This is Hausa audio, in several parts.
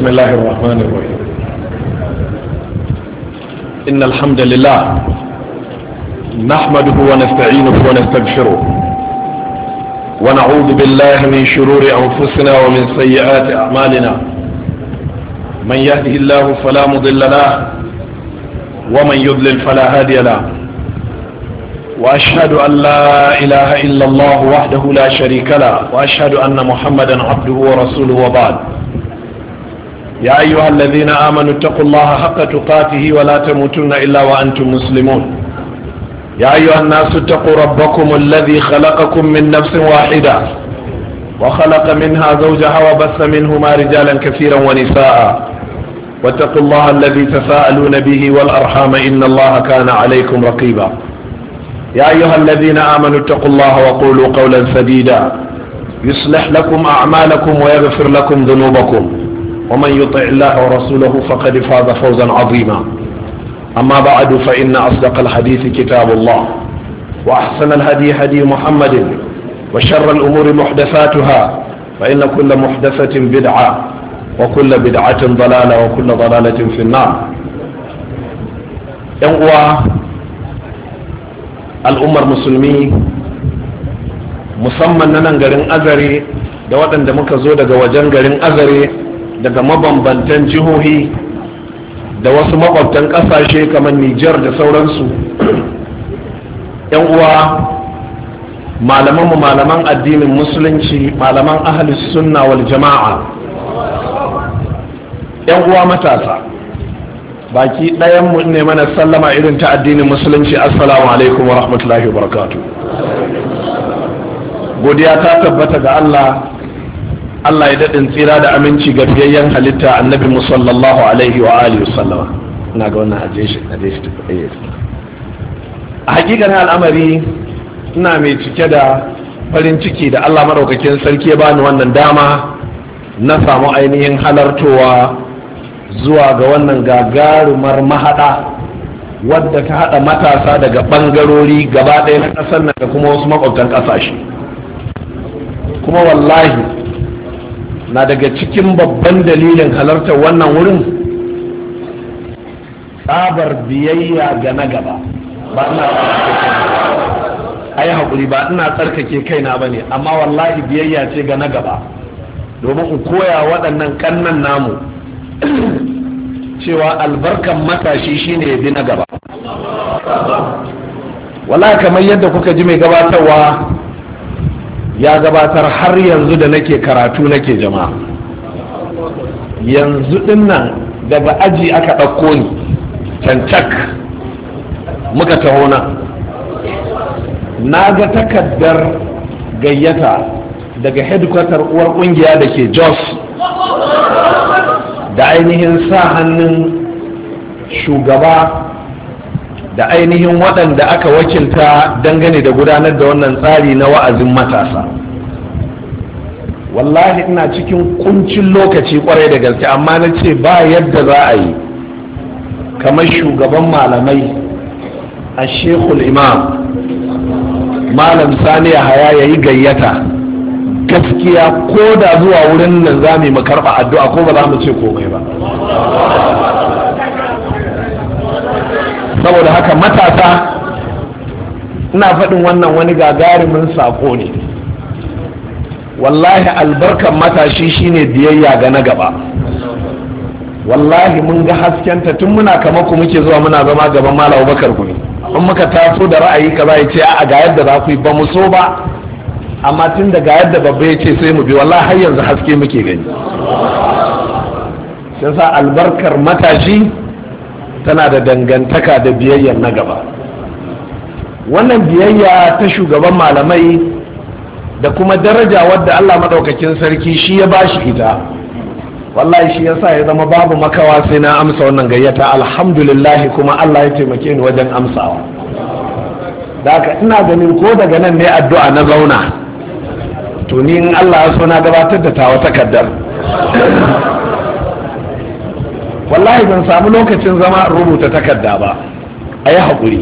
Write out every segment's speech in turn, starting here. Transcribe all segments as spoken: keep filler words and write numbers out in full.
بسم الله الرحمن الرحيم. إن الحمد لله نحمده ونستعينه ونستغفره ونعوذ بالله من شرور أنفسنا ومن سيئات أعمالنا. من يهده الله فلا مضل له ومن يضلل فلا هادي له، وأشهد أن لا إله إلا الله وحده لا شريك له، وأشهد أن محمدا عبده ورسوله، وبعد. يا أيها الذين آمنوا اتقوا الله حق تقاته ولا تموتن إلا وأنتم مسلمون. يا أيها الناس اتقوا ربكم الذي خلقكم من نفس واحدة وخلق منها زوجها وبث منهما رجالا كثيرا ونساء، واتقوا الله الذي تساءلون به والأرحام إن الله كان عليكم رقيبا. يا أيها الذين آمنوا اتقوا الله وقولوا قولا سديدا يصلح لكم أعمالكم ويغفر لكم ذنوبكم، ومن يطع الله ورسوله فقد فاز فوزا عظيما. أما بعد، فإن أصدق الحديث كتاب الله، وأحسن الهدي هدي محمد، وشر الأمور محدثاتها، فإن كل محدثة بدعة، وكل بدعة ضلالة، وكل ضلالة في النار. ينقوى الأمة المسلمين musamman na nan garin azare da waɗanda muka zo daga wajen garin azare daga mabambantan jihohi da wasu makwabtan ƙasashe kamar Nijar da sauransu. yan uwa malamanmu, malaman addinin musulunci, malaman ahlus sunna wal jama'a, yan uwa matasa, baki ɗayan mu ne mana sallama irin ta addinin musulunci. Assalamu alaikum wa rahmatullahi wa barakatuh. Godiya ta tabbata ga Allah. Allah ya daɗin tsira da aminci ga fiyayyen halitta annabi mu sallallahu alaihi wa alihi sallama. Ina ga wannan aje shi aje shi tafiye. A hakikanin al'amari ina mai cike da farin ciki da Allah madaukakin sarki ya bani wannan dama na samu ainihin halartowa zuwa ga wannan gagarumar mahada wadda ta hada matasa daga bangarori gaba ɗaya na ƙasar nan da kuma wasu makwabtan ƙasashe. Kuma wallahi na daga cikin babban dalilin halartar wannan wurin tsabar biyayya ga na gaba. Ba ina ai haƙuri ba ina tsarkake kaina ba ne, amma wallahi biyayya ce ga na gaba, domin in koya waɗannan ƙannan namu cewa albarkan matashi shine ya bi na gaba. Wallahi kamar yadda kuka ji mai gabatarwa ya gabatar, har yanzu da nake karatu nake jama'a, yanzu din nan daga aji aka ɗauko ni cancak muka taho nan. Na ga takaddar gayyata daga headquarter uwar kungiya da ke Jos da ainihin sa hannun shugaba da ainihin waɗanda aka wakilta dangane da gudanar da wannan tsari na wa'azin matasa. Wallahi ina cikin kuncin lokaci kwarai da gaske, amma na ce ba yadda za a yi kamar shugaban malamai a shekul imam malam Sani Yahaya ya yi gayyata. Gaskiya ko da zuwa wurin nan za mu karɓa addu'a ko ba za mu ce komai ba. Saboda haka matasa, ina faɗin wannan wani gagarumin saƙo ne. Wallahi albarkan matashi shine biyayya ga na gaba. Wallahi mun ga haskenta tun muna kama ku muke zuwa muna zama gaban Malam Bakar Gumi. In muka taso da ra'ayi kaza ya ce a ga yadda za ku yi, ba mu so ba, amma tun da ga yadda babba ya ce sai mu bi. Wallahi har yanzu haske muke gani. Sai sa albarkar matashi tana da dangantaka da biyayyar na gaba. Wannan biyayya ta shugaban malamai da kuma daraja wadda Allah madaukakin sarki shi ya bashi ita, wallahi shi yasa ya zama babu makawa sai na amsa wannan gayyata. Alhamdulillah, kuma Allah ya taimake ni wajen amsawa. Da haka ina ganin ko daga nan ne addu'a na zauna, to ni in Allah ya so na gabatar da tawa takaddar. Wallahi ban samu lokacin zama rubuta takarda ba, a yi haƙuri.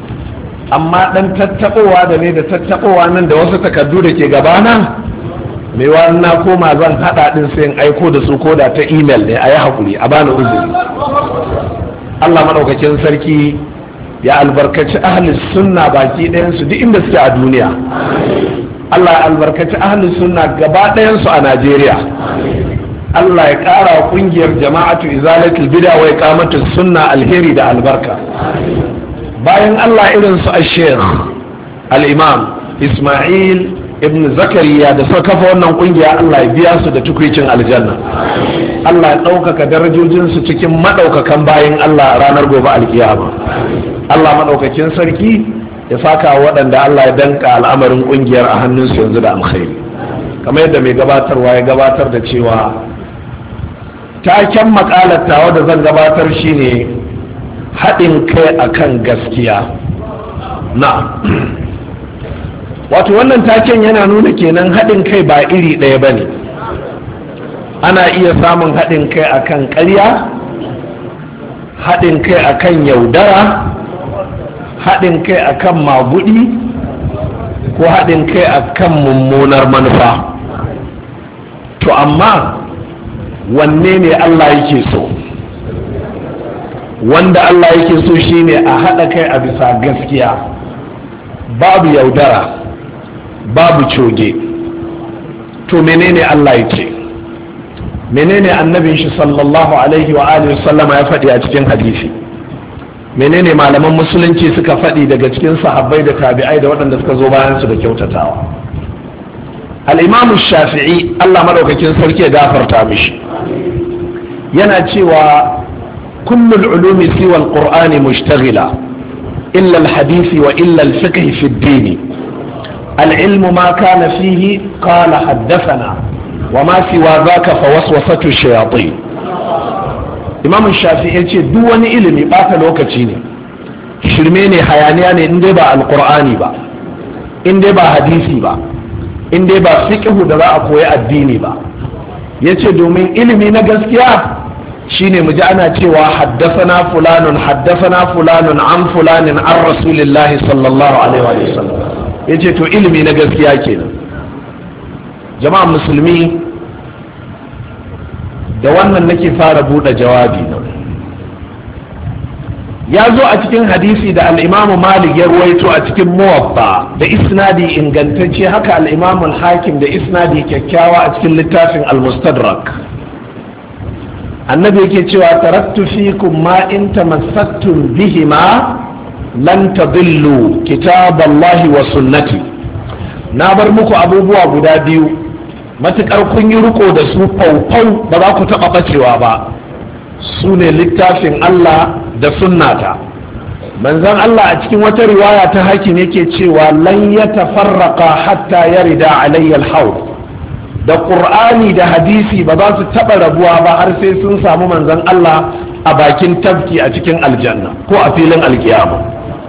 Amma ɗan tattaɓowa da ne da tattaɓowa nan da wasu takardu da ke gabana, mai wani na koma zan hada din sai in aiko da su ko da ta email ne a yi hakuri a bani uzuri. Allah madaukakin sarki ya albarkaci ahli sunna baki ɗayan su duk inda suke a duniya. Allah ya albarkaci ahli sunna gaba ɗayan su a Najeriya. Allah ya ƙara wa ƙungiyar jama'atu izalatul bid'a wa iqamatus sunna alheri da albarka. Bayan Allah irin su al-Sheikh al-Imam Ismail ibn Zakariya da suka kafa wannan ƙungiya, Allah ya biya su da tukwicin aljanna. Allah ya ɗaukaka darajojin su cikin madaukakan bayan Allah a ranar gobe alkiyama. Allah madaukakin sarki ya saka waɗanda Allah ya danka al'amarin ƙungiyar a hannunsu yanzu da alkhairi. Kamar yadda mai gabatarwa ya gabatar da cewa taken makalar tawa da zan gabatar shine haɗin kai akan gaskiya. Na wato wannan taken yana nuna kenan haɗin kai ba iri ɗaya ba ne. Ana iya samun haɗin kai akan ƙarya, haɗin kai akan yaudara, haɗin kai akan magudi, ko haɗin kai akan mummunar manufa. To amma wanne ne Allah yake so? Wanda Allah yake so shine a haɗa kai a bisa gaskiya, babu yaudara, babu coge. To menene Allah yake? Menene annabin shi sallallahu alaihi wa alihi sallama ya faɗi a cikin hadisi? Menene malaman musulunci suka faɗi daga cikin sahabbai da tabi'ai da waɗanda suka zo bayan su da kyautatawa? Al-Imam Shafi'i, Allah madaukakin sarki ya gafarta mishi, yana cewa kullul ulumi siwa al-Qur'ani mushtaghila illa al-hadith wa illa al-fiqh fi ad-din. Al-ilmu ma kana fihi qala haddathana wa ma siwa dhaka fa waswasatu ash-shayatin. Imam Shafi'i yace duk wani ilimi bata lokaci ne, shirme ne, hayaniya ne, in dai ba al-Qur'ani ba, in dai ba hadisi ba, in dai ba fiqhu da za a koyi addini ba. Yace domin ilimi na gaskiya shine mu ji ana cewa haddasana fulanun haddasana fulanun an fulanin an rasulillahi sallallahu alaihi wa sallam. Yace to ilimi na gaskiya kenan. Jama'a musulmi, da wannan nake fara buɗe jawabi na. Ya zo a cikin hadisi da al'imamu Malik ya ruwaito a cikin Muwatta da isnadi ingantacce, haka al'imamu al-Hakim da isnadi kyakkyawa a cikin littafin al-Mustadrak. Annabi yake cewa taraktu fikum ma in tamassaktum bihima lan tadillu kitaballahi wa sunnati. Na bar muku abubuwa guda biyu, matukar kun yi riko da su faufau ba za ku taɓa ɓacewa ba. Su ne littafin Allah da sunnata. Manzon Allah a cikin wata riwaya ta Hakim yake cewa lan yatafarraqa hatta yarida alayya al-hawd. Da Qur'ani da hadisi ba za su taɓa rabuwa ba har sai sun samu manzon Allah a bakin tafki a cikin aljanna ko a filin alkiyama.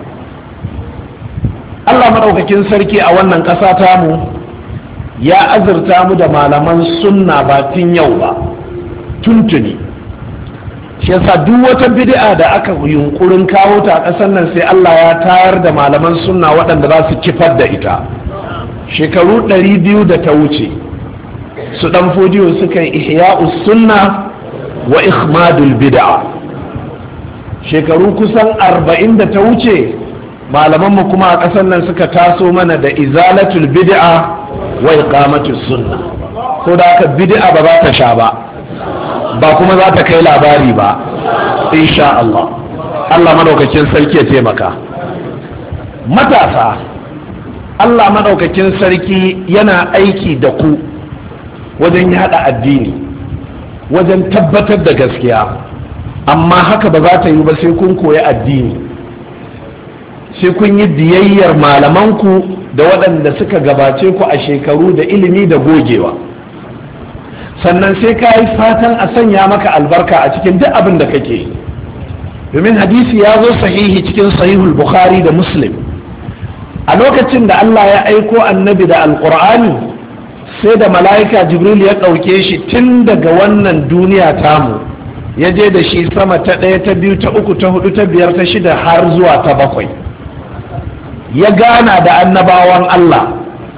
Allah madaukakin sarki a wannan ƙasa tamu ya azurta mu da malaman sunna ba tun yau ba, tuntuni. Shi yasa duk wata bid'a da aka yunkurin kawo ta a ƙasar nan sai Allah ya tayar da malaman sunna waɗanda za su kifar da ita. Shekaru ɗari biyu da ta wuce su ɗan fodiyo suka yi ihya'us sunna wa ikhmadul bid'a. Shekaru kusan arba'in da ta wuce malamanmu kuma a ƙasar nan suka taso mana da izalatul bid'a wa iqamatus sunna. Ko da haka bid'a ba za ta sha ba, ba kuma za ta kai labari ba, insha Allah. Allah madaukakin sarki ya taimaka. Matasa, Allah madaukakin sarki yana aiki da ku wajen yada addini, wajen tabbatar da gaskiya, amma haka ba za ta yi ba sai kun koyi addini, sai kun yi biyayyar malamanku da waɗanda suka gabace ku a shekaru da ilimi da gogewa. Sannan sai ka yi fatan a sanya maka albarka a cikin duk abin da kake. Domin hadisi ya zo sahihi cikin sahihul Bukhari da Muslim, a lokacin da Allah ya aiko annabi da alƙur'ani, sai da mala'ika Jibril ya ɗauke shi tun daga wannan duniya tamu ya je da shi sama ta ɗaya, ta biyu, ta uku, ta hudu, ta biyar, ta shida har zuwa ta bakwai. Ya gana da annabawan Allah,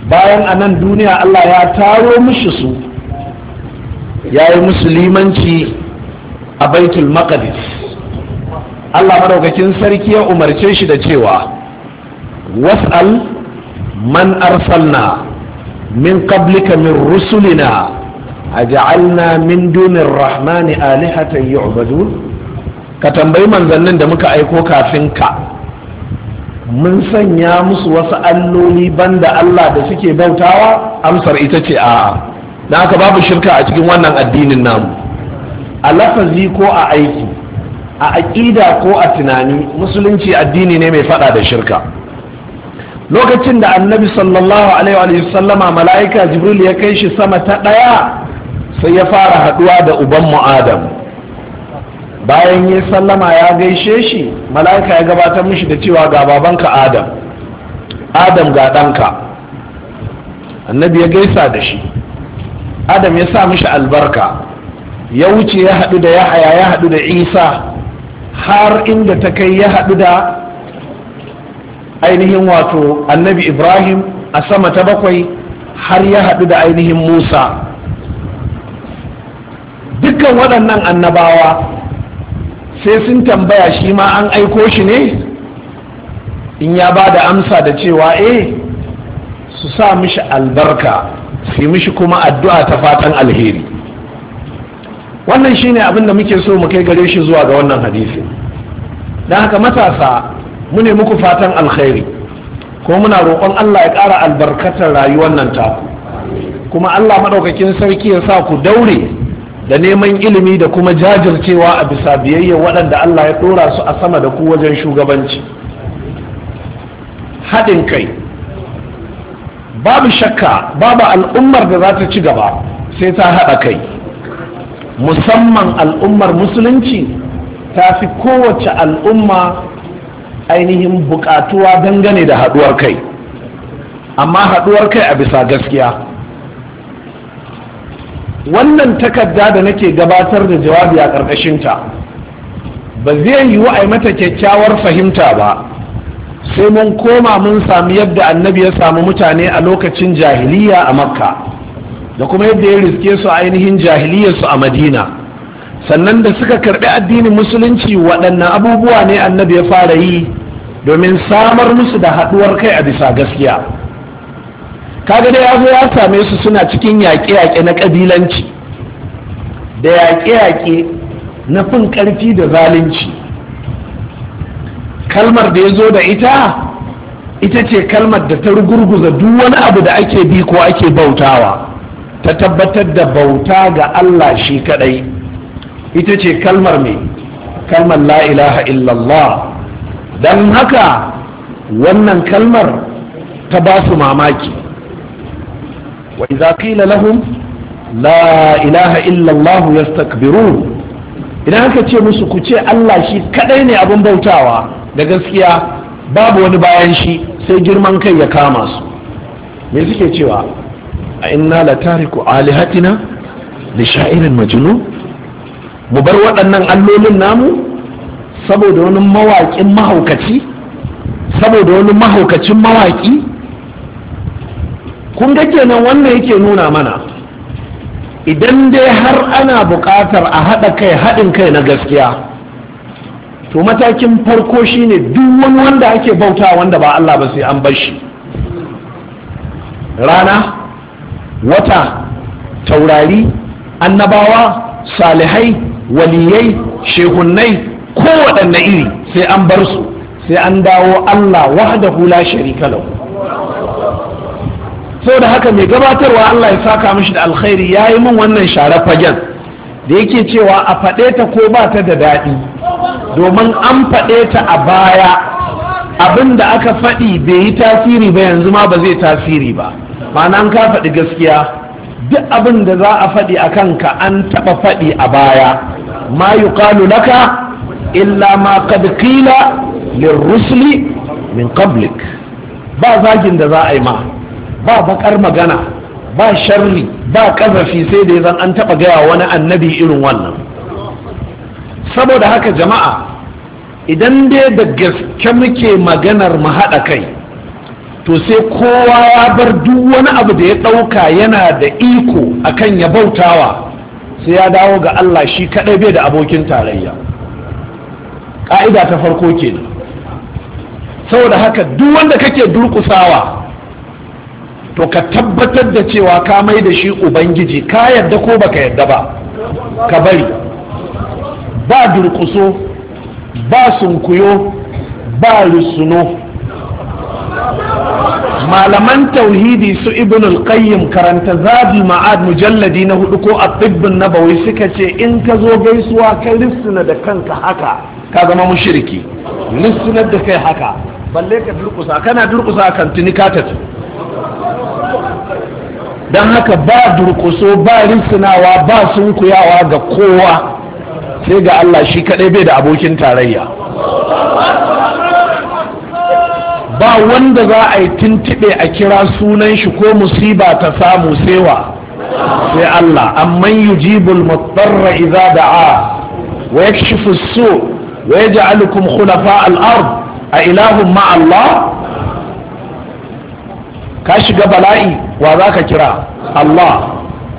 bayan a nan duniya Allah ya taro mishi su ya yi musulmanci a baitul maqdis. Allah madaukakin sarki ya umarce shi da cewa was'al man arsalna min qablika min rusulina aj'alna min dunir rahmani alihatan yu'badun. Ka tambayi manzannin da muka aiko kafin ka, mun sanya musu wasu alloli banda Allah da suke bautawa? Amsar ita ce a'a. dan haka babu shirka a cikin wannan addinin namu, a lafazi ko a aiki, a aƙida ko a tunani. Musulunci addini ne mai fada da shirka. Lokacin da annabi sallallahu alaihi wa sallama mala'ika jibril ya kai shi sama ta ɗaya, sai ya fara haɗuwa da ubanmu adam. Bayan ya sallama ya gaishe shi, mala'ika ya gabatar mishi da cewa ga babanka adam, adam ga ɗanka. Annabi ya gaisa da shi, adam ya sa mishi albarka, ya wuce ya haɗu da yahaya, ya haɗu da isa, har inda ta kai ya haɗu da ainihin wato annabi ibrahim a sama ta bakwai, har ya haɗu da ainihin musa. Dukkan waɗannan annabawa sai sun tambaya shi ma an aiko shi ne? In ya ba da amsa da cewa eh, su sa mishi albarka, su yi mishi kuma addu'a ta fatan alheri. Wannan shine abin da muke so mu kai gare shi zuwa ga wannan hadisi. Don haka matasa, mu ne muku fatan alkhairi, kuma muna roƙon Allah ya ƙara albarkatar rayuwar nan taku, kuma Allah maɗaukakin sarki ya sa ku daure da neman ilimi da kuma jajircewa a bisa biyayya waɗanda Allah ya ɗora su a sama da ku wajen shugabanci. Haɗin kai, babu shakka babu al'ummar da za ta ci gaba sai ta haɗa kai, musamman al'ummar musulunci ta fi kowace al'umma ainihin bukatuwa dangane da haduwar kai, amma haduwar kai a bisa gaskiya. Wannan takarda da nake gabatar da jawabi a ƙarƙashinta ba zai yiwu a yi mata kyakkyawar fahimta ba sai mun koma mun sami yadda annabi ya samu mutane a lokacin jahiliya a makka, da kuma yadda ya riske su ainihin jahiliyarsu a madina. Sannan da suka karɓi addinin musulunci, waɗannan abubuwa ne annabi ya fara yi domin samar musu da haɗuwar kai a bisa gaskiya. Kaga da ya zo ya same su suna cikin yaƙe-yaƙe na ƙabilanci da yaƙe-yaƙe na fin ƙarfi da zalunci. Kalmar da ya zo da ita ita ce kalmar da ta rugurguza duk wani abu da ake bi ko ake bautawa, ta tabbatar da bauta ga Allah shi kaɗai. Ita ce kalmar mai kalmar la ilaha illallah. Don haka wannan kalmar ta ba su mamaki. wa idza qila lahum la ilaha illallah yastakbirun, idan aka ce musu ku ce Allah shi kadai ne abin bautawa da gaskiya, babu wani bayan shi, sai girman kai ya kama su. Me suke cewa? a inna la tariku alihatina li sha'irin majnun, mu bar waɗannan allolin namu saboda wani mawaƙin mahaukaci, saboda wani mahaukacin mawaƙi? Kun ga kenan wannan yake nuna mana idan dai har ana buƙatar a haɗa kai, haɗin kai na gaskiya, to matakin farko shine duk wani wanda ake bauta wanda ba Allah ba sai an bar shi. Rana, wata, taurari, annabawa, salihai, waliyai, shehunnai, kowaɗanne iri sai an bar su, sai an dawo Allah wahdahu la sharika lahu. Saboda haka mai gabatarwa Allah ya saka mishi da alkhairi ya yi min wannan share fagen da yake cewa a faɗe ta ko ba ta da daɗi, domin an faɗe ta a baya, abin da aka faɗi bai yi tasiri ba, yanzu ma ba zai tasiri ba. Ma'ana an ka faɗi gaskiya, duk abin da za a faɗi a kanka an taɓa faɗi a baya. ma yuqalu laka illa ma qad qila lirrusuli min qablik. Ba zagin da za a yi ma, ba bakar magana, ba sharri, ba kazafi sai da zan an taɓa gaya wani annabi irin wannan. Saboda haka jama'a, idan dai da gaske muke maganar mu haɗa kai, to sai kowa ya bar duk wani abu da ya ɗauka yana da iko akan ya bautawa, sai ya dawo ga Allah shi kaɗai bai da abokin tarayya. ƙa'ida ta farko kenan. Saboda haka duk wanda kake durƙusawa to ka tabbatar da cewa ka mai da shi ubangiji, ka yadda ko baka yadda ba ka bari. Ba durƙuso, ba sunkuyo, ba rusuno. Malaman tauhidi su ibn al-qayyim karanta zadul ma'ad mujalladi na hudu ko at-tibbun nabawi suka ce in ka zo gaisuwa ka lissuna da kanka haka ka zama mushriki. Lissunar da kai haka balle ka durƙusa, kana durƙusa kan tuni ka tafi. Dan haka ba durƙuso, ba lissunawa, ba sunkuyawa ga kowa sai ga Allah shi kadai bai da abokin tarayya. Ba wanda za a yi tuntuɓe a kira sunan shi ko musiba ta samu sewa sai Allah. Amman yujibul mudarra idza da'a wa yakshifu as-su wa yaj'alukum khulafa al-ard a ilahum ma Allah. Ka shiga bala'i wa za ka kira? Allah.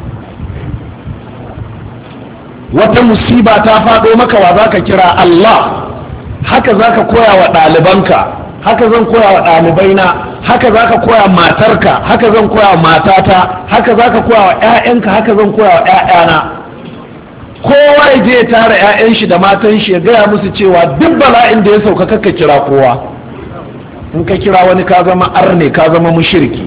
Wata musiba ta faɗo maka wa za ka kira? Allah. Haka za ka koya wa ɗalibanka, haka zan koya wa ɗalibaina, haka za ka koya matarka, haka zan koya wa matata, haka za ka koya wa ‘ya'yanka, haka zan koya wa ‘ya'yana. Kowa ya je ya tara ‘ya'yan shi da matan shi ya gaya musu cewa duk bala'in da ya sauka kakka kira kowa. In ka kira wani ka zama arne, ka zama mushriki.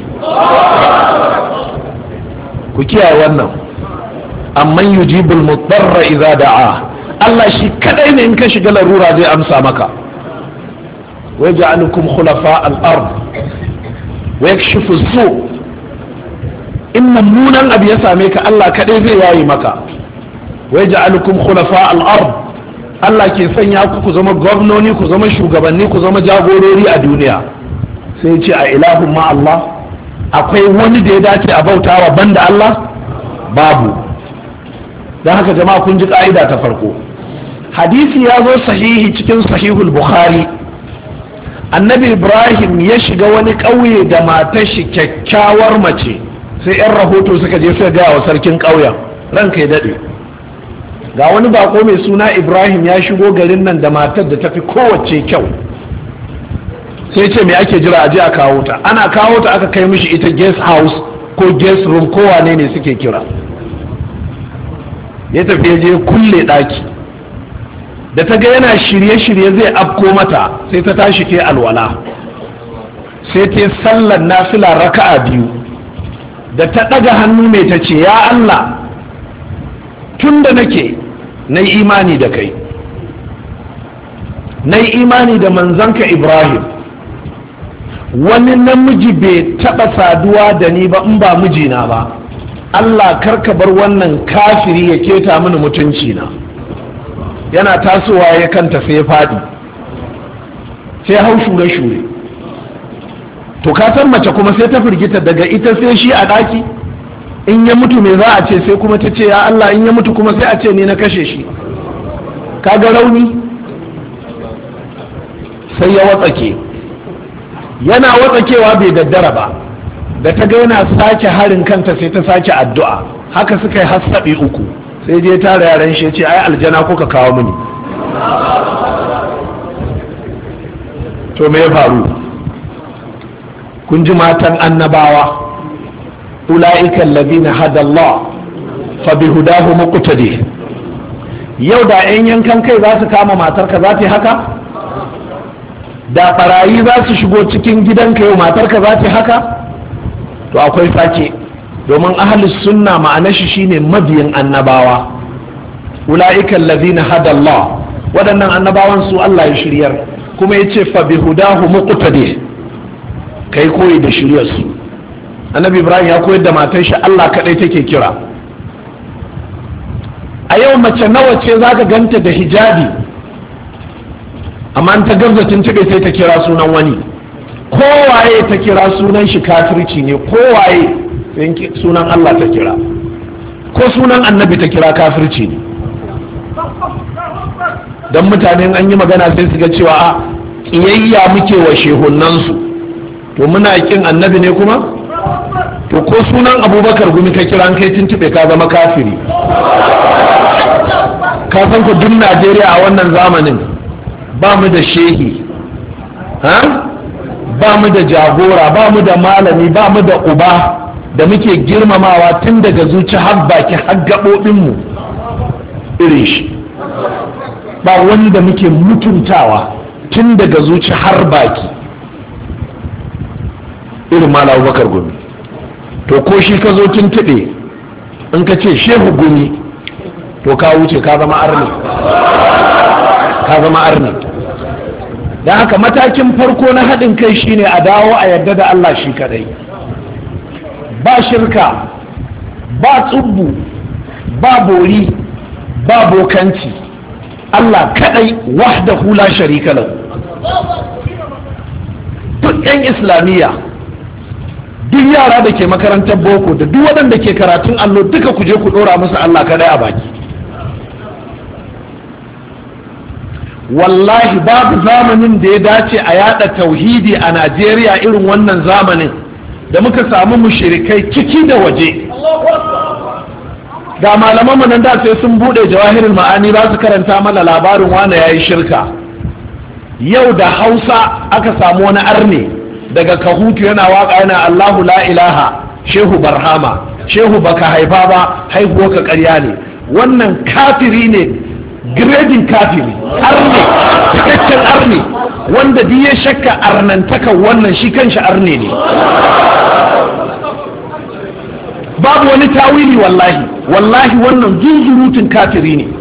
Ku kiyaye wannan. Amman yujibul mudarra idza da'a. Allah shi kadai ne in ka shiga larura zai amsa maka. ويجعلكم خلفاء الأرض ويكشف السوء. إن ممونا أبي يساميك الله كدي yayi maka. ويجعلكم خلفاء الأرض. Allah ke sanya ku ku zama gwamnoni, ku zama shugabanni, ku zama jagorori a duniya. Sai ce a ilahun ma Allah, akwai wani da ya dace a bautawa banda Allah? Babu. Don haka jama'a kun ji ka'ida ta farko. Hadisi ya zo sahihi cikin sahihul Bukhari. Annabi Ibrahim ya shiga wani ƙauye da matar shi kyakkyawar mace, sai 'yan rahoto suka je suka gaya wa sarkin ƙauyen, ranka ya daɗe, ga wani bako mai suna Ibrahim ya shigo garin nan da matar da tafi kowace kyau. Sai ce me ake jira, aje a kawo ta. Ana kawo ta aka kai mishi ita guest house ko guest room ko wane ne suke kira. Ya tafi ya je kulle ɗaki. Da ta ga yana shirye-shirye zai afko mata sai ta tashi ke alwala, sai ta sallar nafila raka'a biyu. Da ta ɗaga hannu mai ta ce, ya Allah, tun da nake na yi imani da kai, na yi imani da manzanka Ibrahim, wani namiji bai taɓa saduwa da ni ba in ba mijina ba. Allah karka bar wannan kafiri ya keta mini mutunci na. Yana tasowa ya kanta sai ya faɗi, sai hau shure-shure. To ka san mace kuma sai ta firgita, daga ita sai shi a ɗaki. In ya mutu me za a ce? Sai kuma ta ce ya Allah, in ya mutu kuma sai a ce ni na kashe shi. Ka ga rauni? Sai ya watsake. Yana watsakewa bai daddara ba. Da ta ga yana sake harin kanta sai ta sake addu'a. Haka suka yi hassaɓi uku. Sai je tara yaran shi ya ce ai aljana kuka kawo mini. To me ya faru? Kun ji matan annabawa, ula'ika allazina hada Allah fa bihudahu muqtadi. Yau da 'yan yankan kai za su kama matarka za ta yi haka? Da barayi za su shigo cikin gidanka yau matarka za ta yi haka? To akwai sake, domin ahlus sunna ma'anar shi shine mabiyin annabawa. Ula'ika allazina hada Allah, waɗannan annabawan su Allah ya shiryar, kuma yace fa bihudahu muqtadi, kai koyi da shiryar su. Annabi Ibrahim ya koyar da matar shi Allah kadai take kira. A yau mace nawa ce zaka ganta da hijabi, amma ta gabza tuntube sai ta kira sunan wani. Kowaye ta kira sunan shi kafirci ne, kowaye sunan Allah ta kira, ko sunan annabi ta kira kafirci ne. Don mutane an yi magana sai su ga cewa a ƙiyayya muke wa shehunansu, to to muna kin annabi ne kuma? To ko sunan abubakar gumi ka kira kai tuntube ka zama kafiri. Ka san ku duk Najeriya a wannan zamanin ba mu da shehi, ha? Ba mu da jagora, ba mu da malami, ba mu da uba da muke girmamawa tun daga zuci har baki har gaɓoɓinmu irin shi. Ba wanda muke mutuntawa tun daga zuci har baki irin Malam Abubakar Gumi. To ko shi ka zo tuntuɓe in ka ce shehu Gumi to ka wuce, ka zama arni, ka zama arni. don haka matakin farko na haɗin kai shine a dawo a yarda da Allah shi kadai, ba shirka, ba tsubbu, ba bori, ba bokanci. Allah kadai wahdahu la sharika lahu. Duk yan islamiyya, duk yara da ke makarantar boko da duk waɗanda ke karatun allo duka ku je ku ɗora musu Allah kadai a baki. Wallahi babu zamanin da ya dace a yada tauhidi a Najeriya irin wannan zamanin da muka samu mushrikai ciki da waje. Da malaman mu nan da sai sun bude jawahirul ma'ani za su karanta mana labarin wani yayi shirka. Yau da Hausa aka samu wani arne daga Kahutu yana waka yana Allahu la ilaha Shehu Barhama, Shehu baka haifa ba, haihuwa ka ƙarya ne. Wannan kafiri ne, giredin kafiri, arne, cikakken arne, wanda duk ya shakka arnantaka wannan shi kanshi arne ne. Babu wani tawili wallahi, wallahi wannan zunzurutun kafiri ne.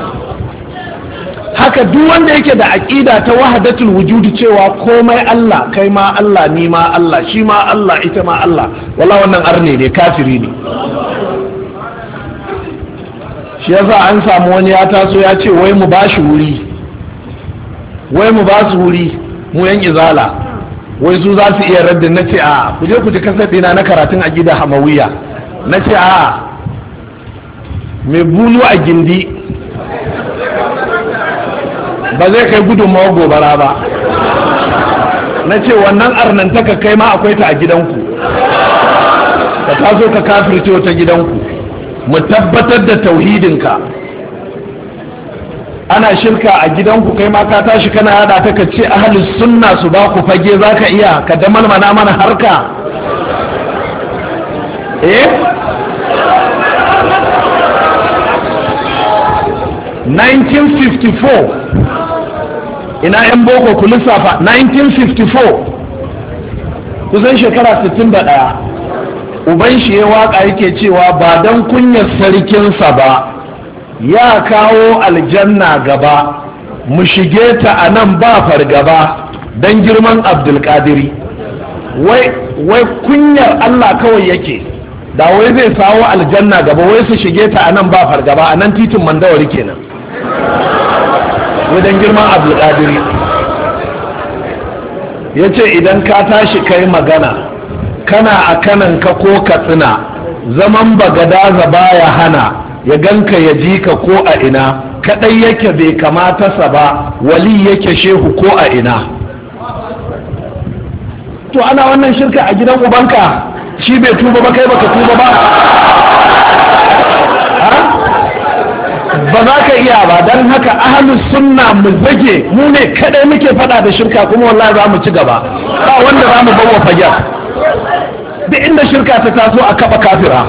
Haka duk wanda yake da aqida ta wahdatul wujudi cewa komai Allah, kai ma Allah, ni ma Allah, shi ma Allah, ita ma Allah, wallahi wannan arne ne, kafiri ne. Shi yasa an samu wani ya taso ya ce wai mu bashi wuri, wai mu ba su wuri, mu yan izala, wai su za su iya raddin. Na ce a ku je ku ji kasar dina na karatun aqida hamawiya. Na ce a mai bulu a gindi ba zai kai gudunmawa gobara ba. Na ce wannan arnantaka kai ma akwai ta a gidanku, ka taso ka kafirce ta gidanku, mu tabbatar da tauhidinka. Ana shirka a gidanku kai ma ka tashi kana hada ta ka ce ahlus sunna su ba ku fage, za ka iya ka damalmana mana harka? eh nineteen fifty-four ina yan boko ku lissafa nineteen fifty-four, kusan shekara sittin da ɗaya. Uban shi ya waka yake cewa ba dan kunyar sarkinsa ba ya kawo aljanna gaba, mu shige ta a nan ba fargaba dan girman Abdulkadiri. Wai wai kunyar Allah kawai yake, da wai zai sawo aljanna gaba wai su shige ta a nan ba fargaba, a nan titin Mandawari kenan, wajen girman Abdulkadiri. Ya ce idan ka tashi kai magana kana a kananka ko katsina, zaman bagadaza baya hana ya ganka ya ji ka ko a ina, kadai yake bai kamata sa ba, wali yake shehu ko a ina. To ana wannan shirka a gidan ubanka, shi bai tuba ba kai baka tuba ba, ba za ka iya ba. Don haka ahlus sunna mu zage, mu ne kadai muke fada da shirka, kuma wallahi za mu ci gaba, ba wanda za mu bawa fagen. Duk inda shirka ta taso a kafa kafira.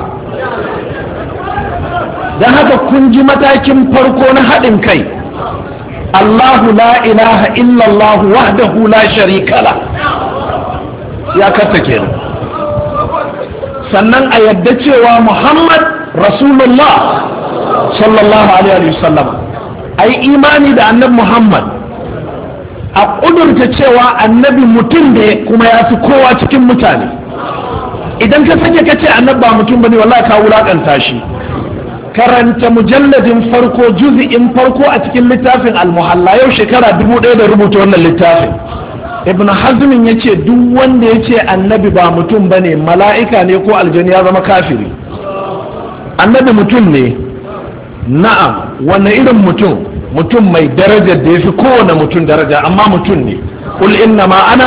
Don haka kun ji matakin farko na haɗin kai, Allahu la ilaha illallah wahdahu la sharika la, ya kasa kenan. Sannan a yadda cewa Muhammad Rasulullah sallallahu alaihi wasallam, ai imani da annabi Muhammad, a ƙudurta cewa annabi mutum ne kuma ya fi kowa cikin mutane. Idan ka sake ka ce annabi ba mutum bane, wallahi ka wulakanta shi. Karanta mujalladin farko, juz'in farko a cikin littafin al-Muhalla, yau shekara dubu ɗaya da rubuta wannan littafin. Ibn Hazmin ya ce duk wanda ya ce annabi ba mutum bane, mala'ika ne ko aljani, ya zama kafiri. Annabi mutum ne, na'am, wanne irin mutum? Mutum mai darajar da ya fi kowane mutum daraja, amma mutum ne. Qul inna ma ana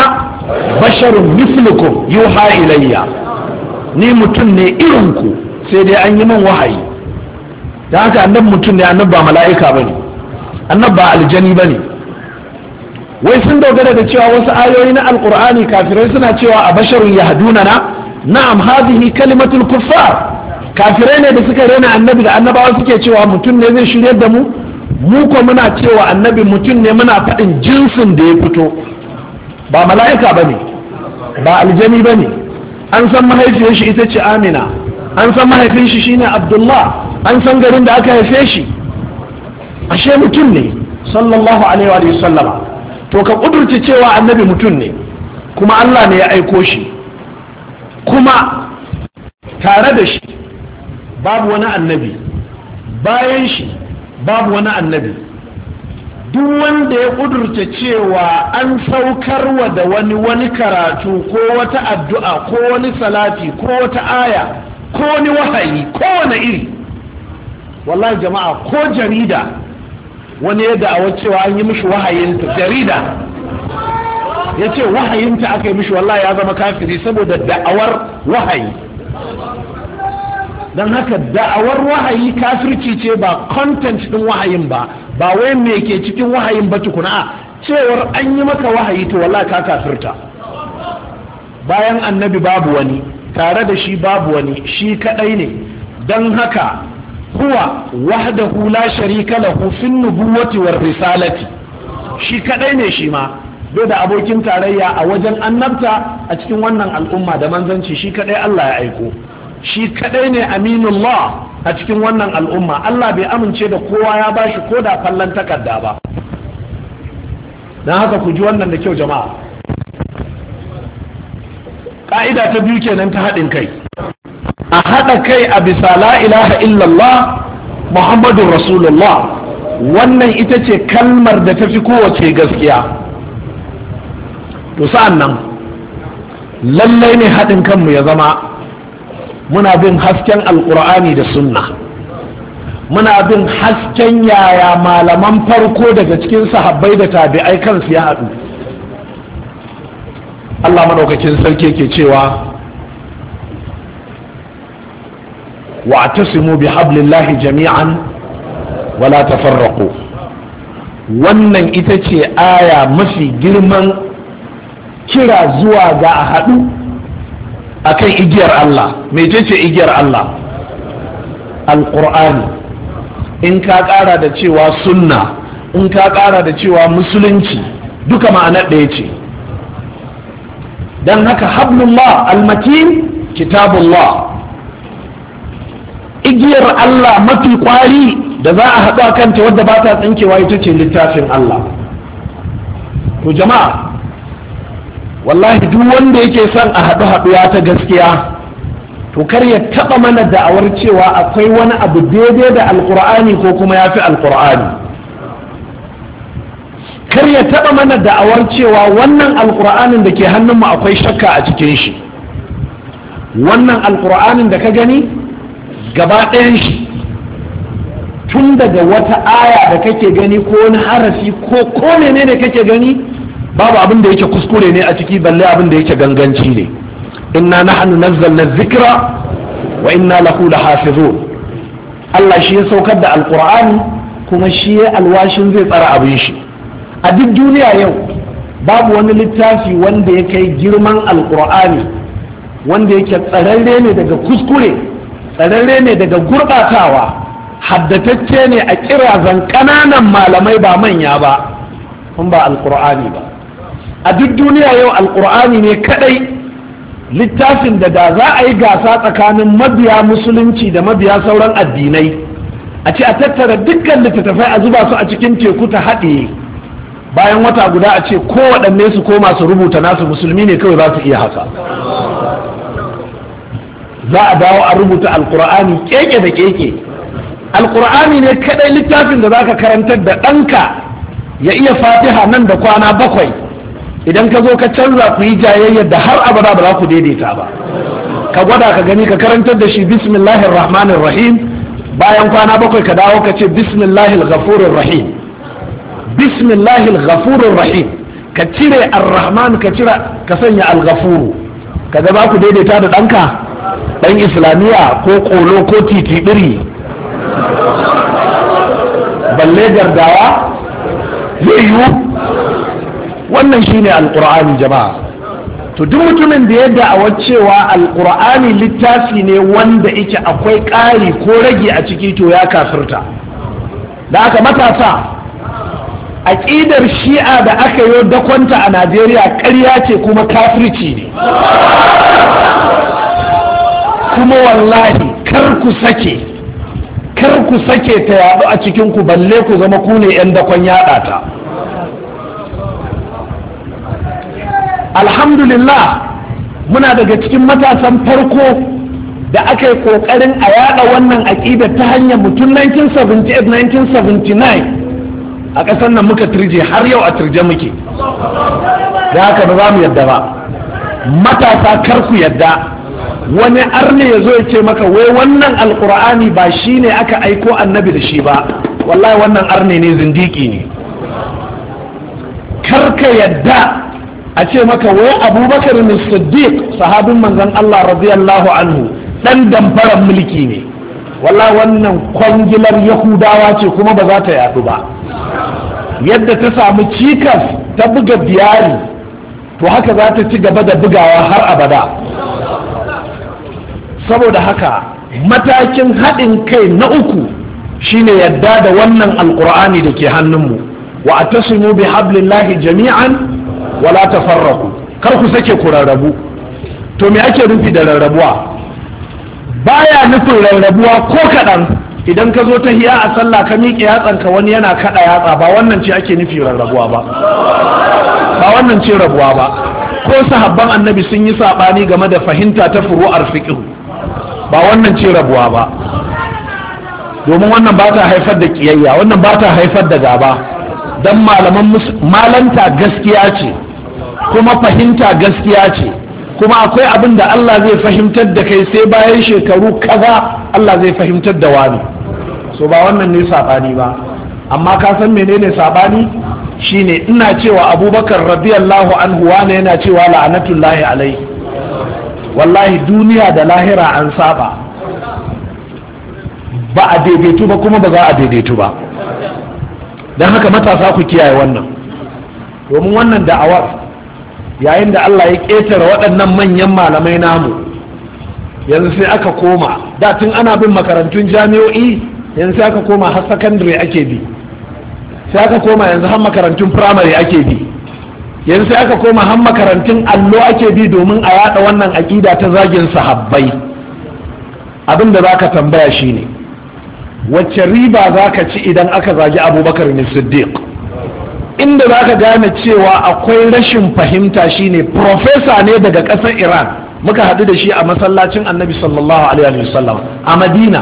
basharun mislukum yuha ilayya, ni mutum ne irin ku sai dai an yi min wahayi. da haka annabi mutum ne, annabi ba mala'ika bane, annabi ba aljani bane. wai sun dogara da cewa wasu ayoyi na alqur'ani kafirai suna cewa a basharun yahdunana, na'am hadhihi kalimatul kuffar. kafirai ne da suka rena annabi da annabawa suke cewa mutum ne zai shiryar da mu, mu ko muna cewa annabi mutum ne, muna faɗin jinsin da ya fito, ba mala'ika bane, ba aljani bane. an san mahaifiyar shi ita ce Amina, an san mahaifin shi shine Abdullah, an san garin da aka haife shi. ashe mutum ne sallallahu alaihi wa sallama. to ka kudurce cewa annabi mutum ne, kuma Allah ne ya aiko shi, kuma tare da shi babu wani annabi, bayan shi babu wani annabi. duk wanda ya kudurce cewa an saukarwa da wani wani karatu ko wata addu'a ko wani salati ko wata aya ko wani wahayi ko wani iri, wallahi jama'a ko jarida wani ya da'awa cewa an yi mishi wahayinta, jarida ya ce wahayinta aka yi mishi, wallahi ya zama kafiri saboda da'awar wahayi. don haka da'awar wahayi kafirci ce, ba content din wahayin ba, ba wai me ke cikin wahayin ba tukuna, cewar an yi maka wahayi to wallahi ka kafirta. bayan annabi babu wani, tare da shi babu wani, shi kadai ne. don haka huwa wahdahu la sharika lahu fin nubuwati war risalati, shi kadai ne shi ma, bai da abokin tarayya a wajen annabta a cikin wannan al'umma da manzanci. shi kadai Allah ya aiko, shi kadai ne aminullah a cikin wannan al'umma. Allah bai amince da kowa ya bashi ko da fallan takarda ba. don haka ku ji wannan da kyau jama'a. ka'ida ta biyu kenan ta haɗin kai, a haɗa kai a bisa la ilaha illallah muhammadun rasulullah. wannan ita ce kalmar da ta fi kowace gaskiya. to sa'an nan lallai ne haɗin kanmu ya zama muna bin hasken alkur'ani da sunna, muna bin hasken yaya malaman farko daga cikin sahabbai da tabi'ai kansu ya haɗu. Allah madaukakin sarki ke cewa wa'tasimu bihablillahi jami'an wala tafarraqu. wannan ita ce aya mafi girman kira zuwa ga a haɗu akan igiyar Allah. mecece igiyar Allah? alqur'ani. in ka ƙara da cewa sunna, in ka ƙara da cewa musulunci, duka ma'anar ɗaya ce. don haka hablullah almatin kitabullah, igiyar Allah mafi kwari da za a haɗu a kanta wadda ba ta tsinkewa ita ce littafin Allah. to jama'a wallahi duk wanda yake son a haɗu haɗuwa ta gaskiya, to kar ya taɓa mana da'awar cewa akwai wani abu daidai da alƙur'ani ko kuma ya fi alƙur'ani. kar ya taɓa mana da'awar cewa wannan alƙur'anin da ke hannunmu akwai shakka a cikin shi. wannan alƙur'anin da ka gani gaba ɗayan shi, tun daga wata aya da kake gani ko wani harafi ko ko menene kake gani, babu abin da yake kuskure ne a ciki, balle abin da yake ganganci ne. inna nahnu nazzalna dhikra wa inna lahu lahafizun. Allah shi ya saukar da alqur'ani kuma shi ya alwashin zai tsara abin shi. a duk duniya yau babu wani littafi wanda ya kai girman alqur'ani, wanda yake tsararre ne daga kuskure, tsararre ne daga gurɓatawa, haddatacce ne a kirazan ƙananan malamai ba manya ba, kun ba alqur'ani ba. a duk duniya yau alqur'ani ne kadai littafin da da za a yi gasa tsakanin mabiya musulunci da mabiya sauran addinai, a ce a tattara dukkan littattafai a zuba su a cikin teku ta haɗe, bayan wata guda a ce kowaɗanne su koma su rubuta nasu, musulmi ne kawai za su iya haka. za a dawo a rubuta alkur'ani keke da keke. alkur'ani ne kadai littafin da za ka karantar da ɗanka ya iya fatiha nan da kwana bakwai, idan ka zo ka canza ku yi jayayyar da har abada ba za ku daidaita ba. ka gwada ka gani, ka karantar da shi bismillahir rahmanir rahim, bayan kwana bakwai ka dawo ka ce bismillahil ghafurur rahim, bismillahil ghafurur rahim. ka cire ar-rahman ka cire ka sanya al-ghafuru kaga ba ku daidaita da ɗanka ɗan islamiyya ko kolo ko titibiri balle gardawa zai yiwu. wannan shine alqur'ani jama'a. to duk mutumin da ya da'awa cewa alqur'ani littafi ne wanda yake akwai ƙari ko rage a ciki to ya kafirta. da aka matasa, aƙidar shi'a da aka yi dakonta a Najeriya ƙarya ce kuma kafirci ne. kuma wallahi kar ku sake kar ku sake ta yaɗu a cikinku balle ku zama ku ne 'yan dakon yaɗa ta. alhamdulillah muna daga cikin matasan farko da aka yi ƙoƙarin a yaɗa wannan aƙidar ta hanyar mutum nineteen seventy-eight nineteen seventy-nine a ƙasar nan muka turje har yau a turje muke. da haka ba za mu yadda ba. matasa kar ku yadda wani arne ya zo ya ce maka wai wannan alkur'ani ba shi ne aka aiko annabi da shi ba. wallahi wannan arne ne, zindiki ne. kar ka yadda a ce maka wai abubakar ne siddiq sahabin manzon Allah radiyallahu anhu dan damfaran mulki ne. wallahi wannan kwangilar yahudawa ce kuma ba za ta yadu ba. yadda ta samu cikas ta buga biyari to haka za ta ci gaba da bugawa har abada. saboda haka matakin haɗin kai na uku shine yadda da wannan alkur'ani da ke hannunmu. wa atasimu bi hablillahi jami'an wala tafarraqu, kar ku sake ku rarrabu. to me ake nufi da rarrabuwa? baya nufin rarrabuwa ko kaɗan. idan ka zo ta hiya a sallah ka miƙe yatsanka wani yana kaɗa yatsa, ba wannan ce ake nufi rarrabuwa ba. ba wannan ce rabuwa ba. ko sahabban annabi sun yi saɓani game da fahimta ta furu'ar fiqh, ba wannan ce rabuwa ba. domin wannan ba ta haifar da kiyayya, wannan ba ta haifar da gaba. dan malaman malanta gaskiya ce kuma fahimta gaskiya ce, kuma akwai abin da Allah zai fahimtar da kai sai bayan shekaru kaza Allah zai fahimtar da wani. so ba wannan ne sabani ba. amma ka san menene sabani? shine ina cewa Abubakar radiyallahu anhu wane yana cewa la'anatullahi alaihi. wallahi duniya da lahira an saba, ba a daidaitu ba kuma ba za a daidaitu ba. don haka matasa ku kiyaye wannan, domin wannan da'awar yayin da Allah ya ƙetare waɗannan manyan malamai namu, yanzu sai aka koma, da tun ana bin makarantun jami'o'i, yanzu sai aka koma har sakandare ake bi, sai aka koma yanzu har makarantun firamare ake bi, yanzu sai aka koma har makarantun allo ake bi domin a yada wannan aƙida ta zagin sahabbai. abin da za ka tambaya shine wacce riba za ka ci idan aka zagi Abubakar ne Siddiq? inda za ka gane cewa akwai rashin fahimta shine profesa ne daga ƙasar Iran, muka haɗu da shi a masallacin Annabi sallallahu alaihi wasallam a Madina.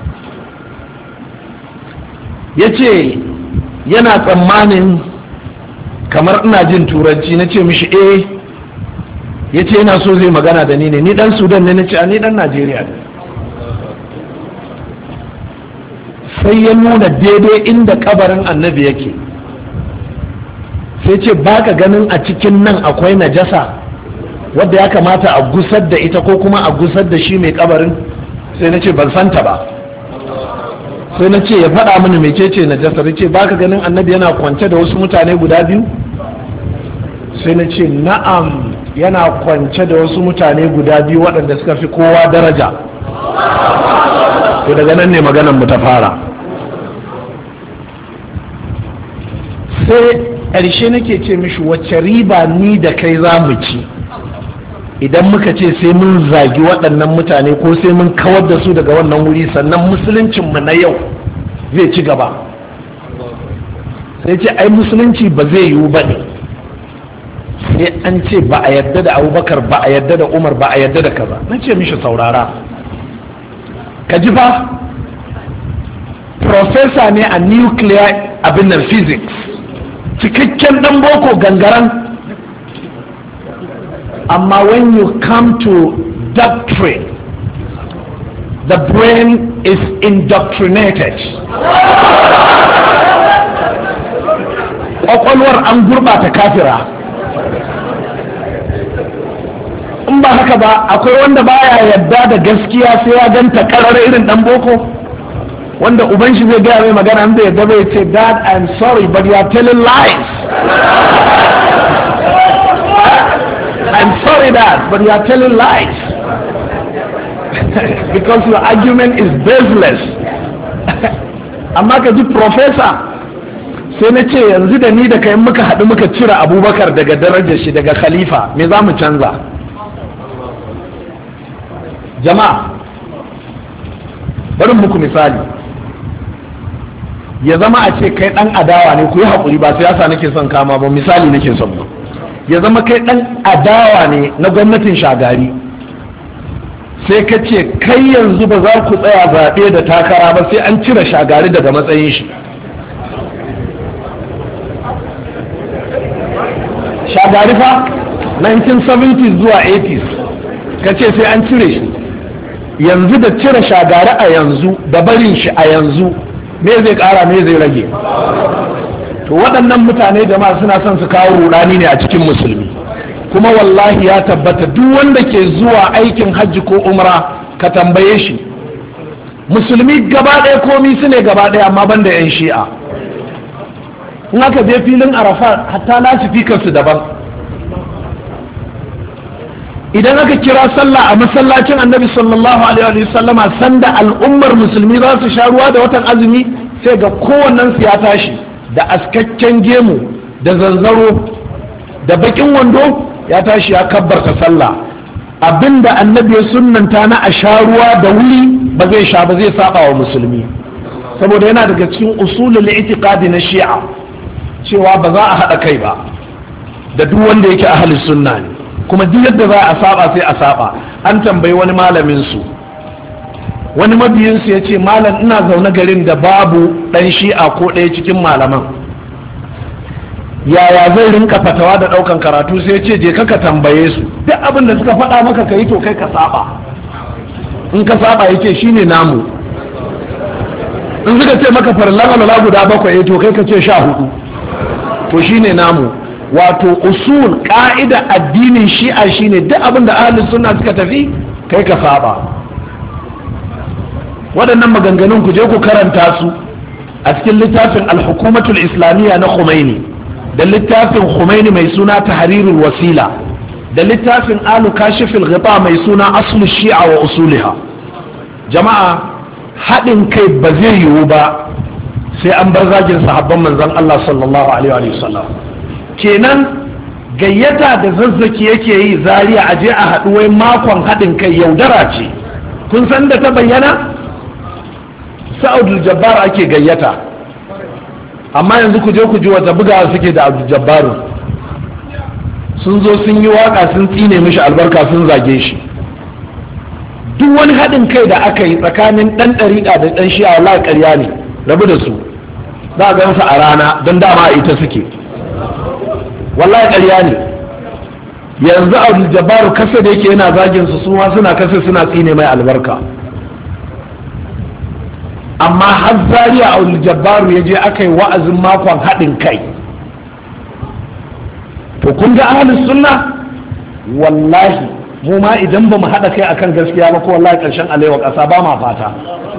ya ce yana tsammanin kamar ina jin turanci, na ce mishi eh. ya ce yana so zai magana da ni ne, ni dan Sudan ne, na ce a ni dan Najeriya ne. sai ya nuna daidai inda kabarin annabi yake, sai ce baka ganin a cikin nan akwai najasa wadda ya kamata a gusar da ita ko kuma a gusar da shi mai kabarin? sai na ce ban santa ba. sai na ce ya faɗa mini mecece najasa. ya ce baka ganin annabi yana kwance da wasu mutane guda biyu? sai na ce na'am, yana kwance da wasu mutane guda biyu waɗanda suka fi kowa daraja. to daga nan ne maganar mu ta fara. sai ƙarshe nake ce mishi wacce riba ni da kai za mu ci idan muka ce sai mun zagi waɗannan mutane ko sai mun kawar da su daga wannan wuri sannan musuluncinmu na yau zai ci gaba? sai ce ai musulunci ba zai yiwu ba ne sai an ce ba a yadda da Abubakar, ba a yadda da Umar, ba a yadda da kaza. na ce mishi saurara, ka ji fa professor ne a nuclear abin nan physics, cikakken dan boko gangaran, amma when you come to doctrine the brain is indoctrinated. Kwakwalwar an gurbata kafira. in ba haka ba akwai wanda baya yadda da gaskiya sai ya ganta karar irin dan boko, wanda uban shi zai gaya mai magana an da yadda bai ce, dad I'm sorry but you are telling lies. I'm sorry dad but you are telling lies. Because your argument is baseless. Amma ka ji professor sai na ce yanzu da ni da kai muka haɗu muka cire Abubakar daga darajar shi daga khalifa me za mu canza? Jama'a bari muku misali, ya zama a ce kai dan adawa ne, ku yi haƙuri ba siyasa nake son kama ba, misali nake son ba. Ya zama kai dan adawa ne na gwamnatin Shagari, sai ka ce kai yanzu ba za ku tsaya zaɓe da takara ba sai an cire Shagari daga matsayin shi. Shagari fa nineteen seventies zuwa eighties ka ce sai an cire shi. Yanzu da cire Shagari a yanzu da barin shi a yanzu me zai ƙara me zai rage? To waɗannan mutane jama'a suna son su kawo rudani ne a cikin musulmi, kuma wallahi ya tabbata duk wanda ke zuwa aikin hajji ko umra ka tambaye shi, musulmi gaba ɗaya komi su ne gaba ɗaya amma banda yan shi'a. In aka je filin arafa hatta lasifikarsu daban. Idan aka kira sallah a masallacin annabi sallallahu alaihi wa sallama sanda al'ummar musulmi za su sha ruwa da watan azumi, sai ga kowannen su ya tashi da askakken gemu da zanzaro da bakin wando ya tashi ya kabbarta sallah. Abinda annabi ya sunnanta na a sha ruwa da wuri ba zai sha ba, zai saba wa musulmi, saboda yana daga cikin usulul i'tiqadi na shi'a cewa ba za a haɗa kai ba da duk wanda yake ahlus sunna ne, kuma duk yadda za a saba sai a saba. An tambayi wani malamin su, wani mabiyin su yace malam ina zaune garin da babu dan shi'a ko ɗaya cikin malaman, yaya zai rinka fatawa da ɗaukan karatu? Sai yace je ka tambaye su, duk abin da suka faɗa maka kai to kai ka saba. In ka saba yace shine namu. In suka ce maka farlan alwala guda bakwai to kai ka ce sha hudu, to shine namu. Wato usul ka'ida addinin shi'a shine duk abin da ahlus sunna suka tafi kai ka saba. Waɗannan maganganun ku je ku karanta su a cikin littafin al-hukumatul islamiyya na Khomeini, da littafin Khomeini mai suna tahrirul wasila, da littafin alu kashifil ghita mai suna aslu shi'a wa usuliha. Jama'a haɗin kai ba zai yiwu ba sai an bar zagin sahabban manzon Allah sallallahu alaihi wa sallam. Kenan gayyata da zazzaki yake yi Zaria a je a haɗu wai makon haɗin kai yaudara ce. Kun san da ta bayyana? Sa'adul Jabbar ake gayyata, amma yanzu ku je ku ji wata bugawa suke da Abdul Jabbar. Sun zo sun yi waka sun tsine mishi albarka sun zage shi. Duk wani haɗin kai da aka yi tsakanin ɗan ɗariƙa da ɗan shi'a wallahi ƙarya ne, rabu da su. Za a gansa a rana don dama a ita suke. Wallahi ƙarya ne. Yanzu Abdul Jabbar kasa da yake yana zagin su, su ma suna kasa suna tsine mai albarka. Amma har Zaria Abdul Jabbar ya je aka yi wa'azin makon haɗin kai. To kun ga ahlus sunna wallahi mu ma idan ba mu haɗa kai akan gaskiya ba ko wallahi ƙarshen alewa ƙasa ba ma fata.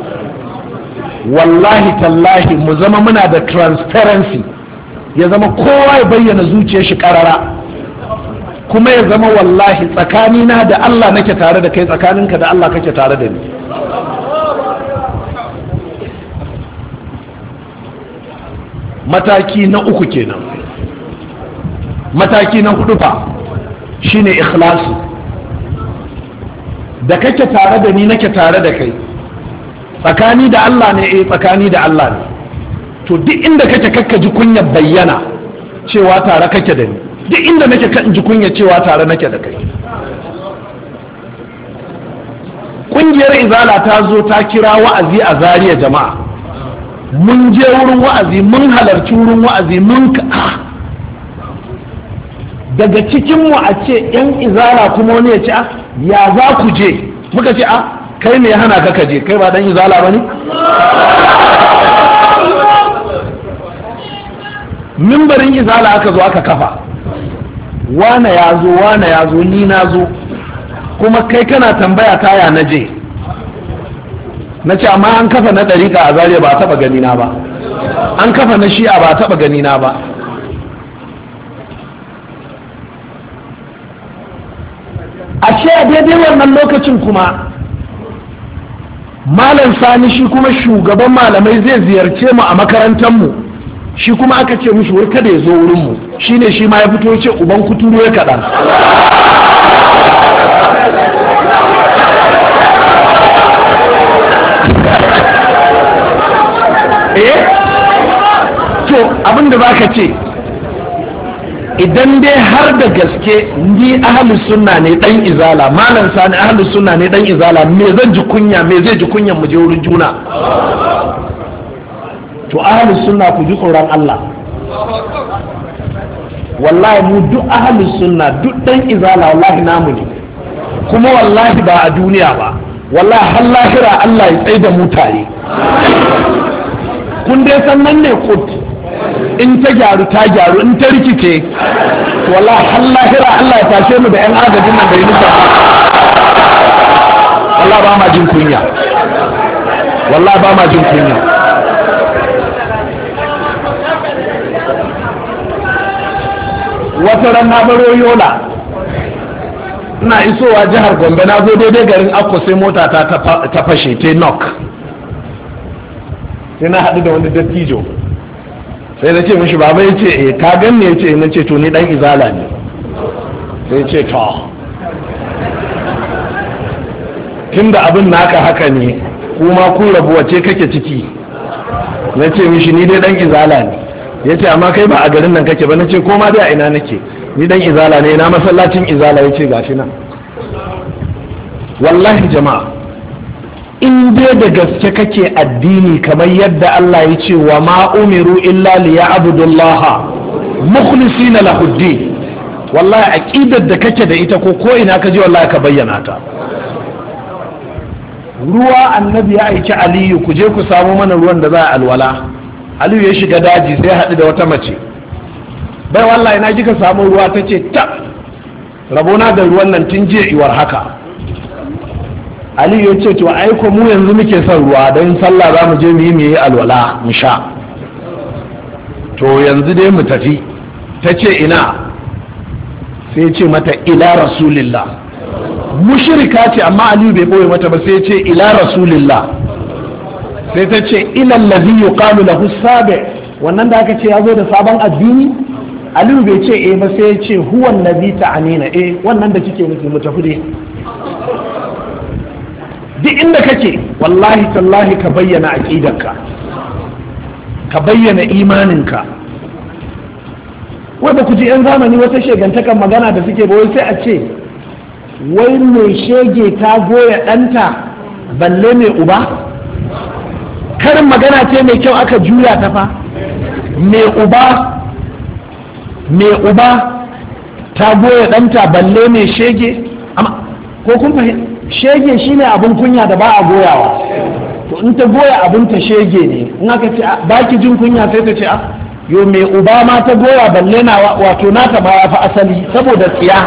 Wallahi tallahi mu zama muna da transparency, ya zama kowa ya bayyana zuciyar shi ƙarara, kuma ya zama wallahi tsakanina da Allah nake tare da kai, tsakaninka da Allah kake tare da ni. Mataki na uku kenan. Mataki na hudu fa shine ikhlasi. Da kake tare da ni nake tare da kai, tsakani da Allah ne, eh tsakani da Allah ne. To duk inda kake kakka ji kunya bayyana cewa tare kake da ni, duk inda nake kan ji kunya cewa tare nake da kai. Kungiyar Izala ta zo ta kira wa'azi a Zaria jama'a, mun je wurin wa'azi, mun halarci wurin wa'azi, mun daga cikinmu a ce yan Izala kuma wani ya ce a ya za ku je, muka ce a kai me hana ka ka je, kai ba dan Izala ba ne? Mimbarin Izala aka zo aka kafa, wane ya zo wane ya zo ni na zo, kuma kai kana tambaya taya na je na ce amma an kafa na ɗariƙa a Zariya ba a taɓa gani na ba, an kafa na shi'a ba a taɓa gani na ba. ashe a daidai wannan lokacin kuma malam Sani shi kuma shugaban malamai zai ziyarce mu a makarantar mu, shi kuma aka ce mishi wai kada ya zo wurin mu, shine shi ma ya fito ce uban kuturu ya kaɗan. eh to abinda baka ce idan dai har da gaske ni ahlus sunna ne dan izala, malam Sani ahlus sunna ne dan izala, me zan ji kunya, me zai ji kunyan mu je wurin juna? to ahlus sunna ku ji tsoron Allah, wallahi mu duk ahlus sunna duk dan izala wallahi namu ne, kuma wallahi ba a duniya ba, wallahi har lahira Allah ya tsaye da mu tare. kun dai san nan ne kut, in ta gyaru ta gyaru, in ta rikice to wallahi har lahira Allah ya tashe mu da yan agajin nan da yi nufa. wallahi ba ma jin kunya, wallahi ba ma jin kunya. wata ran na baro Yola, ina isowa jihar Gombe, na zo daidai garin Akko sai mota ta ta fashe ta knock, sai na haɗu da wani dattijo, sai na ce mishi baba, ya ce eh ka ganni, ya ce na ce to ni dan izala ne, sai ce to tunda abin naka haka ne kuma kun rabu wace kake ciki? Na ce mishi ni dai dan izala ne. Ya ce amma kai ba a garin nan kake ba? Na ce ko ma dai a ina nake, ni dan izala ne, na masallacin izala. Ya ce gashi nan. wallahi jama'a, in dai da gaske kake addini kamar yadda Allah ya ce wa ma umiru illa liya'budullaha mukhlisina lahuddin, wallahi aqidar da kake da ita ko ko ina ka je wallahi ka bayyana ta. ruwa annabi ya aiki Aliyu, ku je ku samu mana ruwan da za a alwala. Aliyu ya shiga daji sai haɗu da wata mace, bai wallahi na kika samu ruwa? ta ce ta rabona da ruwan nan tun jiya iwar haka. Aliyu ya ce to aiko mu yanzu muke son ruwa don sallah za mu je mu yi mu yi alwala mu sha, to yanzu dai mu tafi. ta ce ina? sai ce mata ila rasulillah. mushrika ce amma Aliyu bai boye mata ba, sai ce ila rasulillah. sai ta ce ila allazi yuqalu lahu sabi, wannan da aka ce ya zo da sabon addini. Aliyu bai ce eh ba, sai ya ce huwa allazi ta'anina, eh wannan da kike nufi, mu tafi dai. duk inda kake wallahi tallahi ka bayyana aqidarka, ka bayyana imaninka. wai ba ku ji yan zamani wata shegantakan magana da suke ba, wai sai a ce wai mai shege ta goya ɗanta balle mai uba. karin magana ce mai kyau aka juya ta fa. mai uba mai uba ta goya ɗanta balle mai shege. amma ko kun fahimta, shege shine abin kunya da ba a goyawa, to in ta goya abin ta shege ne. in aka ce ba ki jin kunya sai ta ce a yo mai uba ma ta goya balle na, wato nata ma ya fi asali saboda tsiya.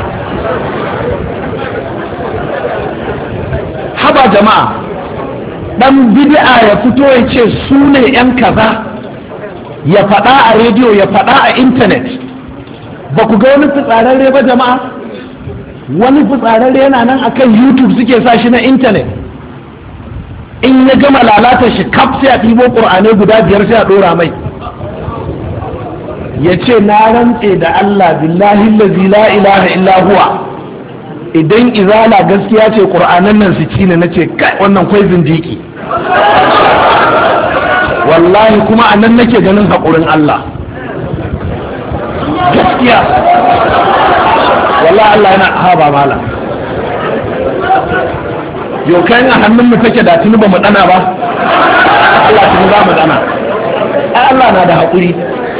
haba jama'a, dan bid'a ya fito ya ce su ne yan kaza, ya faɗa a rediyo, ya faɗa a intanet. ba ku ga wani fitsararre ba jama'a? wani fitsararre yana nan akan YouTube suke sa shi na intanet, in ya gama lalata shi kaf sai a ɗibo ƙur'anai guda biyar sai a ɗora mai, ya ce na rantse da Allah billahi allazi la ilaha illa huwa, idan izala gaskiya ce ƙur'anan nan su ci ne. na ce kai wannan kwai zinjiki wallahi, kuma a nan nake ganin haƙurin Allah gaskiya. wallahi Allah yana haba mala, yau kayan a hannun mu take da tuni ba mu dana ba. Allah tuni za mu dana, ai Allah na da haƙuri.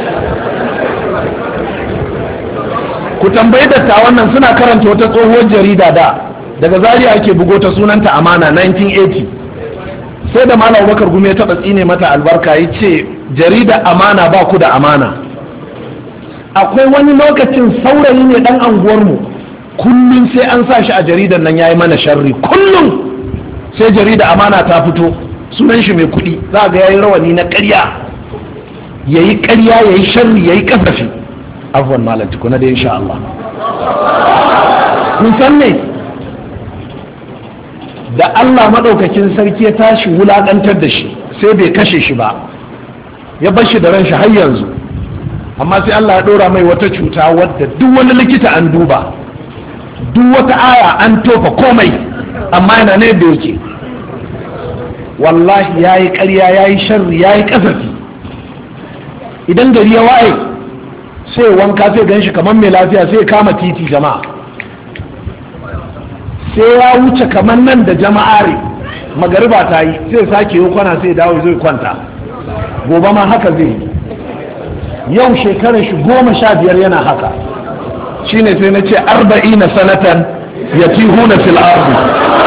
ku tambayi dattawan nan, suna karanta wata tsohuwar jarida da daga Zaria ake bugo ta, sunanta Amana nineteen eighty. sai da Malam Abubakar Gumi ya taɓa tsine mata albarka, ya ce jarida Amana ba ku da amana. akwai wani lokacin saurayi ne dan anguwarmu kullum sai an sa shi a jaridar nan yayi mana sharri, kullum sai jarida amana ta fito sunan shi mai kuɗi za ga yayi rawani na ƙarya, yayi ƙarya yayi sharri yayi kasafi. afwan malam tukuna da insha Allah kun san ne da Allah madaukakin sarki ya tashi wulakantar da shi sai bai kashe shi ba, ya bar shi da ran shi har yanzu, amma sai Allah ya dora mai wata cuta wadda duk wani likita an duba, duk wata aya an tofa komai, amma yana ne da yake. Wallahi yayi ƙarya yayi sharri yayi kasafi. Idan gari ya waye sai wanka sai ganshi kamar mai lafiya sai kama titi jama'a, sai ya wuce kamar nan da jama'are magariba ta yi sai sake yi kwana sai dawo zai kwanta, gobe ma haka zai yi. Yau shekarar shi goma sha biyar yana haka, shine sai na ce arba'ina sanatan yatihuna fil ardi,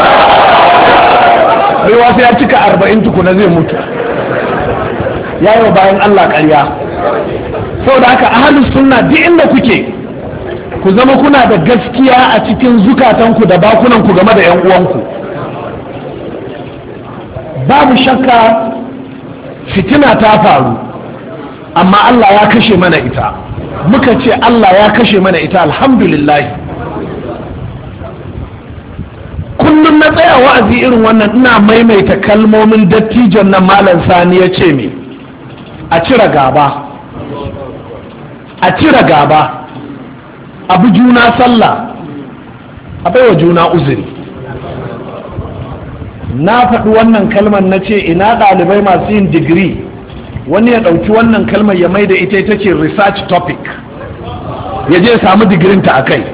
sai wasu ya cika arba'in tukuna zai mutu, ya yi wa bayan Allah ƙarya. Saboda haka ahlus sunna duk inda kuke ku zama kuna da gaskiya a cikin zukatanku da bakunanku game da yan uwanku. Babu shakka fitina ta faru, amma Allah ya kashe mana ita, muka ce Allah ya kashe mana ita alhamdulillah. Kullum na tsaya wa'azi irin wannan ina maimaita kalmomin dattijon nan malam Sani ya ce me, a cire gaba, a cire gaba, abu juna sallah, a baiwa juna uzuri. Na faɗi wannan kalmar na ce ina ɗalibai masu yin digiri wani ya ɗauki wannan kalmar ya mai da ita ita ce research topic, ya je samu digirinta a kai.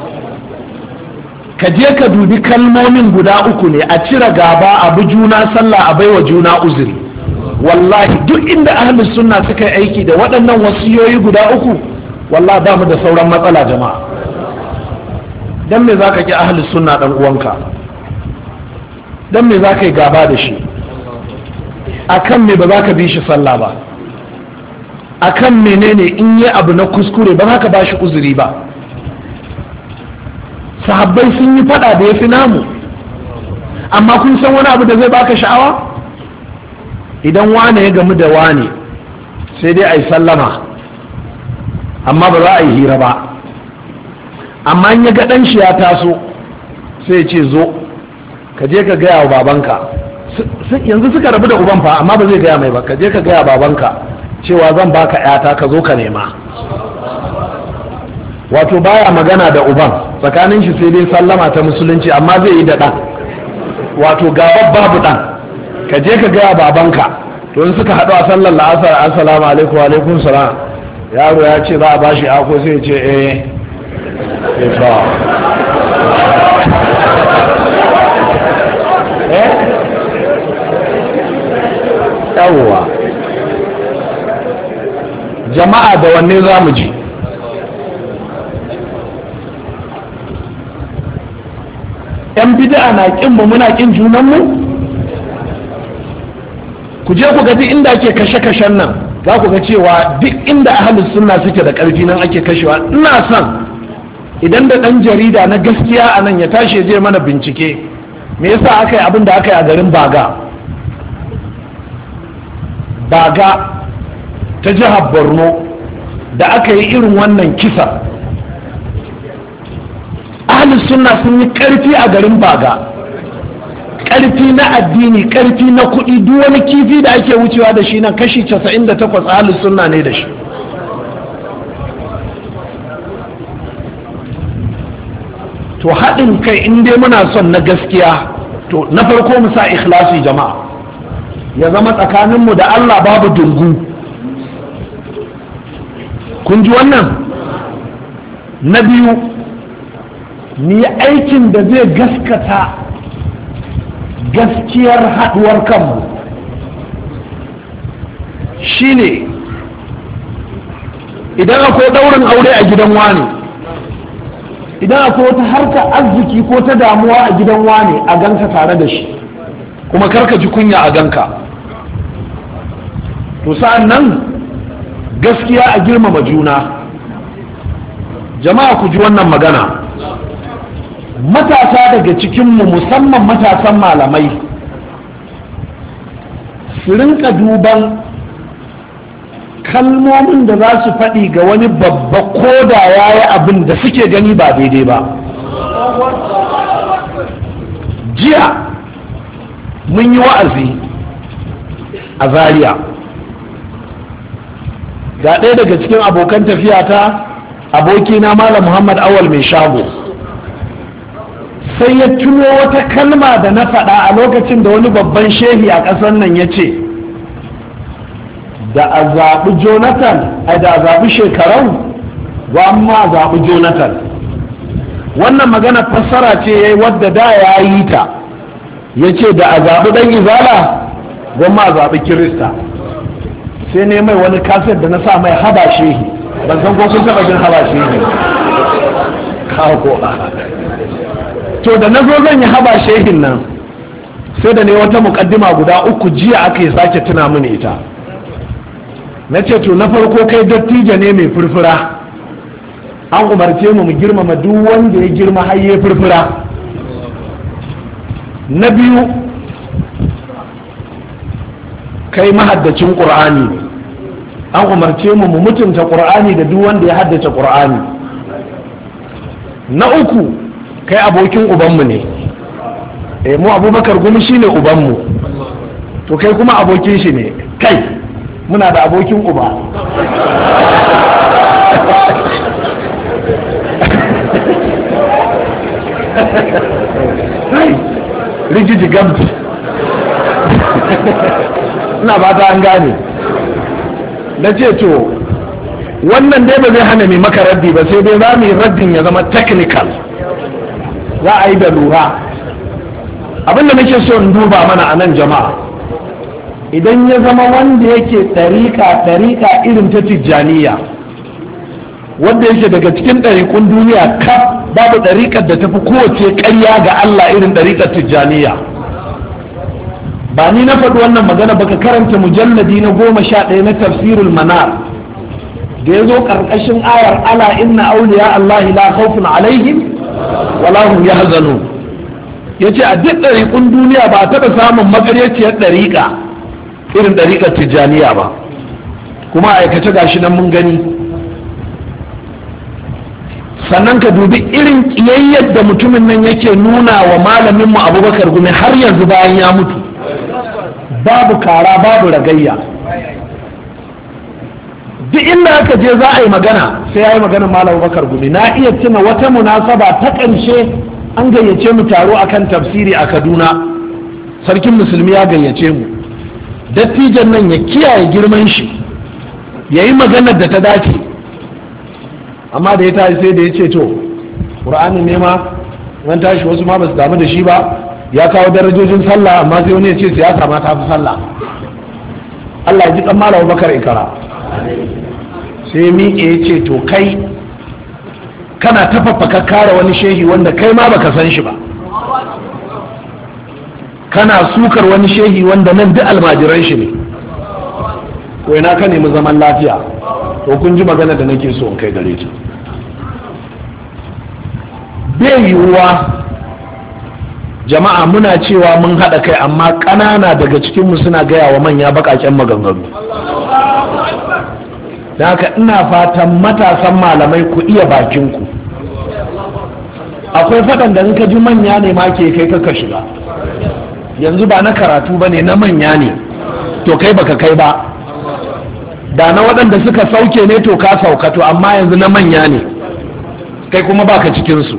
Ka je ka dubi kalmomin guda uku ne, a cire gaba, abu juna sallah, a baiwa juna uzuri. Wallahi duk inda ahlus sunna suka yi aiki da waɗannan wasiyoyi guda uku, wallahi ba mu da sauran matsala jama'a. Dan me za ka ki ahlus sunna ɗan uwanka? Dan me za ka yi gaba da shi? Akan me ba za ka bi shi sallah ba? Akan menene in yi abu na kuskure ba za ka ba shi uzuri ba? Sahabbai sun yi fada da ya fi namu, amma kun san wani abu da zai baka sha'awa? Idan wane ya gamu da wane sai dai a yi sallama, amma ba za a yi hira ba. Amma in ya ga ɗan shi ya taso sai ce zo ka je ka gaya wa babanka, yanzu suka rabu da uban fa, amma ba zai gaya mai ba, ka je ka gaya babanka cewa zan baka yata ka zo ka nema. Wato baya magana da uban, tsakanin shi sai dai sallama ta musulunci, amma zai yi da ɗan. Wato ga babu ɗan, ka je ka gaya babanka. To in suka haɗu a sallar la'asar, assalamu alaikum wa alaikum salam, yaro ya ce za a bashi ako sai ya ce eh eh yawwa jama'a da wanne za mu ji? yan bid'a na kin mu muna kin junan mu? Ku je ku ga duk inda ake kashe-kashen nan, za ku ga cewa duk inda ahlus sunna suke da ƙarfi nan ake kashewa. Ina son idan da ɗan jarida na gaskiya a nan ya tashi je mana bincike me yasa aka yi abin da aka yi a garin Baga Baga ta jihar Borno da aka yi irin wannan kisa. Ahlus sunna sun yi ƙarfi a garin Baga, ƙarfi na addini, ƙarfi na kuɗi, duk wani kifi da ake wucewa da shi nan kashi casa'in da takwas ahlus sunna ne da shi. To haɗin kai in dai muna son na gaskiya, to na farko mu sa ikhlasi jama'a, ya zama tsakaninmu da Allah babu dungu. Kun ji wannan? Na biyu, ni aikin da zai gaskata gaskiyar haɗuwar kanmu shine idan akwai ɗaurin aure a gidan wani, idan akwai wata harka arziki ko ta damuwa a gidan wani, a ganka tare da shi, kuma karka ji kunya a ganka. To sa'an nan gaskiya a girmama juna. Jama'a ku ji wannan magana, matasa daga cikinmu musamman matasan malamai su rinka duban kalmomin da za su faɗi ga wani babba ko da ya yi abin da suke gani ba daidai ba. Jiya mun yi wa'azi a Zaria, ga ɗaya daga cikin abokan tafiyata abokina Malam Muhammad Awal mai shago sai ya tuno wata kalma da na faɗa a lokacin da wani babban shehi a ƙasar nan ya ce da a zaɓi Jonathan a da a zaɓi shekarau gwamma a zaɓi Jonathan. Wannan magana fassara ce ya yi wadda da ya yi ta, ya ce da a zaɓi ɗan izala gwamma a zaɓi Kirista. Sai ne mai wani kaset da na sa mai haba shehi, ban san ko kun taɓa jin haba shehi kawo ko to da na zo zan yi haba shehin nan sai da ne wata muƙaddima guda uku jiya aka yi sake tuna mini ita. Na ce to na farko kai dattijo ne mai furfura, an umarce mu mu girmama duk wanda ya girma har ya furfura. Na biyu kai mahaddacin ƙur'ani, an umarce mu mu mutunta ƙur'ani da duk wanda ya haddace ƙur'ani. Na uku kai abokin ubanmu ne, e mu Abubakar Gumi shine ubanmu, to kai kuma abokin shi ne. Kai muna da abokin uba. Rigiji gamti. Ina ba ta an gane. Na ce to wannan dai ba zai hana mai maka raddi ba, sai dai za mu yi raddin ya zama technical, za a yi da lura. Abinda nake so in duba mana a nan jama'a, idan ya zama wanda yake ɗariƙa ɗariƙa irin ta tijjaniya, wanda yake daga cikin ɗariƙun duniya kaf babu ɗariƙar da tafi kowace ƙarya ga Allah irin ɗariƙar tijjaniya. Ba ni na faɗi wannan magana baka karanta mujalladi na goma sha ɗaya na tafsirul manar da ya zo ƙarƙashin ayar ala inna auliya Allah la khawfun alaihim wala hum yahzanun. Yace a duk ɗariƙun duniya ba taɓa samun magaryaciyar ɗariƙa irin ɗariƙar tijjaniya ba, kuma aikace gashi nan mun gani. Sannan ka dubi irin ƙiyayyar da mutumin nan yake nuna wa malaminmu Abubakar Gumi har yanzu bayan ya mutu, babu kara babu ragayya. Duk inda aka je za a yi magana sai ya yi magana Malam Abubakar Gumi. Na iya tuna wata munasaba ta ƙarshe an gayyace mu taro akan tafsiri a Kaduna, sarkin musulmi ya gayyace mu. Dattijan nan ya kiyaye girman shi, ya yi maganar da ta dace, amma da ya tashi sai da ya ce to ƙur'anin ne ma wani tashi wasu ma ba su damu da shi ba, ya kawo darajojin sallah amma sai wani ya ce siyasa ma ta fi sallah. Allah ya ji ɗan Malam Abubakar Ikara. Sai miƙe ya ce to kai kana tafaffaka kare wani shehi wanda kai ma baka san shi ba, kana sukar wani shehi wanda nan duk almajiran shi ne, ko ina ka nemi zaman lafiya. To kun ji magana da nake so in kai gare ta. Bai yiwuwa jama'a muna cewa mun haɗa kai amma ƙanana daga cikinmu suna gaya wa manya baƙaƙen maganganu. Da haka ina fatan matasan malamai ku iya bakinku. Akwai faɗan da in ka ji manya ne ma ke kai kaka shiga, yanzu ba na karatu ba ne, na manya ne, to kai baka kai ba. Da na waɗanda suka sauke ne to ka sauka, to amma yanzu na manya ne, kai kuma baka cikinsu.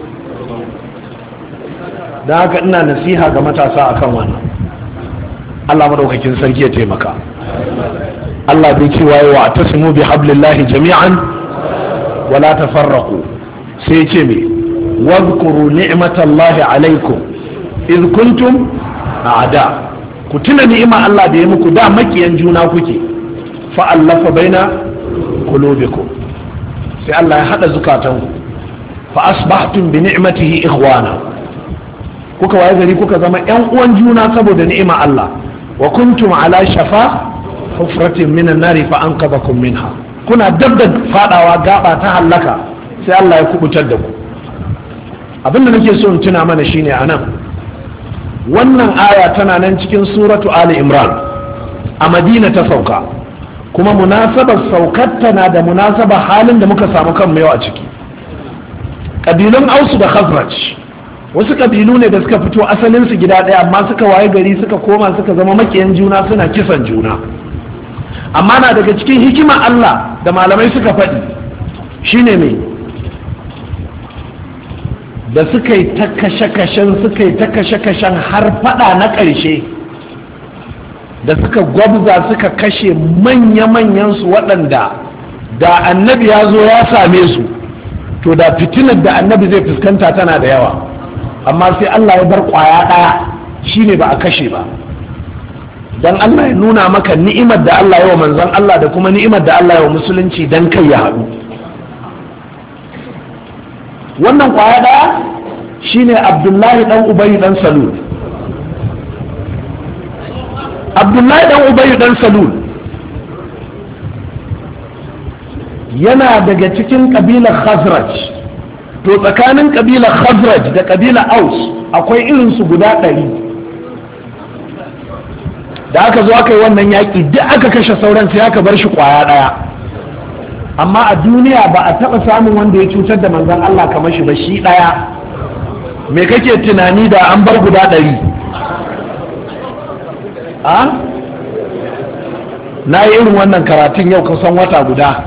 Da haka ina nasiha ga matasa akan wannan. Allah madaukakin sarki ya taimaka. Allah bai ce waye wa atasimu bi hablillahi jami'an wala tafarraqu, sai ce me wadhkuru ni'matallahi alaikum iz kuntum a'da, ku tuna ni'ima Allah da ya muku, da makiyan juna kuke, fa allafa baina qulubikum, sai Allah ya hada zukatanku, fa asbahtum bi ni'matihi ikhwana, kuka waye gari kuka zama yan uwan juna saboda ni'ima Allah. Wa kuntum ala shafa hufratin minan nari fa anqadhakum minha, kuna dab da fadawa gaba ta halaka sai Allah ya kubutar da ku. abinda nake so in tuna mana shine anan wannan aya tana nan cikin suratu Ali Imran, a Madina ta sauka, kuma munasabar saukar tana da munasabar halin da muka samu kanmu yau a ciki. Kabilun Ausu da Khazraj wasu kabilu ne da suka fito asalin su gida ɗaya, amma suka waye gari suka koma suka zama makiyan juna, suna kisan juna. Amma na daga cikin hikima Allah da malamai suka faɗi shine me, da suka yi ta kashe-kashen suka yi ta kashe-kashen har fada na ƙarshe, da suka gwabza suka kashe manya-manyan su waɗanda da annabi ya zo ya same su to da fitinar da annabi zai fuskanta tana da yawa, amma sai Allah ya bar ƙwaya ɗaya shine ba a kashe ba, don Allah ya nuna maka ni'imar da Allah ya wa manzon Allah da kuma ni'imar da Allah ya wa musulunci don kai ya haɗu. Wannan kwaya ɗaya shine Abdullahi dan Ubay dan Salul. Abdullahi dan Ubay dan Salul yana daga cikin kabilar Khazraj. To tsakanin kabilar Khazraj da kabilar Aus akwai irin su guda ɗari. Da aka zo aka yi wannan yaƙi duk aka kashe sauran sai aka bar shi kwaya ɗaya. Amma a duniya ba a taɓa samun wanda ya cutar da manzon Allah kamar shi ba, shi ɗaya. Me kake tunani da an bar guda ɗari? A? Na yi irin wannan karatun yau kusan wata guda.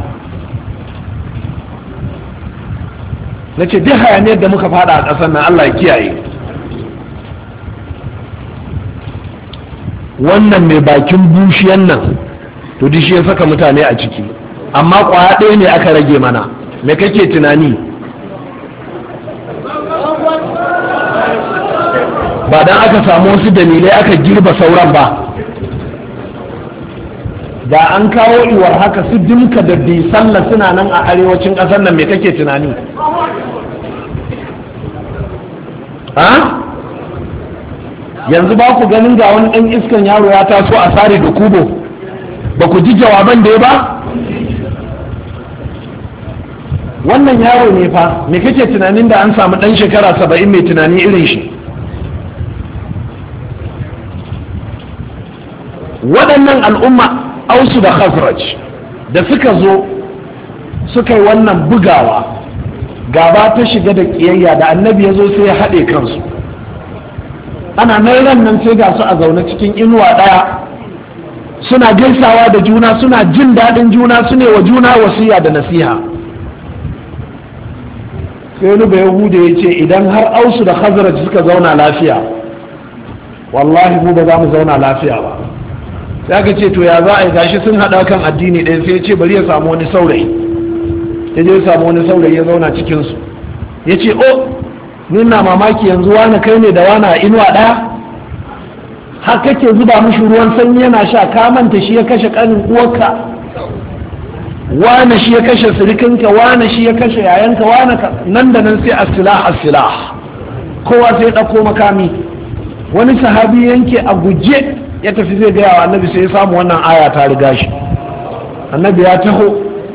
Na ce duk hayaniyar da muka fada a ƙasar nan Allah ya kiyaye. Wannan mai bakin bushiyan nan to duk shi ya saka mutane a ciki. Amma kwaya ɗaya ne aka rage mana. Me kake tunani? Ba dan aka samu wasu dalilai aka girba sauran ba, da an kawo iwar haka su dimka da sallah suna nan a arewacin ƙasar nan. Me kake tunani? ha? Yanzu ba ku ganin ga wani ɗan iskan yaro ya taso a sare da kubo, ba ku ji jawaban da ya ba? Wannan yaro ne fa, me kake tunanin da an samu ɗan shekara saba'in mai tunani irin shi? Waɗannan al'umma Ausu da Khazraj da suka zo suka yi wannan bugawa, gaba ta shiga da ƙiyayya, da annabi ya zo sai ya haɗe kansu. Ana nan ran nan sai ga su a zaune cikin inuwa ɗaya, suna gaisawa da juna, suna jin daɗin juna, su ne wa juna wasiya da nasiha. Sai wani bayahude ya ce idan har Ausu da Khazraj suka zauna lafiya, wallahi mu ba za mu zauna lafiya ba. Sai aka ce to ya za a yi, gashi sun haɗa kan addini ɗaya, sai ya ce bari ya samu wani saurayi. Ya je ya samu wani saurayi ya zauna cikinsu, ya ce o ni na mamaki yanzu wani kai ne da wani a inuwa ɗaya, har kake zuba mishi ruwan sanyi yana sha, ka manta shi ya kashe ƙanin uwarka, wane shi ya kashe sirikinka, wane shi ya kashe yayanka, wane ka nan da nan sai asilah asilah, kowa sai ya ɗauko makami. Wani sahabi yanke a guje ya tafi zai gaya wa annabi, sai ya samu wannan aya ta riga shi. Annabi ya taho,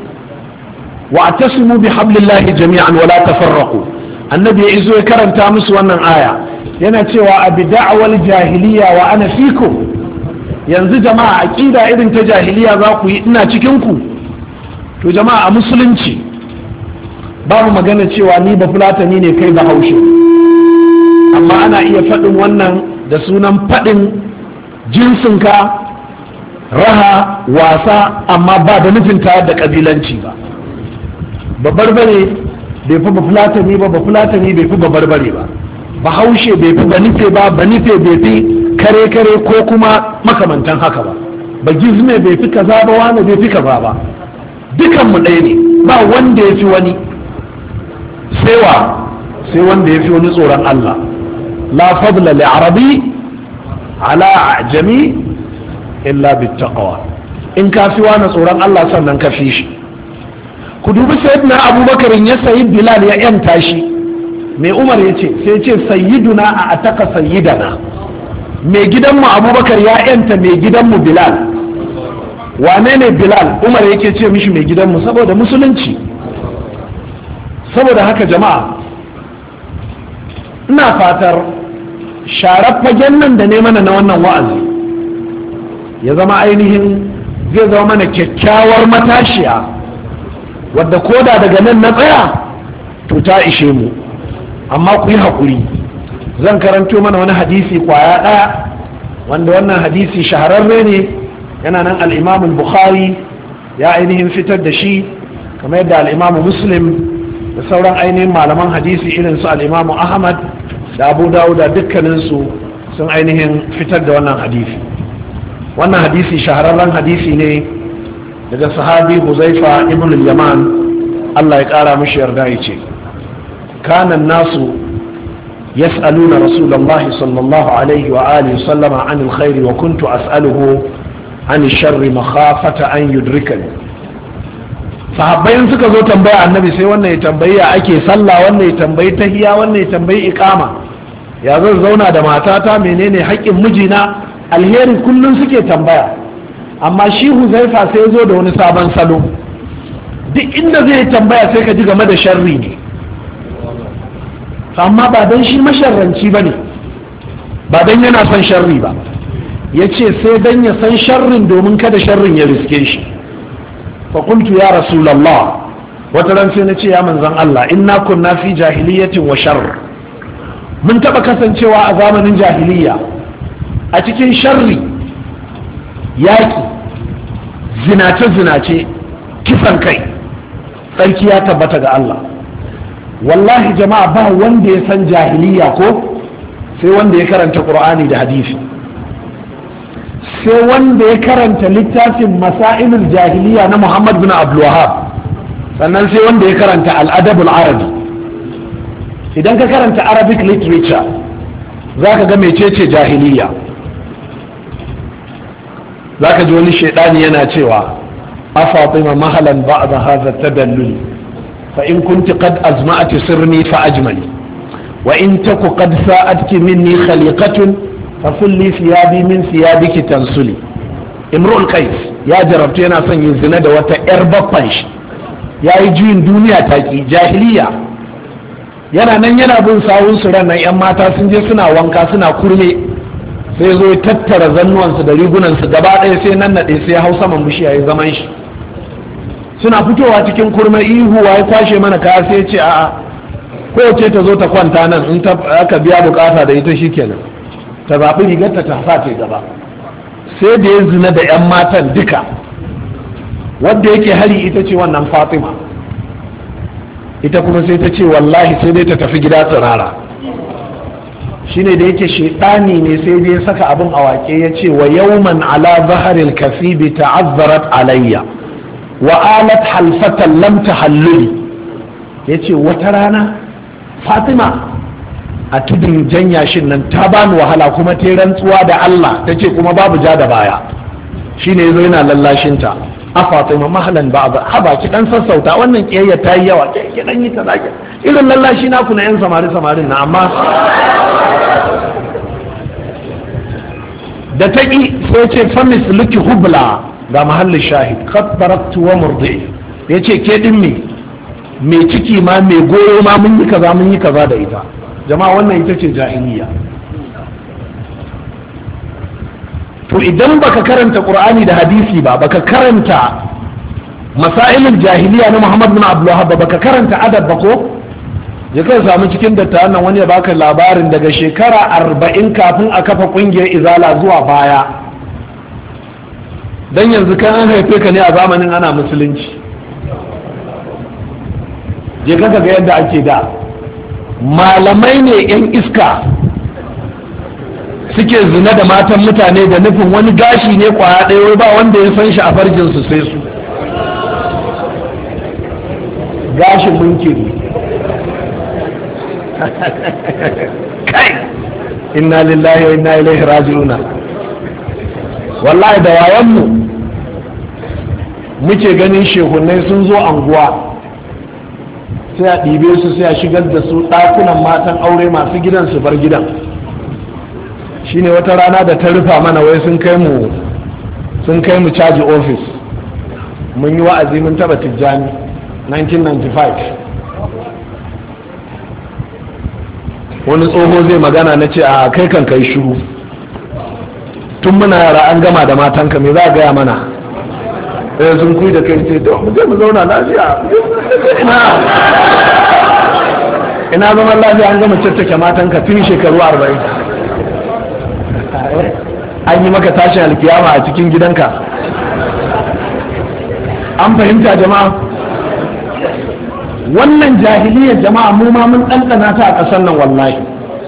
wa atasimu bi hablillahi jami'an wala tafarraqu. Annabi ya izo ya karanta musu wannan aya, yana cewa abi da'wal jahiliya wa ana fikum. Yanzu jama'a aqida irin ta jahiliya za ku yi, ina cikin ku. To jama'a a musulunci babu magana cewa ni ba fulatani ne kai ba haushe, amma ana iya faɗin wannan da sunan faɗin jinsinka, raha, wasa, amma ba da nufin tayar da ƙabilanci ba. Babarbare bai fi ba fulatani ba, ba fulatani bai fi babarbare ba, ba haushe bai fi ba nufe ba, ba nufe bai fi kare kare ko kuma makamantan haka ba, ba gizme bai fi kaza ba, wani bai fi kaza ba. Dukanmu ɗaya ne, ba wanda ya fi wani, sai wa sai wanda ya fi wani tsoron Allah. La fadla li arabi ala ajami illa bittaqwa. In ka fi wani tsoron Allah sannan ka fi shi. Ku dubi sayyidina Abubakar ya sayi Bilal ya yanta shi. Mai Umar ya ce, sai ce sayyiduna a ataka sayyidana. Mai gidanmu Abubakar ya yanta mai gidanmu Bilal. Wane ne Bilal? Umar yake ce mishi mai gidanmu saboda musulunci. Saboda haka jama'a, ina fatar sharar fagen nan da ne mana na wannan wa'azi ya zama ainihin zai zama mana kyakkyawar matashiya wadda koda daga nan na tsaya to ta ishe mu. Amma ku yi haƙuri, zan karanto mana wani hadisi kwaya ɗaya wanda wannan hadisi shahararre ne, yana nan al'imamu bukhari ya ainihin fitar da shi kamar yadda al'imamu muslim da sauran ainihin malaman hadisi irin su al'imamu ahmad da abu dawuda dukkaninsu sun ainihin fitar da wannan hadisi. Wannan hadisi shahararren hadisi ne daga sahabi huzaifa ibn al-yaman, Allah ya ƙara mishi yarda ya ce كان الناس يسألون رسول الله صلى الله عليه وآله وسلم عن الخير وكنت أسأله عن الشر مخافة أن يدركني. sahabbayin suka zo tambaya annabi sai wannan ya tambayi ya ake sallah, wannan ya tambayi tahiya, wannan ya tambayi iqama, ya zan zauna da matata, menene haƙƙin mijina, alheri kullum suke tambaya. Amma shi huzaifa sai ya zo da wani sabon salo, duk inda zai tambaya sai ka ji game da sharri ne, amma ba don shi masharranci ba ne, ba don yana son sharri ba, ya ce sai don ya san sharrin domin kada sharrin ya riske shi. faƙuntu ya rasulallah, wata ran sai na ce ya manzan Allah, inna kunna fi jahiliyatin wa sharr, mun taɓa kasancewa a zamanin jahiliya a cikin sharri, yaƙi, zinace-zinace, kisan kai, tsarki ya tabbata ga Allah. Wallahi jama'a ba wanda ya san jahiliya ko sai wanda ya karanta Qur'ani da hadisi, sai wanda ya karanta littafin masailul jahiliya na Muhammad bin Abdul Wahhab, sannan sai wanda ya karanta al-adabul arabi. Idan ka karanta Arabic literature zaka ga mecece jahiliya, zaka ji wani shaidani yana cewa afatima mahalan ba'da hadha tadallul فإن كنت قد أزمأت سرني فأجملي وإن تك قد ساءتك مني خليقة فصلي ثيابي من ثيابك تنسلي. امرؤ القيس يا جربت أنا سن يزنا da wata yar babban shi, ya yi juyin duniya taki jahiliya, yana nan yana bin sawun su ran nan yan mata sun je suna wanka suna kurme, sai zo ya tattara zannuwansu da rigunansu gaba ɗaya sai nan naɗe sai ya hau saman bishiya ya zaman shi. Suna fitowa cikin kurma ihu ya kwashe mana kaya, sai ce a'a kowace ta zo ta kwanta nan, in ta aka biya bukata da ita shikenan ta zaɓi rigarta ta sa ta gaba. Sai da ya zina da 'yan matan duka, wadda yake hari ita ce wannan Fatima, ita kuma sai ta ce wallahi sai dai ta tafi gida tsirara. shine da yake shaidani ne sai dai saka abin a wake ya ce wa yawman ala zaharil kasibi ta'azzarat alayya wa alat halfatan lam tahalluli, yace wata rana Fatima a tudun janyashin nan ta bani wahala kuma ta rantsuwa da Allah ta ce kuma babu ja da baya. Shine yazo yana lallashinta, a Fatima mahalan ba haba ki dan sassauta, wannan kiyayya ta yi yawa, ki dan yi ta zaki irin lallashi naku na yan samari samarin na. Amma da ta ki sai ce famis luki hubla, ga mahallin shahid qad baraktu wa murdi, yace ke din me me ciki ma me goyo ma mun yi kaza mun yi kaza da ita. Jama'a wannan ita ce jahiliya. To idan baka karanta Qur'ani da hadisi ba, baka karanta masailul jahiliya na Muhammad bin Abdul Wahhab, baka karanta adab ba ko, je kai samu cikin dattawan nan wani ya baka labarin daga shekara arba'in kafin a kafa kungiyar izala zuwa baya. Dan yanzu kan an haife ka ne a zamanin ana musulunci. Je ka ga yadda ake da malamai ne yan iska suke zina da matan mutane da nufin wani gashi ne kwaya ɗaya, ba wanda ya san shi a farjin su sai su. Gashin munkiri. Kai inna lillahi wa inna ilaihi raji'una. Wallahi da wayanmu muke ganin shehunai sun zo anguwa sai a ɗibe su sai a shigar da su ɗakunan matan aure masu gidan su bar gidan. Shine wata rana da ta rufa mana wai sun kai mu sun kai mu caji ofis, mun yi wa'azi mun taba tijjani nineteen ninety-five. wani tsoho zai magana na ce a kai kan kai shuru, tun muna yara an gama da matanka me za a gaya mana, sai sun kuyi da kai ce to mu je mu zauna lafiya, ina ina zaman lafiya an gama caccake matanka tun shekaru arba'in, an yi maka tashin alkiyama a cikin gidanka. An fahimta jama'a? Wannan jahiliyar jama'a mu ma mun ɗanɗana ta a ƙasar nan wallahi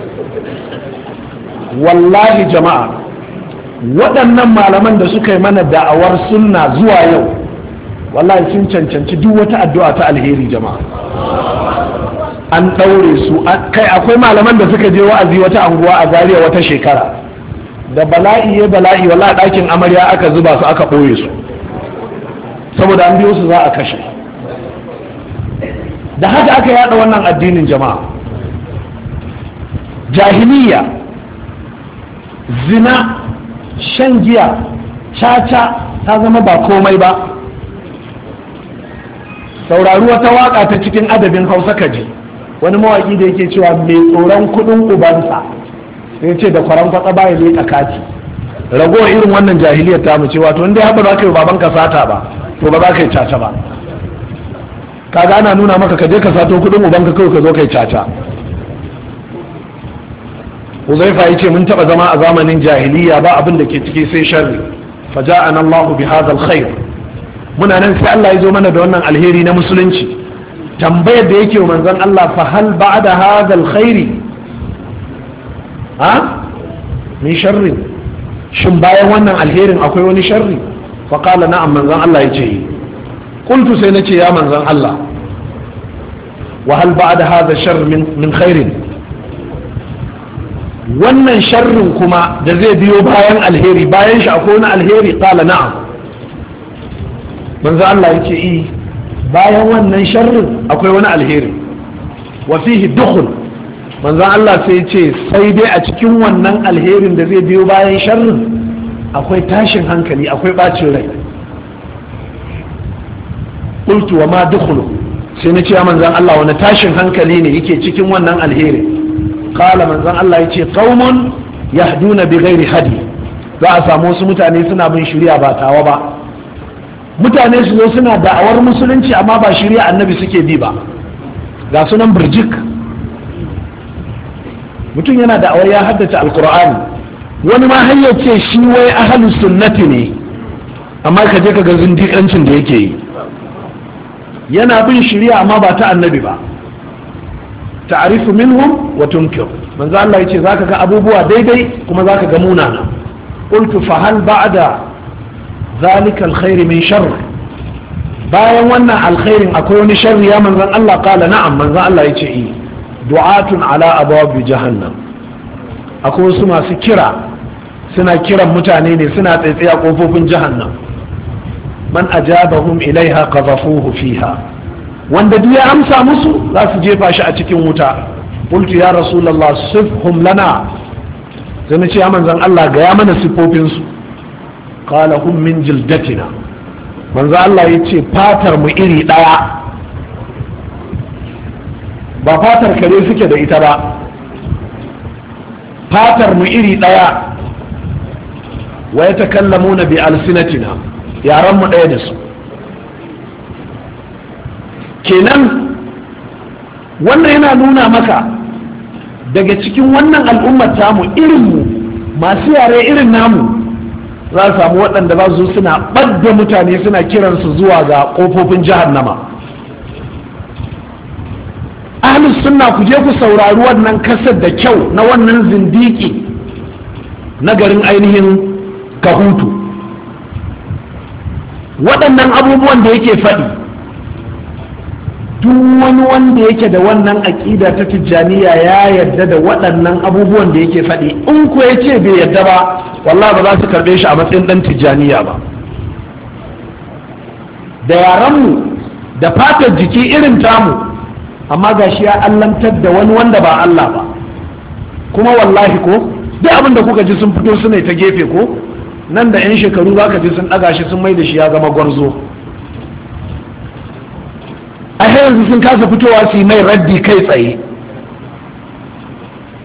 wallahi jama'a. Waɗannan malaman da suka yi mana da'awar sunna zuwa yau wallahi sun cancanci duk wata addu'a ta alheri jama'a. An ɗaure su, kai akwai malaman da suka je wa'azi wata anguwa a Zaria wata shekara, da bala'i ya bala'i wallahi ɗakin amarya aka zuba su aka ɓoye su saboda an biyo su za a kashe. Da haka aka yada wannan addinin jama'a. Jahiliya, zina, shan giya, caca ta zama ba komai ba. Saurari wata waka ta cikin adabin Hausa kaji, wani mawaki da yake cewa mai tsoron kudin ubansa sai ce da kwaran kwatsa baya leƙa kati. Ragowar irin wannan jahiliyar ta mu ce wato inda ya ba za ka yi babanka sata ba to ba za ka yi caca ba. Kaga ana nuna maka ka je ka sato kudin ubanka kawai ka zo kai caca. Uzaifa yace mun taba zama a zamanin jahiliya ba abin da ke ciki sai sharri, faja'ana Allahu bi hadha alkhair. Muna nan sai Allah ya zo mana da wannan alheri na musulunci. Tambayar da yake wa manzon Allah, fa hal ba'da hadha alkhairi ha min sharri, shin bayan wannan alherin akwai wani sharri? Fa qala na'am, manzon Allah yace قلت سينتي يا من زن الله وهل بعد هذا الشر من من خير؟ wannan sharrin kuma da zai biyo bayan alheri, bayan shi akwai wani alheri? Qala na'am, manzo Allah yace i bayan wannan sharrin akwai wani alheri. Wa fihi dukhul, manzo Allah sai yace sai dai a cikin wannan alherin da zai biyo bayan sharrin akwai tashin hankali, akwai bacin rai. Qultu wa ma dukhulu, sai na ce ya manzon Allah wani tashin hankali ne yake cikin wannan alheri? Qala, manzon Allah yace qaumun yahduna bi ghairi hadi, za a samu wasu mutane suna bin shari'a ba tawa ba. Mutane su zo suna da'awar musulunci amma ba shari'a annabi suke bi ba, ga sunan birjik. Mutum yana da'awar ya haddace alqur'ani, wani ma har ya ce shi wai ahlus sunnati ne, amma ka je ka ga zindiƙancin da yake yi. Yana bin shari'a amma ba ta annabi ba. Ta'rifu minhum wa tunkir, manzo Allah yace zaka ga abubuwa daidai kuma zaka ga munana. Qultu fa hal ba'da zalika alkhair min sharr, bayan wannan alkhairin akwai wani sharri ya manzon Allah? Qala na'am, manzo Allah yace i du'atun ala abwab jahannam, akwai wasu masu kira suna kiran mutane ne, suna tsaitsaya kofofin jahannam. Man ajabahum ilaiha qadhafuhu fiha, wanda duk ya amsa musu za su jefa shi a cikin wuta. Qultu ya rasulullah sifhum lana, sai nace ya manzon Allah ga ya mana sifofin su. Qala hum min jildatina, manzon Allah yace fatar mu iri daya, ba fatar kare suke da ita ba, fatar mu iri daya. Wa yatakallamuna bi alsinatina, yaran mu ɗaya da su. Kenan wannan yana nuna maka daga cikin wannan al'ummar tamu irinmu masu yare irin namu za a samu waɗanda ba su suna ɓadda mutane, suna kiransu zuwa ga ƙofofin jahannama. Ahlus sunna ku je ku saurari wannan kasar da kyau na wannan zindiki na garin ainihin Kahutu. Waɗannan abubuwan da yake faɗi, duk wani wanda yake da wannan aƙida ta tijjaniya ya yarda da waɗannan abubuwan da yake faɗi. In ku ya ce bai yarda ba, wallahi ba za su karɓe shi a matsayin ɗan tijjaniya ba. Da yaranmu da fatar jiki irin tamu, amma ga shi ya allantar da wani wanda ba Allah ba. Kuma wallahi ko duk abin da kuka ji sun fito su ne ta gefe ko, nan da 'yan shekaru za ka ji sun ɗaga shi sun mai da shi ya zama gwarzo. A yanzu sun kasa fitowa su yi mai raddi kai tsaye.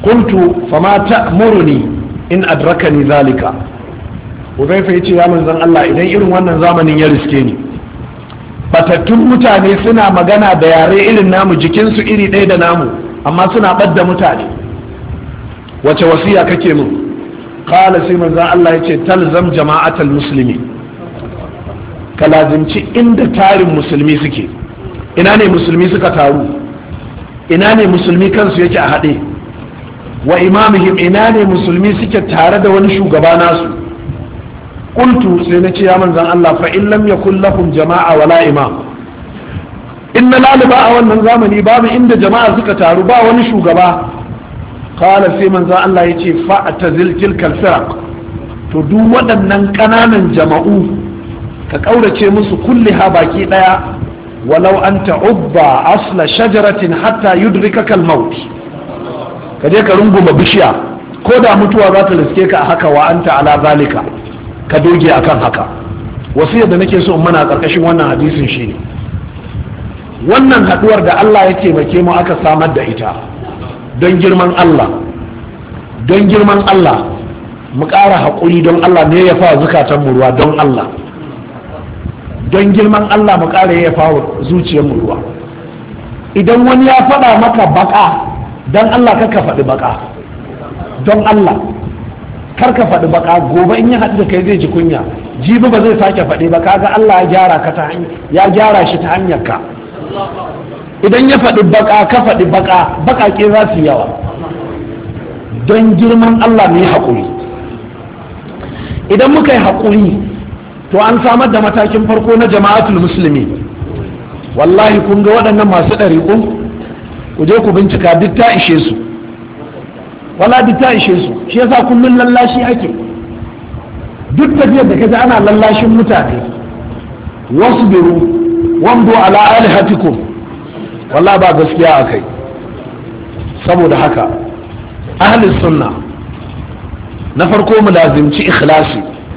qultu fama ta'muruni in adrakani zalika. Hudhaifa yace ya manzon Allah idan irin wannan zamanin ya riske ni, batattun mutane suna magana da yare irin namu, jikinsu iri ɗaya da namu, amma suna ɓadda mutane, wace wasiya kake mun? Kala sai manzon Allah yace talzam jama'atal muslimi, ka lazimci inda tarin musulmi suke. Ina ne musulmi suka taru? Ina ne musulmi kansu yake a haɗe? Wa imamihim, ina ne musulmi suke tare da wani shugaba nasu? Qultu sai na ce ya manzon Allah fa in lam yakul lahum jama'a wala imam, in na laliba a wannan zamani babu inda jama'a suka taru, ba wani shugaba. Kala sai manzon Allah ya ce fa'tazil tilkal firaq, to duk waɗannan ƙananan jama'u ka ƙaurace musu kulliha baki ɗaya, walau an ta'ubba asla shajaratin hatta yudrikaka al-maut, ka je ka runguma bishiya ko da mutuwa za ta riske ka a haka, wa anta ala zalika, ka doge akan haka. wasiyar da nake so in mana a ƙarƙashin wannan hadisin shine wannan haɗuwar da Allah ya taimake mu aka samar da ita, don girman Allah don girman Allah mu ƙara haƙuri don Allah ne ya fa zukatan mu ruwa, don Allah don girman Allah mu ƙara ya fa zuciyar mu ruwa. Idan wani ya faɗa maka baka, don Allah kar ka faɗi baka, don Allah kar ka faɗi baka. Gobe in ya haɗu da kai zai ji kunya, jibi ba zai sake faɗi ba, kaga Allah ya gyara ka ta hanyar, ya gyara shi ta hanyar ka. Idan ya faɗi baka ka faɗi baka, baƙaƙe za su yawa. Don girman Allah ne haƙuri. Idan muka yi haƙuri, to an samar da matakin farko na jama'atul musulmi. Wallahi kun ga waɗannan masu ɗariƙun, ku je ku bincika, duk ta ishe su, wala duk ta ishe su. Shi yasa kullum lallashi ake, duk tafiyar da kaji ana lallashin mutane, wasu biru wamdo ala alihatikum, wallahi ba gaskiya a kai. Saboda haka ahlus sunna na farko mu lazimci ikhlasi,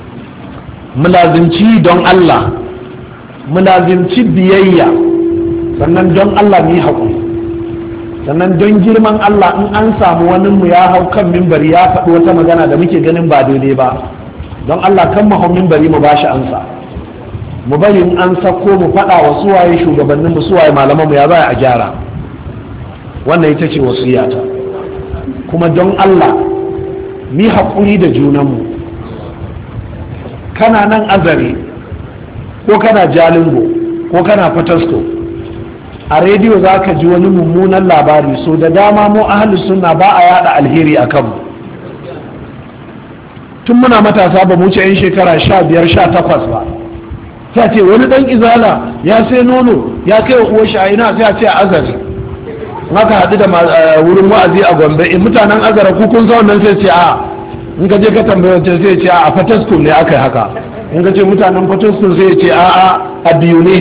mu lazimci don Allah, mu lazimci biyayya, sannan don Allah mu yi haƙuri, sannan don girman Allah in an samu wani mu ya hau kan mimbari ya faɗi wata magana da muke ganin ba daidai ba, don Allah kan mu hau mimbari mu bashi ansa, mu bari in an sako mu faɗa wa suwaye shugabannin mu, suwaye malaman mu, ya za a gyara. Wannan ita ce wasiyata. Kuma don Allah mi haƙuri da junanmu. Kana nan Azare ko kana Jalingo ko kana Fatasko, a rediyo za ka ji wani mummunan labari, so da dama mu ahlus sunna ba a yada alheri a kanmu. Tun muna matasa ba mu wuce yan shekara sha biyar sha takwas ba, sai ce wani dan izala ya sai nono ya kai wa uwar shi a ina, sai a ce a Azare. Maka haɗu da wurin wa'azi a Gombe, in mutanen Azare ku kun sa wannan, sai ce a, in ka je ka tambaye wancan sai ce a Fataskun ne aka yi haka, in ka ce mutanen Fataskun sai ce a a a biyu ne.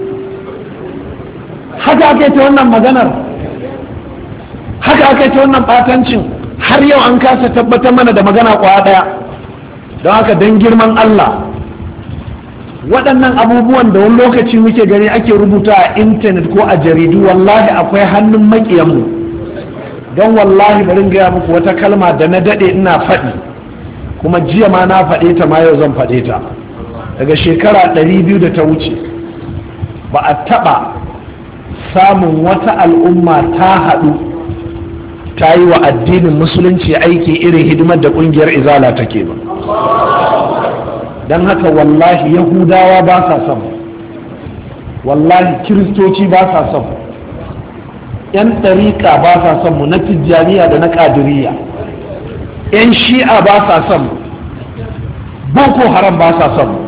Haka aka yi ta wannan maganar, haka aka yi ta wannan ɓatancin, har yau an kasa tabbatar mana da magana kwaya ɗaya. Don haka don girman Allah, waɗannan abubuwan da wani lokaci muke gani ake rubuta a intanet ko a jaridu, wallahi akwai hannun maƙiyanmu. Don wallahi bari in gaya muku wata kalma da na daɗe ina faɗi, kuma jiya ma na faɗe ta, ma yau zan faɗe ta. Daga shekara ɗari biyu da ta wuce ba a taɓa samun wata al'umma ta haɗu ta yi wa addinin musulunci aiki irin hidimar da ƙungiyar izala take ba. Don haka wallahi yahudawa ba sa son, wallahi kiristoci ba sa son, yan ɗariƙa ba sa son mu, na tijjaniya da na ƙadiriya, yan shi'a ba sa son mu, boko haram ba sa son mu.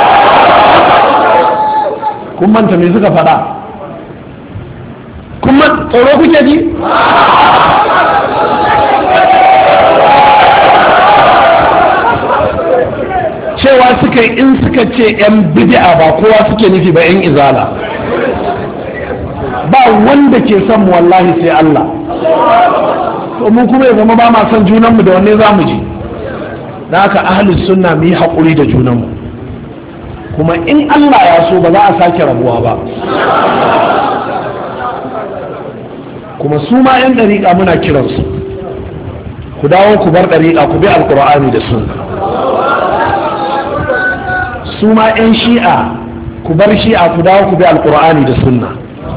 Kun manta me suka faɗa? Kun tsoro kuke ji? Cewa suka in suka ce yan bid'a ba kowa suke nufi ba, yan izala. Ba wanda ke son mu wallahi sai Allah. To mu kuma ya zama ba ma son junanmu, da wanne za mu ji? Da haka ahlus sunna mu yi haƙuri da junanmu, kuma in Allah ya so ba za a sake rabuwa ba. Kuma su ma yan ɗariƙa muna kiransu ku dawo ku bar ɗariƙa ku bi alƙur'ani da sunna. su ma 'yan shi'a ku bar shi'a ku dawo ku bi alƙur'ani da sunna.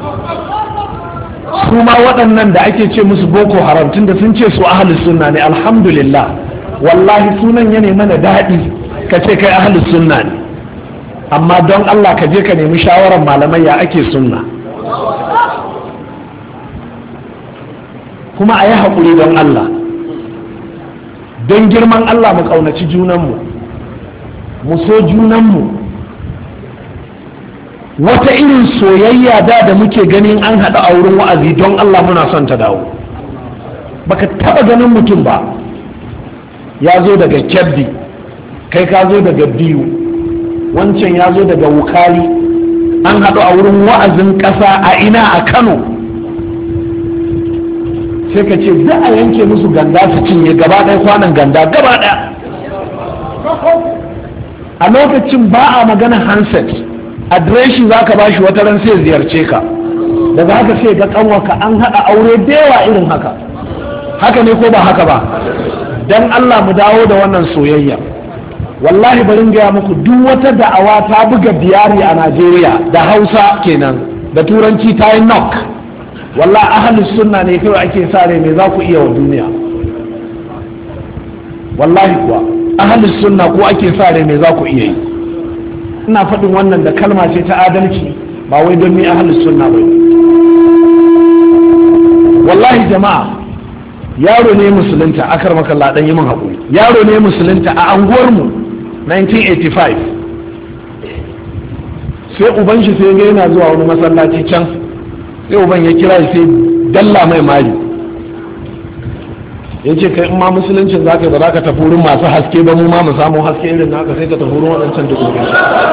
su ma waɗannan da ake ce musu boko haram tun da sun ce su ahlus sunna ne, alhamdulillah wallahi sunan ya mana daɗi ka ce kai ahlus sunna ne, amma don Allah ka je ka nemi shawarar malamai ya ake sunna. kuma a yi haƙuri don Allah, don girman Allah mu ƙaunaci junanmu, mu so junanmu. Wata irin soyayya da da muke ganin an haɗu a wurin wa'azi don Allah muna son ta dawo. Baka taɓa ganin mutum ba ya zo daga Kebbi, kai ka zo daga Biyu, wancan ya zo daga Wukari, an haɗu a wurin wa'azin ƙasa a ina a Kano, sai ka ce za a yanke musu ganda su cinye gaba ɗaya, kwanan ganda gaba ɗaya. A lokacin ba a magana handset, adireshi za ka bashi wata ran sai ziyarce ka, daga haka sai ga kanwarka an haɗa aure da yawa irin haka. Haka ne ko ba haka ba? Dan Allah mu dawo da wannan soyayya. Wallahi bari gaya muku, duk wata da'awa ta buga biyari a Najeriya da Hausa kenan, da Turanci ta yi knock. Wallahi ahlus sunna ne kawai ake sare me za ku iya wa duniya. Wallahi kuwa ahlus sunna ko ake sare me za ku iya yi. Ina faɗin wannan da kalma ce ta adalci, ba wai don ni ahlus sunna ba. Wallahi jama'a, yaro ne musulunta, akar makalla dan yi min haƙuri, yaro ne musulunta a anguwarmu nineteen eighty-five, sai uban shi sai ga yana zuwa wani masallaci can, sai uban ya kira sai dalla mai mari, ya ce kai in ma musuluncin za ka yi ba za ka tafi wurin masu haske ba, mu ma mu samu haske irin naka, sai ka tafi wurin waɗancan da gobe.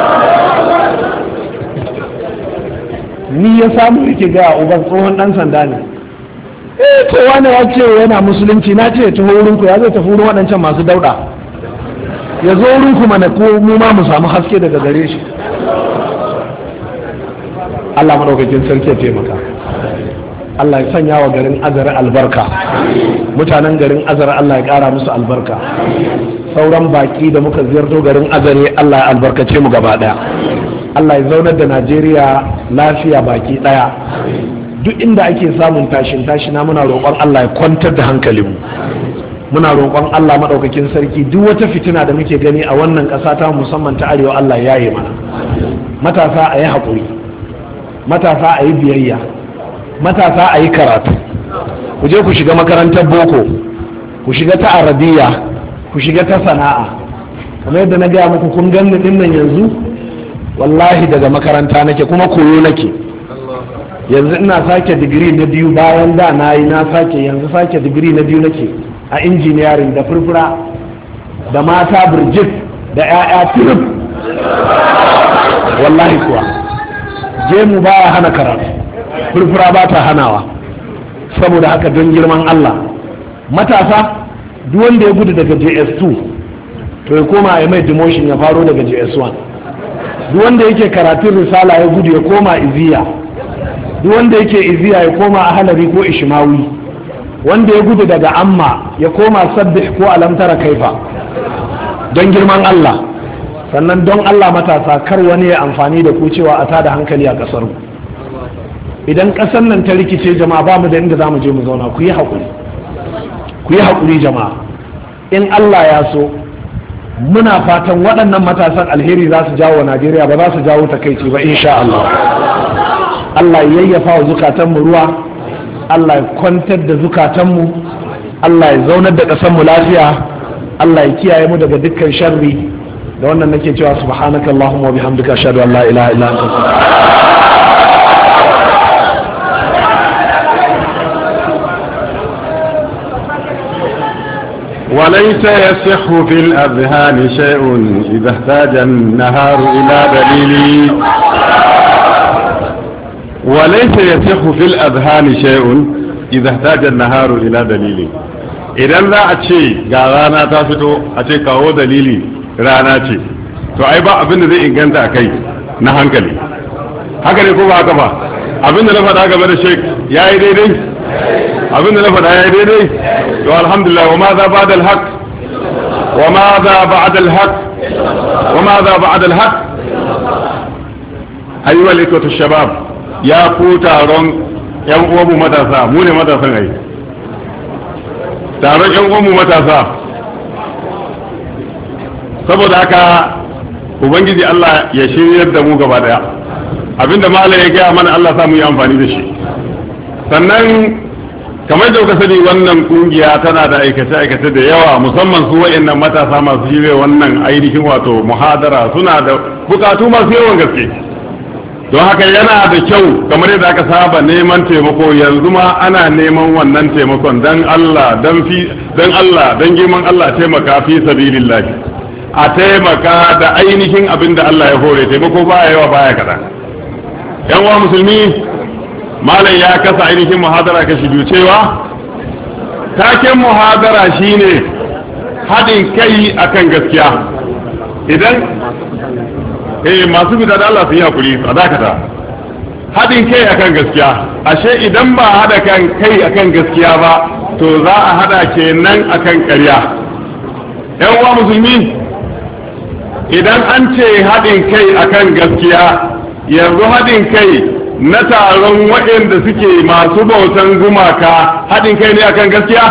Ni ya samu yake ga uban tsohon ɗan sanda ne, eh to wani ya ce yana musulunci, na ce ya tafi wurin ku, ya zai tafi wurin waɗancan masu dauɗa, ya zo wurin ku mana ko mu ma mu samu haske daga gare shi. Allah maɗaukakin sarki ya taimaka. Allah ya sanya wa garin Azare albarka, mutanen garin Azare Allah ya ƙara musu albarka, sauran baki da muka ziyarto garin Azare Allah ya albarkace mu gaba ɗaya. Allah ya zaunar da Najeriya lafiya baki ɗaya. Duk inda ake samun tashin tashina muna roƙon Allah ya kwantar da hankalinmu, muna roƙon Allah maɗaukakin sarki duk wata fitina da muke gani a wannan ƙasa ta musamman ta arewa Allah ya yi mana. Matasa a yi haƙuri, matasa a yi biyayya, matasa a yi karatu, ku je ku shiga makarantar boko, ku shiga ta arabiya, ku shiga ta sana'a. Kamar yadda na gaya muku kun ganni din nan yanzu, wallahi daga makaranta nake kuma koyo nake. Yanzu ina sake digiri na biyu, bayan da na yi na sake, yanzu sake digiri na biyu nake a injiniyarin, da furfura da mata birjit da 'ya'ya turub. Wallahi kuwa gemu baya hana karatu, furfura ba ta hanawa. Saboda haka don girman Allah, matasa duk wanda ya gudu daga J S two to ya koma ya mai demotion ya faro daga J S one. Duk wanda yake karatun risala ya gudu ya koma iziya, duk wanda yake iziya ya koma a halari ko ishmawi, wanda ya gudu daga amma ya koma sabbih ko alamtara kaifa. Don girman Allah, sannan don Allah matasa, kar wani ya amfani da ku cewa a tada hankali a kasar mu. Idan kasar nan ta rikice jama'a, ba mu da inda za mu je mu zauna. Ku yi haƙuri, ku yi haƙuri jama'a. In Allah ya so, muna fatan waɗannan matasan alheri za su jawo Najeriya, ba za su jawo takaici ba insha Allah. Allah ya yayyafa wa zukatanmu ruwa, Allah ya kwantar da zukatanmu, Allah ya zaunar da ƙasarmu lafiya, Allah ya kiyaye mu daga dukkan sharri. Da wannan nake cewa subhanaka Allahumma wa bihamdika ashhadu an la ilaha illa anta. وليس يصح في الأذهان شيء إذا احتاج النهار إلى دليل. وليس يصح في الأذهان شيء إذا احتاج النهار إلى دليل. idan za a ce ga rana ta fito a ce kawo dalili rana ce, to ai ba abin da zai inganta a kai na hankali. Haka ne ko ba haka ba? Abin da na faɗa game da shek ya yi daidai, abinda na faɗa ya yi daidai to alhamdulillah wa ma za ba'da al-haq wa ma za ba'da al-haq wa ma za ba'da al-haq ayyuha al-ikhwatu shabab ya ku taron yan uwanmu matasa mu ne matasan ai taron yan uwanmu matasa saboda haka ubangiji Allah ya shiryar da mu gaba daya abinda malai ya gaya mana Allah samu yi amfani da shi sannan kamar da kuka sani wannan kungiya tana da aikace-aikace da yawa musamman su wa'annan matasa masu shirye wannan ainihin wato muhadara suna da bukatu masu yawan gaske don haka yana da kyau kamar yadda aka saba neman taimako yanzu ma ana neman wannan taimakon dan Allah dan fi dan Allah dan girman Allah taimaka fi sabilillah a taimaka da ainihin abin da Allah ya hore taimako baya yawa baya kada yan uwa musulmi malam ya kasa ainihin muhadara kashi biyu cewa taken muhadara shine haɗin kai akan gaskiya idan eh masu fita da Allah su yi hakuri a dakata haɗin kai akan gaskiya ashe idan ba haɗa kan kai akan gaskiya ba to za a haɗa kenan akan ƙarya yan uwa musulmi idan an ce haɗin kai akan gaskiya yanzu haɗin kai na taron waɗanda suke masu bautan gumaka haɗin kai ne akan gaskiya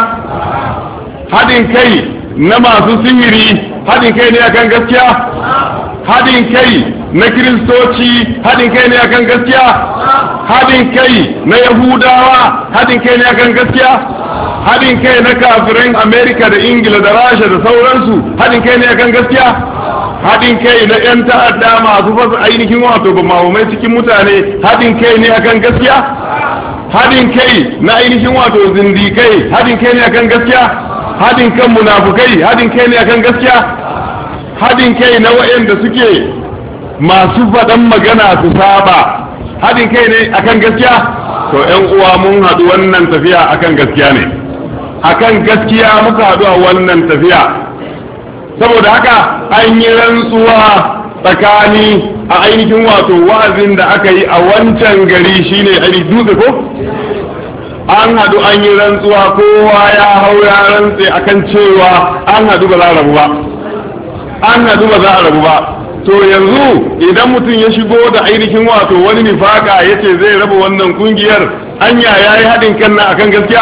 haɗin kai na masu sihiri haɗin kai ne akan gaskiya haɗin kai na kiristoci haɗin kai ne akan gaskiya haɗin kai na yahudawa haɗin kai ne akan gaskiya haɗin kai na kafirin amerika da ingila da rasha da sauransu haɗin kai ne akan gaskiya haɗin kai na 'yan ta'adda masu fasa ainihin wato ba mawamai cikin mutane haɗin kai ne akan gaskiya haɗin kai na ainihin wato zindikai haɗin kai ne akan gaskiya haɗin kan munafukai haɗin kai ne akan gaskiya haɗin kai na waɗanda suke masu faɗan magana su saba haɗin kai ne akan gaskiya to 'yan uwa mun haɗu wannan tafiya akan gaskiya ne akan gaskiya muka haɗu a wannan tafiya saboda haka an yi rantsuwa tsakani a ainihin wato wa'azin da aka yi a wancan gari shine ari dutse ko an hadu an yi rantsuwa kowa ya hau ya rantse akan cewa an hadu ba za a rabu ba an hadu ba za a rabu ba to yanzu idan mutum ya shigo da ainihin wato wani nifaka yace zai raba wannan kungiyar anya yayi hadin kan na akan gaskiya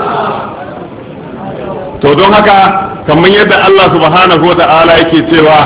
to don haka kamar yadda Allah subhanahu wata'ala yake cewa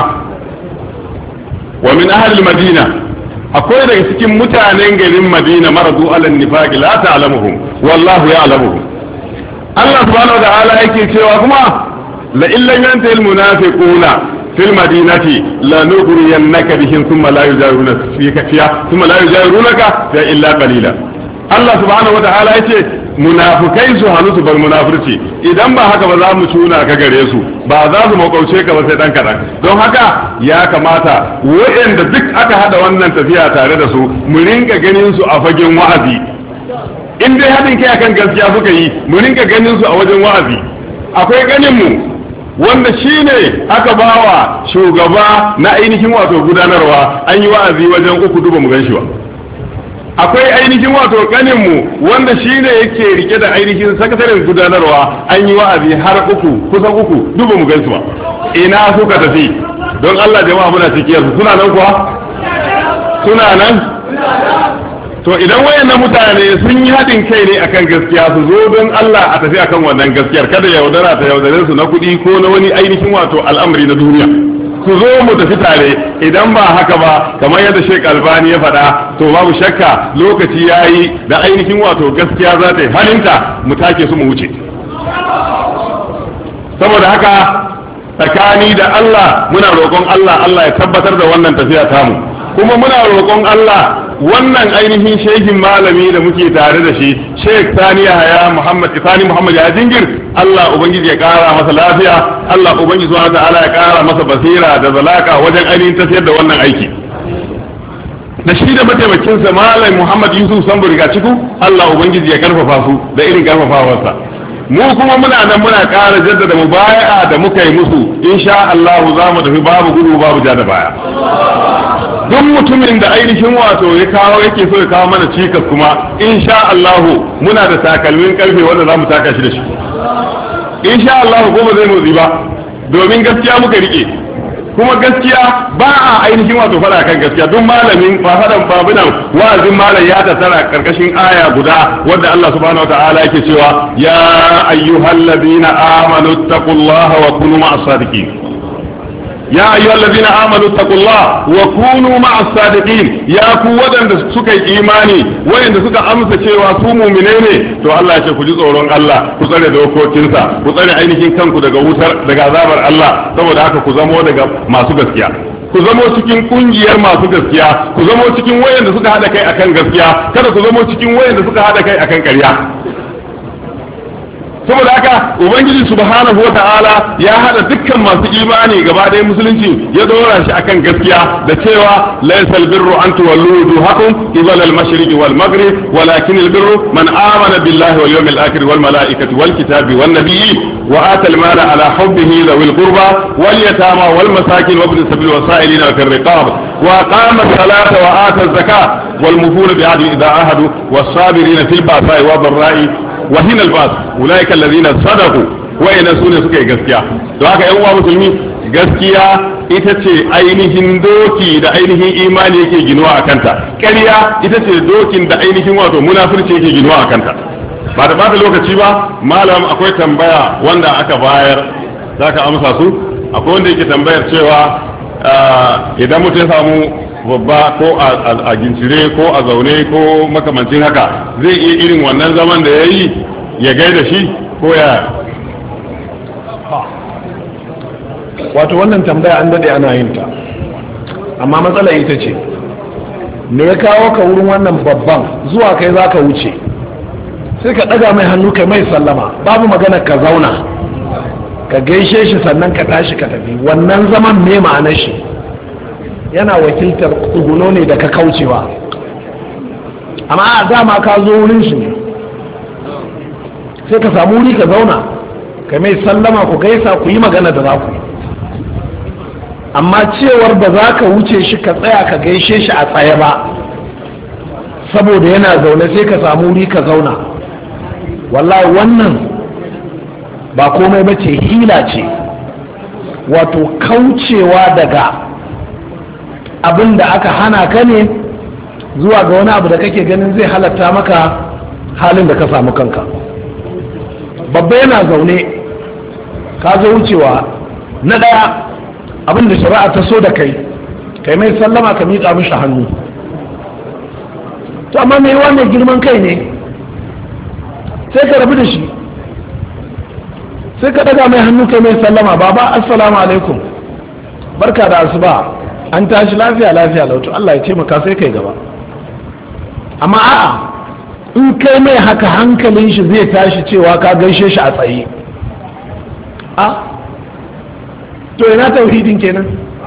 wa min ahli madina akwai daga cikin mutanen garin madina maradu ala nifaqi la ta'lamuhum wallahu ya'lamuhum Allah subhanahu wata'ala yake cewa kuma la illa yantahi almunafiquna fil madinati la nughriyannaka bihim thumma la yujawirunaka fika fiya thumma la yujawirunaka fa illa qalila Allah subhanahu wata'ala yace munafukai su hannu su bar munafurci idan ba haka ba za mu tuna ka gare su ba za su makauce ka ba sai dan kadan don haka ya kamata waɗanda duk aka hada wannan tafiya tare da su mu rinka ganin su a fagen wa'azi in dai hadin kai akan gaskiya suka yi mu rinka ganin su a wajen wa'azi akwai ganin mu wanda shine aka bawa shugaba na ainihin wato gudanarwa an yi wa'azi wajen uku duba mu gan shi ba akwai ainihin wato kaninmu wanda shi ne yake rike da ainihin sakataren gudanarwa an yi wa'azi har uku kusan uku duba mu gaisu ba ina suka tafi don Allah jama'a muna cikiyar su suna nan kuwa suna nan to idan wayannan mutane sun yi haɗin kai ne akan gaskiya su zo don Allah a tafi akan wannan gaskiyar kada yaudara ta yaudare su na kuɗi ko na wani ainihin wato al'amari na duniya ku zo mu tafi tare idan ba haka ba kamar yadda Sheikh Albani ya faɗa to babu shakka lokaci yayi da ainihin wato gaskiya za ta yi halinta mu take su mu wuce saboda haka tsakani da Allah muna roƙon Allah Allah ya tabbatar da wannan tafiya tamu kuma muna roƙon Allah wannan ainihin shehin malami da muke tare da shi Sheikh Sani Yahaya Muhammad Sani Muhammad ya jingir Allah ubangiji ya kara masa lafiya Allah ubangiji subhanahu ta'ala ya kara masa basira da zalaka wajen ainihin tafiyar da wannan aiki da shi da mataimakin sa Malam Muhammad Yusuf Sambo riga ciku Allah ubangiji ya karfafa su da irin karfafawarsa mu kuma muna nan muna kara jaddada mubaya'a da muka yi musu insha Allah za mu tafi babu gudu babu ja da baya duk mutumin da ainihin wato ya kawo yake so ya kawo mana cikas kuma insha Allah muna da takalmin karfe wanda za mu taka shi da shi insha Allah ko ba zai motsi ba domin gaskiya muka rike kuma gaskiya ba a ainihin wato fara kan gaskiya duk malamin fafadan babunan wa'azin malam ya tattara karkashin aya guda wanda Allah subhanahu wataala yake cewa ya ayyuhalladhina amanu taqullaha wa kunu ma'as sadiqin ya ayyuhalladhina amanu taqullaha wa kunu ma'as sadiqin ya ku wadanda suka yi imani wayanda suka amsa cewa su mu'mine ne to Allah ya ce ku ji tsoron Allah ku tsare dokokinsa ku tsare ainihin kanku daga wutar daga azabar Allah saboda haka ku zamo daga masu gaskiya ku zamo cikin kungiyar masu gaskiya ku zamo cikin wayanda suka hada kai akan gaskiya kada ku zamo cikin wayanda suka hada kai akan ƙarya saboda haka ubangiji subhanahu wata'ala ya hada dukkan masu imani gaba ɗaya musulunci ya dora shi akan gaskiya da cewa laysal birru an tuwallu wujuhakum qibala al-mashriqi wal maghrib walakin al-birru man amana billahi wal yawmil akhir wal malaikati wal kitabi wan nabiyyin wa ata al-mala ala hubbihi dhawil qurba wal yatama wal masakin wa ibn sabil wasailina fi ar-riqab wa aqama as-salata wa ata az-zakata wal mufuna bi ahdi idha ahadu was sabirina fil ba'sa'i wa dharra'i وحين الباس أولئك الذين صدقوا وإن سنة سكي gaskiya to haka yan uwa musulmi gaskiya ita ce ainihin doki da ainihin imani yake ginuwa a kanta ƙarya ita ce dokin da ainihin wato munafurci yake ginuwa a kanta ba da bata lokaci ba malam akwai tambaya wanda aka bayar zaka amsa su akwai wanda yake tambayar cewa idan mutum ya samu babba ko a gincire ko a zaune ko makamancin haka zai iya irin wannan zaman da ya yi ya gaida shi ko ya wato wannan tambaya an dade ana yin ta amma matsala ita ce me ya kawo ka wurin wannan babban zuwa kai za ka wuce sai ka ɗaga mai hannu kai mai sallama babu magana ka zauna ka gaishe shi sannan ka tashi ka tafi wannan zaman me ma'anar shi yana wakiltar tsuguno ne da ka kaucewa amma a dama ka zo wurin shi ne sai ka samu wuri ka zauna ka mai sallama ku gaisa ku yi magana da za ku amma cewar ba za ka wuce shi ka tsaya ka gaishe shi a tsaye ba saboda yana zaune sai ka samu wuri ka zauna wallahi wannan ba komai ba ce hila ce wato kaucewa daga abin da aka hana ka ne zuwa ga wani abu da kake ganin zai halatta maka halin da ka samu kanka babba yana zaune ka zo wucewa na ɗaya abin da shari'a ta so da kai kai mai sallama ka miƙa mishi hannu to amma mai wannan girman kai ne sai ka rabu da shi sai ka daga mai hannu kai mai sallama baba assalamu alaikum barka da asuba an tashi lafiya lafiya lautu Allah ya taimaka sai kai gaba amma a'a in kai mai haka hankalin shi zai tashi cewa ka gaishe shi a tsaye a to ina tauhidin kenan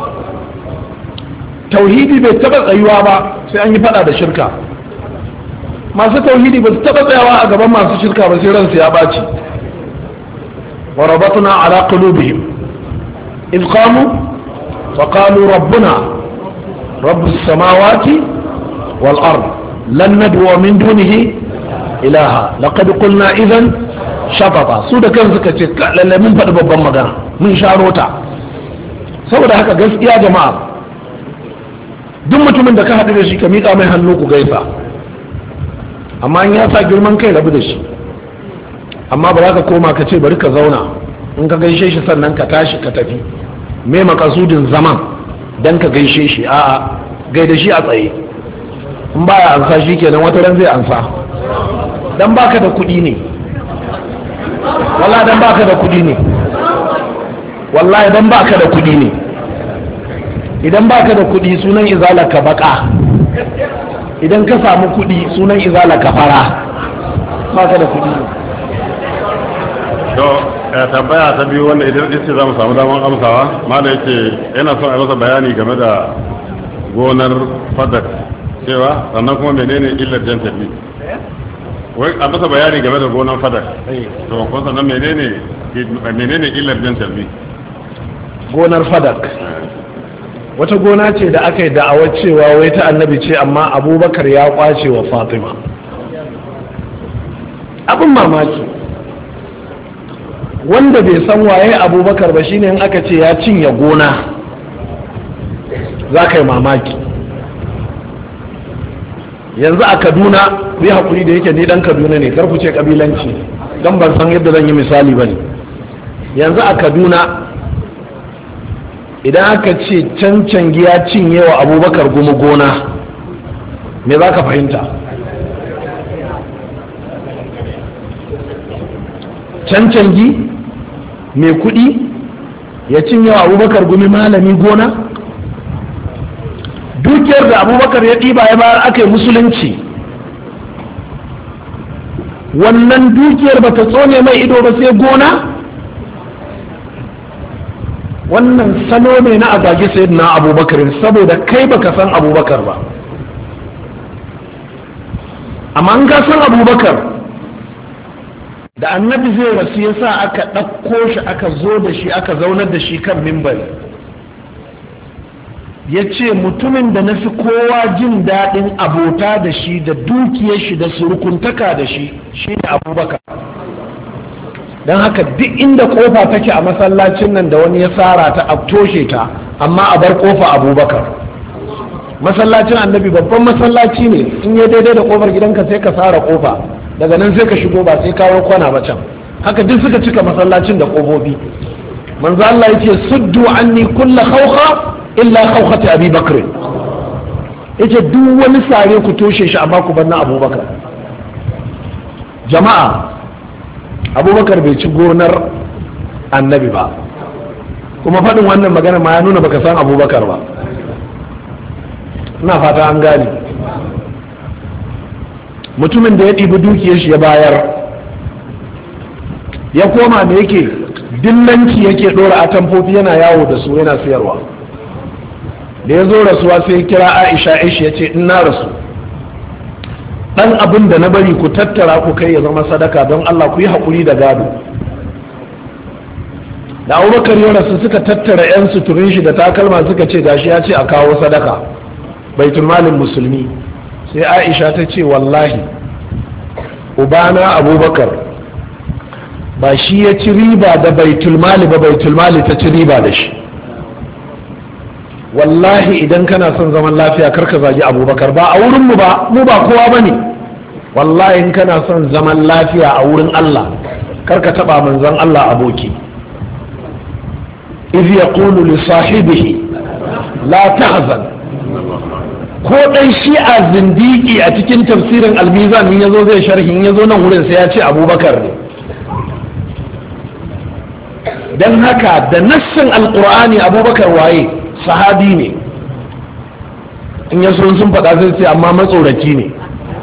tauhidi bai taba tsayuwa ba sai an yi fada da shirka masu tauhidi ba su taba tsayawa a gaban masu shirka ba sai ransu ya baci wa rabatna ala qulubihim in qamu fa qalu rabbuna rabbus samawati wal ard lan nad'u min dunihi ilaha laqad qulna idhan shatata su da kansu suka ce lalle mun faɗi babban magana mun sharo ta saboda haka gaskiya jama'a duk mutumin da ka haɗu da shi ka miƙa mai hannu ku gaisa amma in ya sa girman kai rabu da shi amma ba za ka koma ka ce bari ka zauna in ka gaishe shi sannan ka tashi ka tafi me makasudin zaman dan ka gaishe shi a'a gaida shi a tsaye in baya ansa shi kenan wata ran zai ansa dan baka da kuɗi ne wallahi dan baka da kuɗi ne wallahi dan baka da kuɗi ne idan baka da kuɗi sunan izalaka baka idan ka samu kuɗi sunan izalaka fara baka da kuɗi ne to tambaya ta biyu wanda idan ce za mu samu damar amsawa mana yake yana son a masa bayani game da gonar fadak cewa sannan kuma menene illar jan tafi wai a masa bayani game da gonar fadak to kuma sannan menene menene illar jan tafi gonar fadak wata gona ce da aka yi da'awar cewa wai ta annabi ce amma abubakar ya kwace wa fatima. Abin mamaki wanda bai san waye abubakar ba shine in aka ce ya cinye gona za ka yi mamaki. Yanzu a kaduna ku yi haƙuri da yake ni dan kaduna ne, kar ku ce kabilanci don ban san yadda zan yi misali ba ne. Yanzu a kaduna idan aka ce cancangi ya cinye wa abubakar gumi gona, me za ka fahimta? Cancangi mai kuɗi ya cinye wa abubakar gumi malami gona? Dukiyar da abubakar ya ɗiba ya bayar aka yi musulunci, wannan dukiyar ba ta tsone mai ido ba sai gona? Wannan salo ne na azage sayyidina abubakar saboda kai baka san abubakar ba. Amma an ka san abubakar, da annabi zai rasu ya sa aka ɗauko shi aka zo da shi aka zaunar da shi kan mimbari, ya ce mutumin da na fi kowa jin daɗin abota da shi da dukiyar shi da surukuntaka da shi shi ne abubakar. Don haka duk inda kofa take a masallacin nan da wani ya tsara ta a toshe ta, amma a bar kofa abubakar. Masallacin annabi babban masallaci ne, in ya daidai da kofar gidanka sai ka tsara kofa, daga nan sai ka shigo ba sai kawo kwana ba can. Haka duk suka cika masallacin da kofofi. Manzo Allah yace suddu anni kulla khawkha illa khawkhati Abi Bakr. Yace duk wani sare ku toshe shi amma ku bar na Abubakar. Jama'a, Abubakar bai ci gonar annabi ba, kuma faɗin wannan magana ma ya nuna baka san Abubakar ba. Ina fata an gane. Mutumin da ya ɗibi dukiyar shi ya bayar, ya koma da yake dillanci yake ɗora atamfofi yana yawo da su yana siyarwa. Da ya zo rasuwa sai ya kira Aisha, Aisha ya ce in na rasu ɗan abin da na bari ku tattara ku kai ya zama sadaka, don Allah ku yi haƙuri da gado. Da Abubakar ya rasu suka tattara 'yan suturin shi da takalma suka ce gashi ya ce a kawo sadaka baitul malin musulmi. Sai Aisha ta ce wallahi ubana Abubakar ba shi ya ci riba da baitul mali ba, baitul mali ta ci riba da shi. Wallahi idan kana son zaman lafiya karka zagi Abubakar, ba a wurin mu ba, mu ba kowa bane. Wallahi in kana son zaman lafiya a wurin Allah karka taba manzon Allah aboki. Idh yaqulu li sahibihi la tahzan. Ko dan shi'a zindiki a cikin tafsirin al-Mizan in yazo zai sharhi, in yazo nan wurin sai ya ce Abubakar ne. Dan haka da nassin alqur'ani Abubakar waye? Sahabi ne. In ya so sun faɗa sai ce amma matsoraci ne.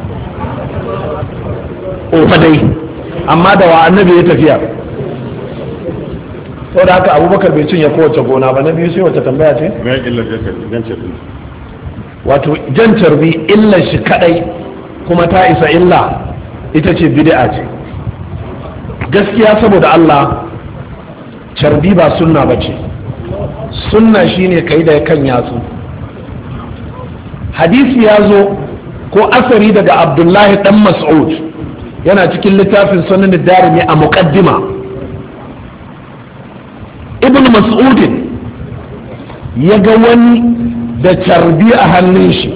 Ofa dai, amma da wa annabi ya tafiya. Sau da haka Abubakar bai cinye kowace gona ba. Na biyu sai wace tambaya ce? Wato jan carbi illar shi kadai kuma ta isa illa ita ce bid'a ce. Gaskiya saboda Allah, carbi ba sunna ba ce. Sunna shine kai da kan yatsu. Hadisi ya zo ko asari daga Abdullahi dan Mas'ud, yana cikin littafin Sunan Darimi a muqaddima. Ibn Mas'udin ya ga wani da carbi a hannun shi,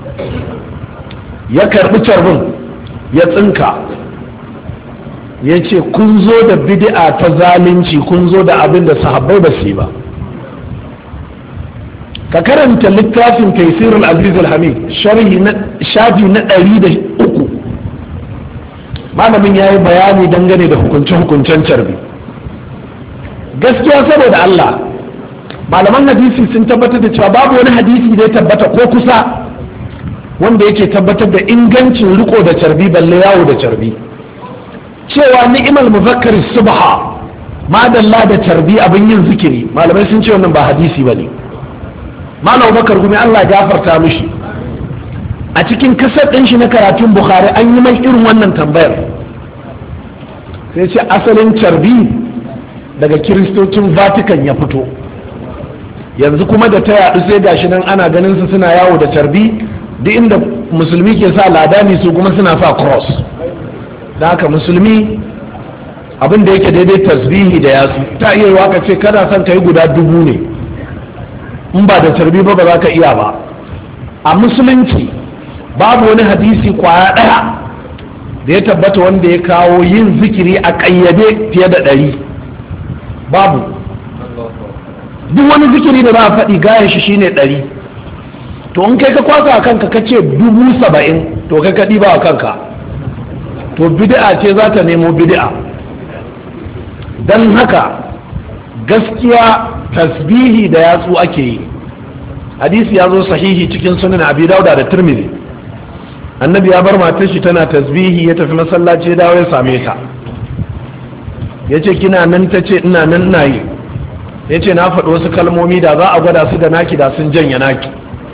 ya karbi carbin ya tsinka, ya ce kun zo da bid'a ta zalunci, kun zo da abin da sahabbai ba su yi ba. Ka karanta littafin Taysirul Aziz Al-Hamid sharhi na shafi na ɗari da uku, malamin ya yi bayani dangane da hukunce-hukuncen carbi. Gaskiya saboda Allah, malaman hadisi sun tabbatar da cewa babu wani hadisi da ya tabbata ko kusa wanda yake tabbatar da ingancin riko da carbi balle yawo da carbi. Cewa ni'mal muzakkar subha, madalla da carbi abin yin zikiri, malamai sun ce wannan ba hadisi bane. Malam Bakar Gumi Allah ya gafarta mishi, a cikin kasar ɗin shi na karatun Bukhari an yi mai irin wannan tambayar, sai ce asalin carbi daga kiristocin Vatican ya fito. yanzu kuma da ta yaɗu sai gashi nan ana ganin su suna yawo da tarbi, duk inda musulmi ke sa ladani su kuma suna sa cross. da haka musulmi abin da yake daidai tasbihi da yatsu. ta iya yiwa ka ce kana son ka yi guda dubu ne, in ba da tarbi ba ba za ka iya ba. a musulunci babu wani hadisi kwaya ɗaya da ya tabbata wanda ya kawo yin zikiri a ƙayyade fiye da ɗari. babu. duk wani zikiri da za a faɗi gayan shi shine ɗari. to in kai ka kwasa a kanka ka ce dubu saba'in, to kai ka ɗiba a kanka, to bid'a ce za ta nemo bid'a. don haka gaskiya tasbihi da yatsu ake yi. hadisi ya zo sahihi cikin sunan abi dauda da tirmidhi. annabi ya bar matar shi tana tasbihi, ya tafi masallaci ya dawo ya same ta, ya ce kina nan? ta ce ina nan na yi. ya ce na faɗi wasu kalmomi da za a gwada su da naki da sun janya naki.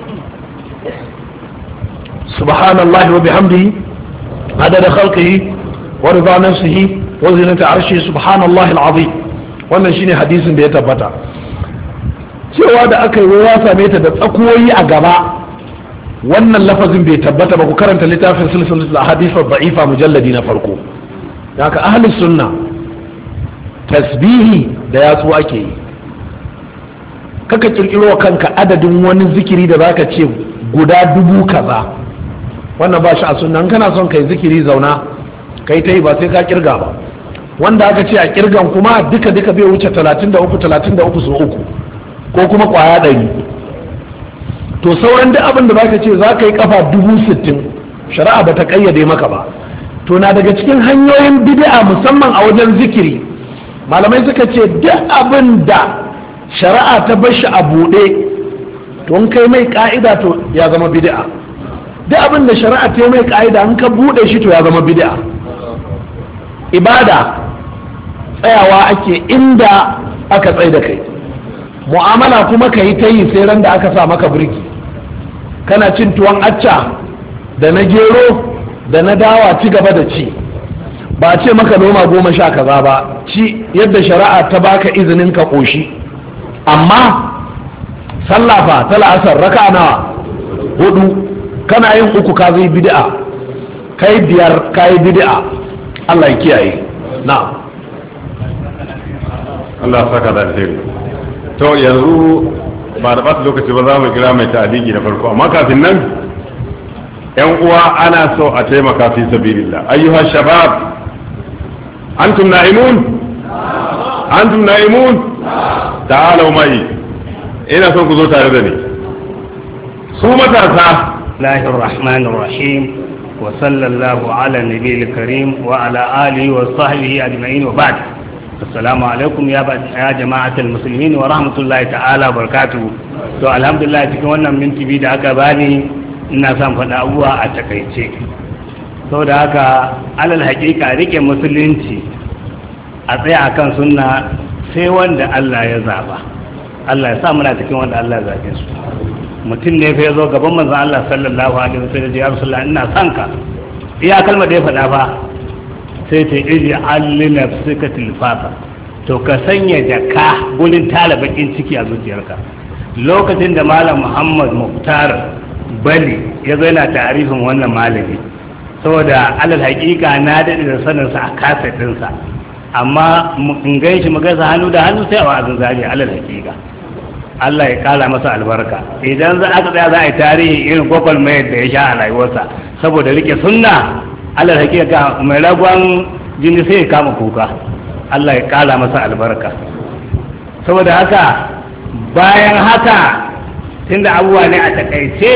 subhanallahi wa bihamdihi adada khalqihi wa rida nafsihi wa zinata arshi subhanallahi alazim. wannan shine hadisin da ya tabbata. cewa da aka yi ya same ta da tsakuwoyi a gaba, wannan lafazin bai tabbata ba. ku karanta littafin silsilatul ahadith ad-da'ifa mujalladi na farko. haka ahlus sunna tasbihi da yatsu ake yi. kaka kirkiro kanka adadin wani zikiri da zaka ce guda dubu kaza, wannan ba shi a sunna. kana son kai zikiri zauna kai ta yi, ba sai ka kirga ba. wanda aka ce a kirgan kuma duka duka bai wuce talatin da uku talatin da uku so uku ko kuma kwaya ɗari. to sauran duk abin da zaka ce za ka yi kafa dubu sittin, shari'a ba ta kayyade maka ba. to na daga cikin hanyoyin bid'a musamman a wajen zikiri, malamai suka ce duk abin da shari'a ta bar shi a buɗe, to in kai mai ka'ida to ya zama bid'a. duk abin da shari'a ta mai ka'ida in ka buɗe shi to ya zama bid'a. ibada tsayawa ake inda aka tsai da kai, mu'amala kuma ka yi ta yi sai ran da aka sa maka birki. kana cin tuwon acca da na gero da na dawa, ci gaba da ci, ba ce maka noma goma sha kaza ba, ci yadda shari'a ta baka izinin ka koshi. amma sallafa ta la'asar raka nawa? hudu. kana yin uku ka zai bid'a, kai biyar ka yi bid'a. Allah ya kiyaye. na'am. Allah saka da alheri. to yanzu ba da ɓata lokaci ba za mu kira mai ta'aliki na farko, amma kafin nan yan uwa ana so a taimaka fi sabilillah. ayyuha shabab, antum na'imun antum na'imun ta'alu mai, ina son ku zo tare da ni. su matasa. Bismillahir rahmanir rahim wa sallallahu ala nabiyil karim wa ala alihi wa sahbihi ajma'in wa ba'd. assalamu alaikum ya ya jama'atul muslimin wa rahmatullahi ta'ala wa barakatuh. to alhamdulillah cikin wannan minti biyu da aka bani ina son faɗa abuwa a takaice. saboda haka alal haƙiƙa rike musulunci a tsaya akan sunna sai wanda Allah ya zaba. Allah ya sa muna cikin wanda Allah ya zabe su. mutum ne fa yazo gaban manzon Allah sallallahu alaihi wasallam ya Rasulullah ina son ka. iya kalmar da ya faɗa fa sai ta iji alli nafsika tilfafa, to ka sanya jaka gurin tala bakin ciki a zuciyarka. lokacin da malam Muhammad Muktar Bali ya zo yana tarifin wannan malami, saboda alal haƙiƙa na daɗe da saninsa a kaset ɗinsa, amma in gan shi magana hannu da hannu sai a wa'azin zari alal haƙiƙa. Allah ya kala masa albarka. idan za aka tsaya za a yi tarihi irin gwagwalmayar da ya sha a rayuwarsa saboda rike sunna, alal haƙiƙa mai ragon jini sai ya kama kuka. Allah ya kala masa albarka. saboda haka bayan haka tunda abubuwa ne a takaice,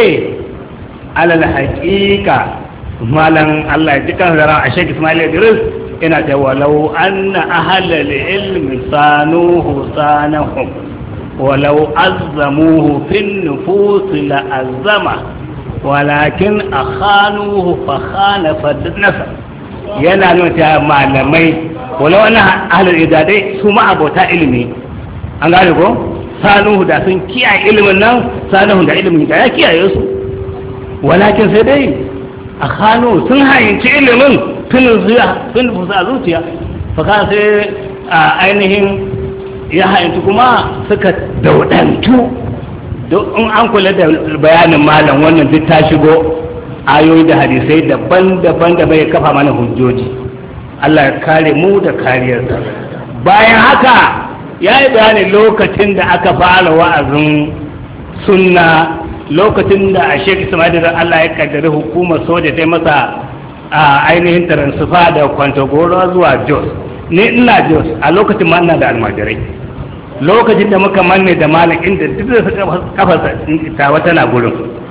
alal haƙiƙa malam Allah ya ji kan zara a Sheikh Ismail Idris ina ta walau anna ahlal ilmi sanuhu sanahum walau azzamuhu fin nufus la azzama walakin akhanuhu fa khana fadnasa. yana nuna ta malamai walau anna ahlal idadai su ma abota ilimi, an gane ko sanuhu da sun kiyaye ilimin nan, sanuhu da ilimin da ya kiyaye su, walakin sai dai a kano sun hayyanci ilimin tunin zuya tun fusa zuciya faka sai a ainihin ya haitu kuma suka daudantu duk in an kula da bayanin malam wannan duk ta shigo ayoyi da hadisai daban-daban da bai kafa mana hujjoji. Allah ya kare mu da kariyarsa. Bayan haka ya yi bayani lokacin da aka fara wa'azin sunna, lokacin da a Sheikh Ismail da Allah ya kaddari hukumar soja ta masa a ainihin taransifa da Kwantagoro zuwa Jos. Ni ina Jos a lokacin ma ina da almajirai. Lokacin da muka manne da malam inda duk da suka kafarsa tawa tana gurin.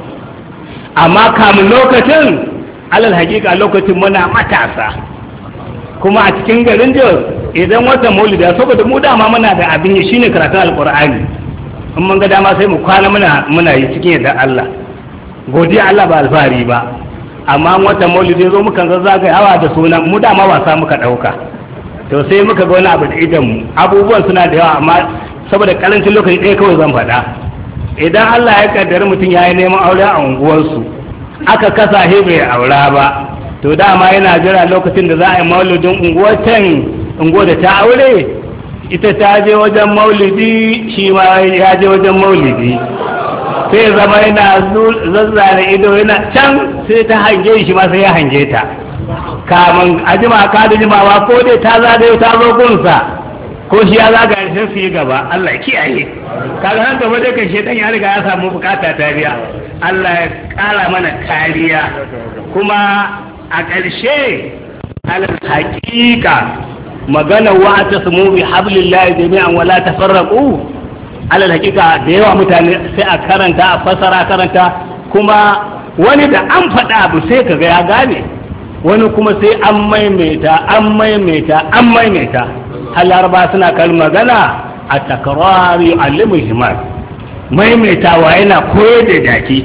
Amma kamun lokacin alal hakika lokacin muna matasa. Kuma a cikin garin Jos idan watan maulida saboda mu dama muna da abin yi shine karatun alqur'ani in mun ga dama sai mu kwana muna muna yi cikin yadda Allah godiya Allah ba alfahari ba amma watan maulidi zo mukan zazzaga hawa da sunan mu dama wasa muka dauka to sai muka ga wani abu da idan mu abubuwan suna da yawa amma saboda karancin lokaci ɗaya kawai zan faɗa idan Allah ya kaddara mutum ya yi neman aure a unguwarsu aka kasa he bai aura ba to dama yana jira lokacin da za a yi maulidin unguwar can unguwar da ta aure ita ta je wajen maulidi shi ma ya je wajen maulidi sai zama yana zazzare ido yana can sai ta hange shi ma sai ya hange ta kamun a jima ka da jimawa ko dai ta zagayo ta zo gunsa ko shi ya zaga sai su yi gaba Allah ya kiyaye kaga nan gaba da kan shedan ya riga ya samu bukata ta biya Allah ya kara mana kariya kuma a ƙarshe alal haƙiƙa magana wa tasmu bi hablillahi jami'an wala tafarraqu alal haƙiƙa da yawa mutane sai a karanta a fasara karanta kuma wani da an faɗa abu sai kaga ya gane wani kuma sai an maimaita an maimaita an maimaita har laraba suna kan magana a takrari alimul himar maimaitawa yana koyar da jaki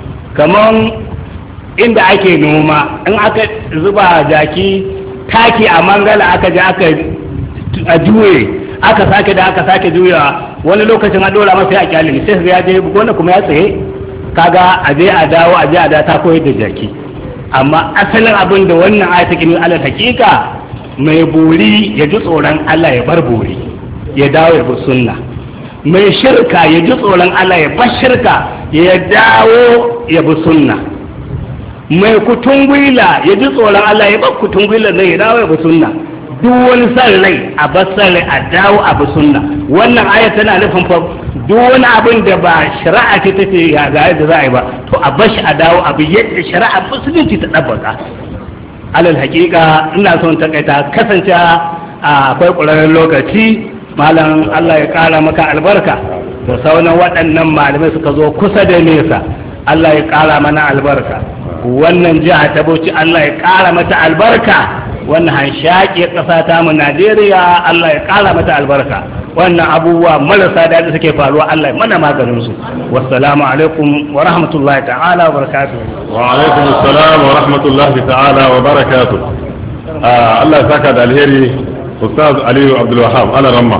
kaman inda ake noma in aka zuba jaki taki a mangala aka je aka a juye aka sake da aka sake juya wani lokacin a dora masa ya kyalin sai ya je wanda kuma ya tsaye kaga a je a dawo a je a da ta koyar da jaki amma asalin abin da wannan ayata kin alal hakika mai buri ya ji tsoron Allah ya bar buri ya dawo ya bi sunna mai shirka ya ji tsoron Allah ya bar shirka ya dawo ya bi sunna mai kutungwila ya ji tsoron Allah ya bar kutungwila ne ya dawo ya bi sunna duk wani san rai a bar san rai a dawo a bi sunna wannan aya tana nufin fa duk wani abin da ba shari'a ce take ya ga yadda za a yi ba to a bar shi a dawo a bi yadda shari'a musulunci ta dabbaka alal haƙiƙa ina son takaita kasance akwai ƙwararren lokaci malam Allah ya ƙara maka albarka da sauran waɗannan malamai suka zo kusa da nesa Allah ya ƙara mana albarka wannan jiha ta Bauchi Allah ya ƙara mata albarka wannan hanshaƙi ƙasa ta mu Najeriya Allah ya ƙara mata albarka wannan abubuwa marasa daɗi suke faruwa Allah ya mana maganin su wassalamu alaikum wa rahmatullahi ta'ala wa barakatuh wa alaikum assalam wa rahmatullahi ta'ala wa barakatuh Allah ya saka da alheri Ustaz Aliyu Abdul Wahab ala ramma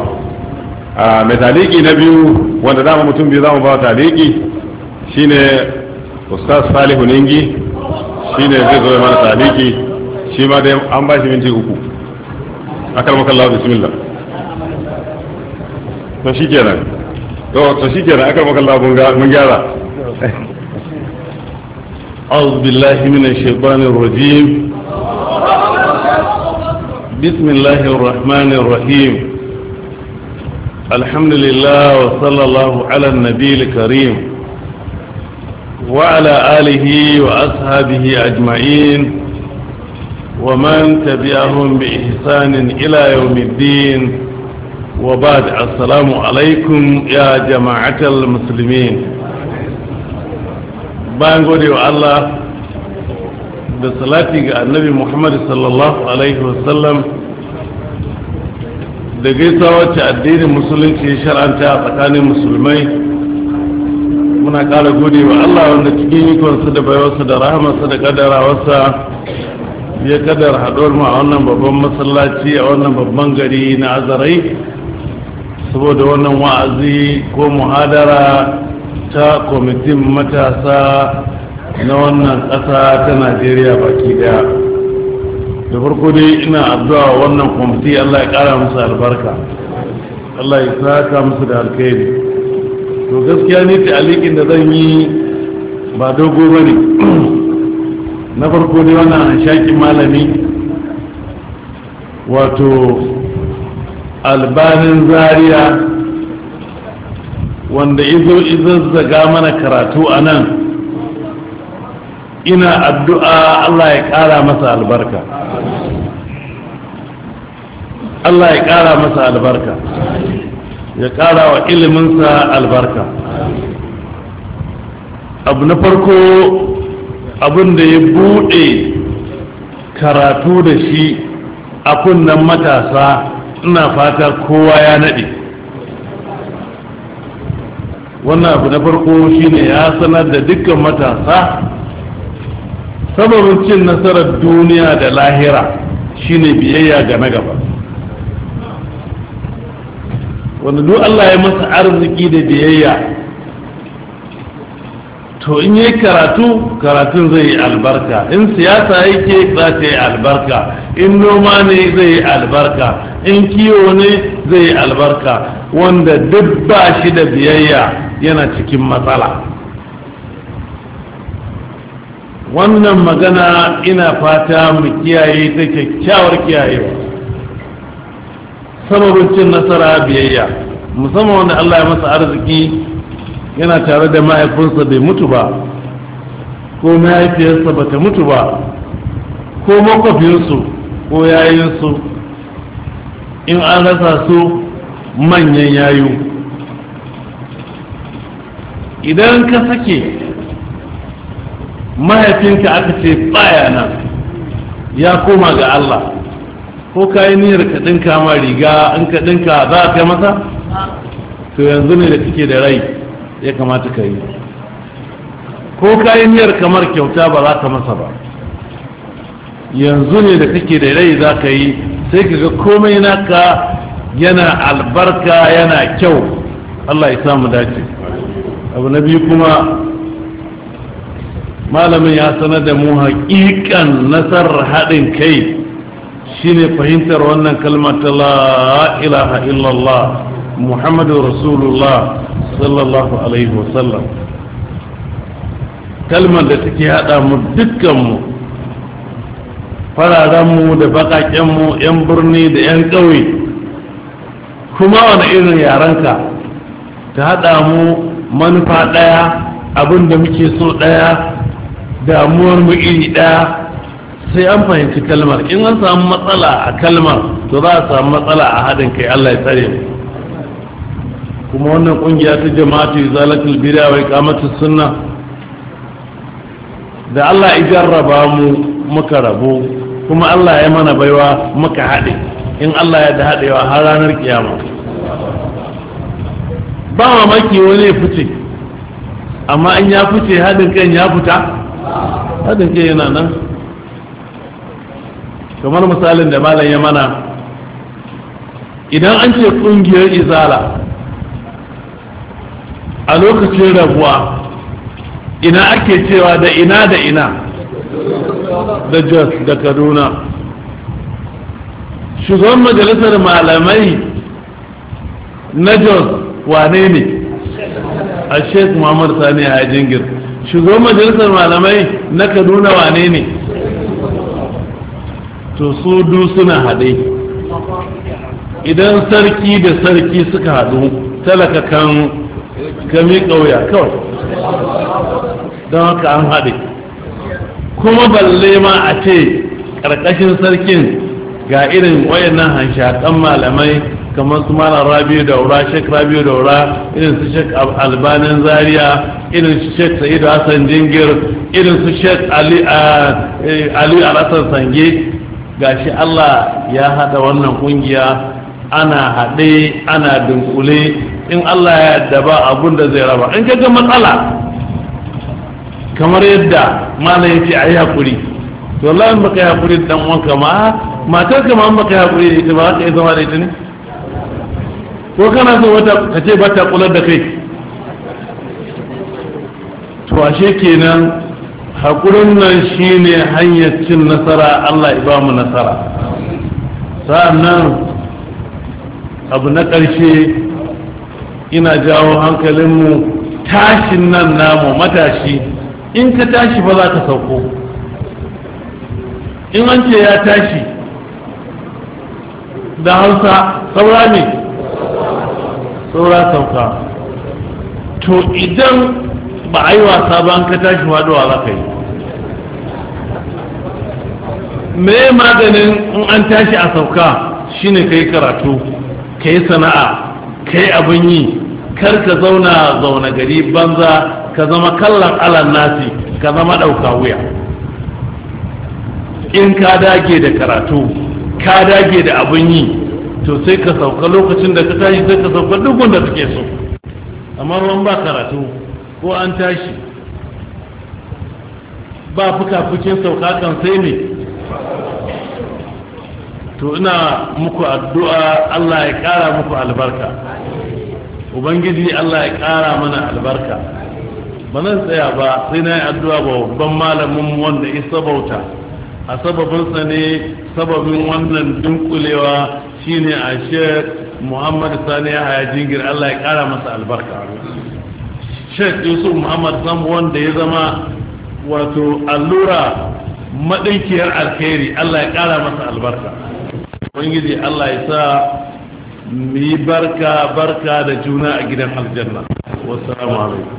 mai taliki na biyu wanda dama mutum biyu zamu ba taliki shine Ustaz Salihu Ningi shine zai zo mana taliki shi ma dai an ba shi minti uku akalmakallahu bismillah to shi kenan to to shi kenan akalmakallahu mun gyara أعوذ بالله من الشيطان الرجيم بسم الله الرحمن الرحيم الحمد لله وصلى الله على النبي الكريم وعلى آله وأصحابه أجمعين ومن تبعهم بإحسان إلى يوم الدين وبعد السلام عليكم يا جماعة المسلمين bayan gode wa Allah da salati ga annabi Muhammad sallallahu alaihi wasallam da gaisa wacce addinin musulunci shar'anta a tsakanin musulmai muna ƙara gode wa Allah wanda cikin ikonsa da baiwarsa da rahamarsa da kaddarawarsa ya kaddara haɗuwar mu a wannan babban masallaci a wannan babban gari na Azarai saboda wannan wa'azi ko muhadara ta kwamitin matasa na wannan ƙasa ta Najeriya baki daya da farko dai ina addu'a wannan kwamiti Allah ya ƙara musu albarka Allah ya saka musu da alkhairi. To gaskiya ne ta alikin da zan yi ba dogo ba ne. Na farko dai wannan shakin malami wato albanin zaria wanda izo izazzaga mana karatu a nan, ina addu'a Allah ya ƙara masa albarka, Allah ya ƙara masa albarka, ya ƙara wa iliminsa albarka. Abu na farko abin da ya buɗe karatu da shi a kunnen matasa, ina fata kowa ya naɗe. Wannan abu na farko shine ya sanar da dukkan matasa sababin cin nasarar duniya da lahira shine biyayya ga na gaba. Wanda duk Allah ya masa arziki da biyayya, to in yi karatu, karatun zai yi albarka, in siyasa yake za ta yi albarka, in noma ne zai yi albarka, in kiwo ne zai yi albarka. Wanda duk ba shi da biyayya yana cikin matsala. Wannan magana ina fata mu kiyaye ta kyakkyawar kiyayewa. Sababin cin nasara biyayya, musamman wanda Allah ya masa arziki yana tare da mahaifinsa bai mutu ba, ko mahaifiyarsa ba ta mutu ba, ko makwafinsu ko yayinsu, in an rasa su manyan yayu. Idan ka sake mahaifinka aka ce baya nan ya koma ga Allah, ko ka yi niyyar ka ɗinka ma riga, in ka ɗinka za a kai masa? To yanzu ne da kake da rai ya kamata ka yi. Ko ka yi niyyar kamar kyauta ba za ka masa ba, yanzu ne da kake da rai za ka yi, sai ka ga komai naka yana albarka yana kyau. Allah ya samu dace. Abu na biyu kuma malamin ya sanar da mu haƙiƙan nasarar haɗin kai shine fahimtar wannan kalmar ta la ilaha illallah Muhammadu Rasulullah sallallahu alaihi wasallam, kalmar da take haɗa mu dukkanmu, fararenmu da baƙaƙenmu, 'yan birni da 'yan ƙauye, kuma wani irin yarenka, ta haɗa mu manufa ɗaya, abin da muke so ɗaya, damuwar mu iri ɗaya. Sai an fahimci kalmar. In an samu matsala a kalmar, to za a samu matsala a haɗin kai. Allah ya tsare mu. Kuma wannan ƙungiya ta jama'atu izalatul bid'a wa iqamatus sunna, da Allah ya jarraba mu muka rabu, kuma Allah ya mana baiwa muka haɗe, in Allah ya da haɗewa har ranar kiyama. Ba mamaki wani ya fice, amma in ya fice haɗin kan ya fita, haɗin kai yana nan. Kamar misalin da malam ya mana, idan an ce ƙungiyar izala a lokacin rabuwa, ina ake cewa da ina da ina, da Jos da Kaduna. Shugaban majalisar malamai na Jos wane ne? A Sheikh Muhammad Sani a Jingir. Shugaban majalisar malamai na Kaduna wane ne? To su du suna haɗe. Idan sarki da sarki suka haɗu, talaka kan kami ƙauya kawai, don haka an haɗe. Kuma balle ma a ce ƙarƙashin sarkin ga irin wayannan hanshaƙan malamai kamar su malam Rabiu Daura, Sheikh Rabiu Daura, irin su Sheikh Albanin Zaria, irin su Sheikh Sa'idu Hassan Jingir, irin su Sheikh Ali Ali Alhassan Sange. Gashi Allah ya hada wannan kungiya, ana haɗe ana dunkule, in Allah ya yarda ba abun da zai raba. In kaga matsala kamar yadda malam yace ayi hakuri, to wallahi in baka yi hakuri dan uwanka ma, matar ka ma in baka yi hakuri da ita ba za ka yi zama da ita ne? Ko kana so wata ka ce ba ta kula da kai? To ashe kenan haƙurin nan shi ne hanyar cin nasara. Allah ya ba mu nasara. Sa'annan abu na ƙarshe ina jawo hankalinmu tashin nan namu matashi in ka tashi ba za ka sauko in an ce ya tashi da hausa saura ne saura sauka to idan ba a yi wasa ba an ka tashi faɗuwa za ka yi me maganin in an tashi a sauka shine ka yi karatu ka yi sana'a ka yi abin yi kar ka zauna zauna gari banza ka zama kallon alan nasi ka zama ɗauka wuya in ka dage da karatu ka dage da abin yi to sai ka sauka lokacin da ka tashi sai ka sauka duk wanda suke so amma ruwan ba karatu ko an tashi ba fuka-fukin sauka kan sai ne to ina muku addu'a Allah ya ƙara muku albarka ubangiji Allah ya ƙara mana albarka ba nan tsaya ba sai na yi addu'a ba babban malamin wanda isa bauta a sababinsa ne sababin wannan dunkulewa shine a Sheikh Muhammad Sani Yahaya Jingir Allah ya ƙara masa albarka Sheikh Yusuf Muhammad Sambu wanda ya zama wato allura maɗinkiyar alkhairi Allah ya ƙara masa albarka ubangiji Allah ya sa mu yi barka barka da juna a gidan aljanna wassalamu alaikum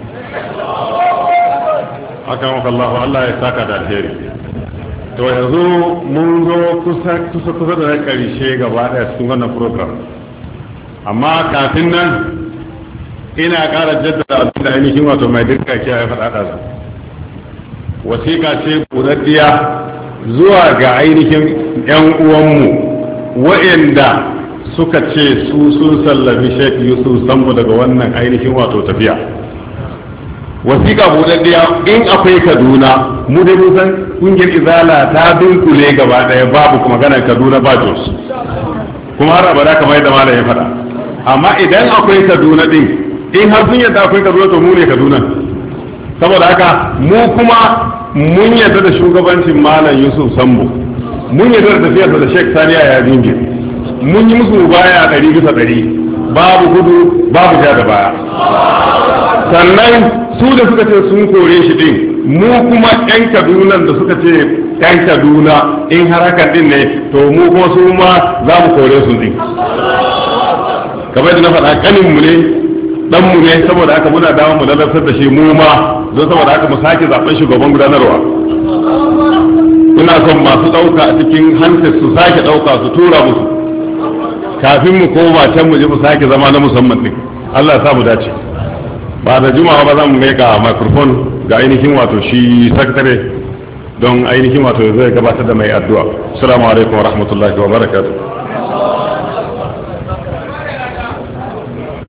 akan Allah Allah ya saka da alheri to yanzu mun zo kusa kusa kusa da karshe gaba daya cikin wannan program amma kafin nan ina ƙara jaddada abin da ainihin wato mai dirka ke ya faɗa ɗaza wasiƙa ce buɗaɗɗiya zuwa ga ainihin 'yan uwanmu wa'anda suka ce su sun sallami Sheikh Yusuf Sambo daga wannan ainihin wato tafiya wasiƙa buɗaɗɗiya in akwai Kaduna mu dai mun san kungiyar Izala ta dunkule gaba ɗaya babu maganar Kaduna ba Jos kuma har abada kamar yadda malam ya faɗa amma idan akwai Kaduna din in har sun yadda akwai Kaduna to mu ne Kaduna saboda haka mu kuma mun yadda da shugabancin malam Yusuf Sambo mun yadda da tafiyarsa da Sheikh Sani Yahaya Jingir mun yi musu baya ɗari bisa ɗari babu gudu babu ja da baya sannan su da suka ce sun kore shi din mu kuma yan Kaduna da suka ce yan Kaduna in har hakan din ne to mu kuma su ma za mu kore su din kamar da na faɗa kanin mu ne dan mu ne saboda haka muna dawo mu lalatar da shi mu ma don saboda haka mu sake zaben shugaban gudanarwa ina son masu ɗauka a cikin hanset su sake ɗauka su tura musu kafin mu koma can mu je mu sake zama na musamman din Allah ya sa mu dace ba da juma'a ba zan mai ga microphone ga ainihin wato shi sakatare don ainihin wato zai gabatar da mai addu'a assalamu alaikum wa rahmatullahi wa barakatuh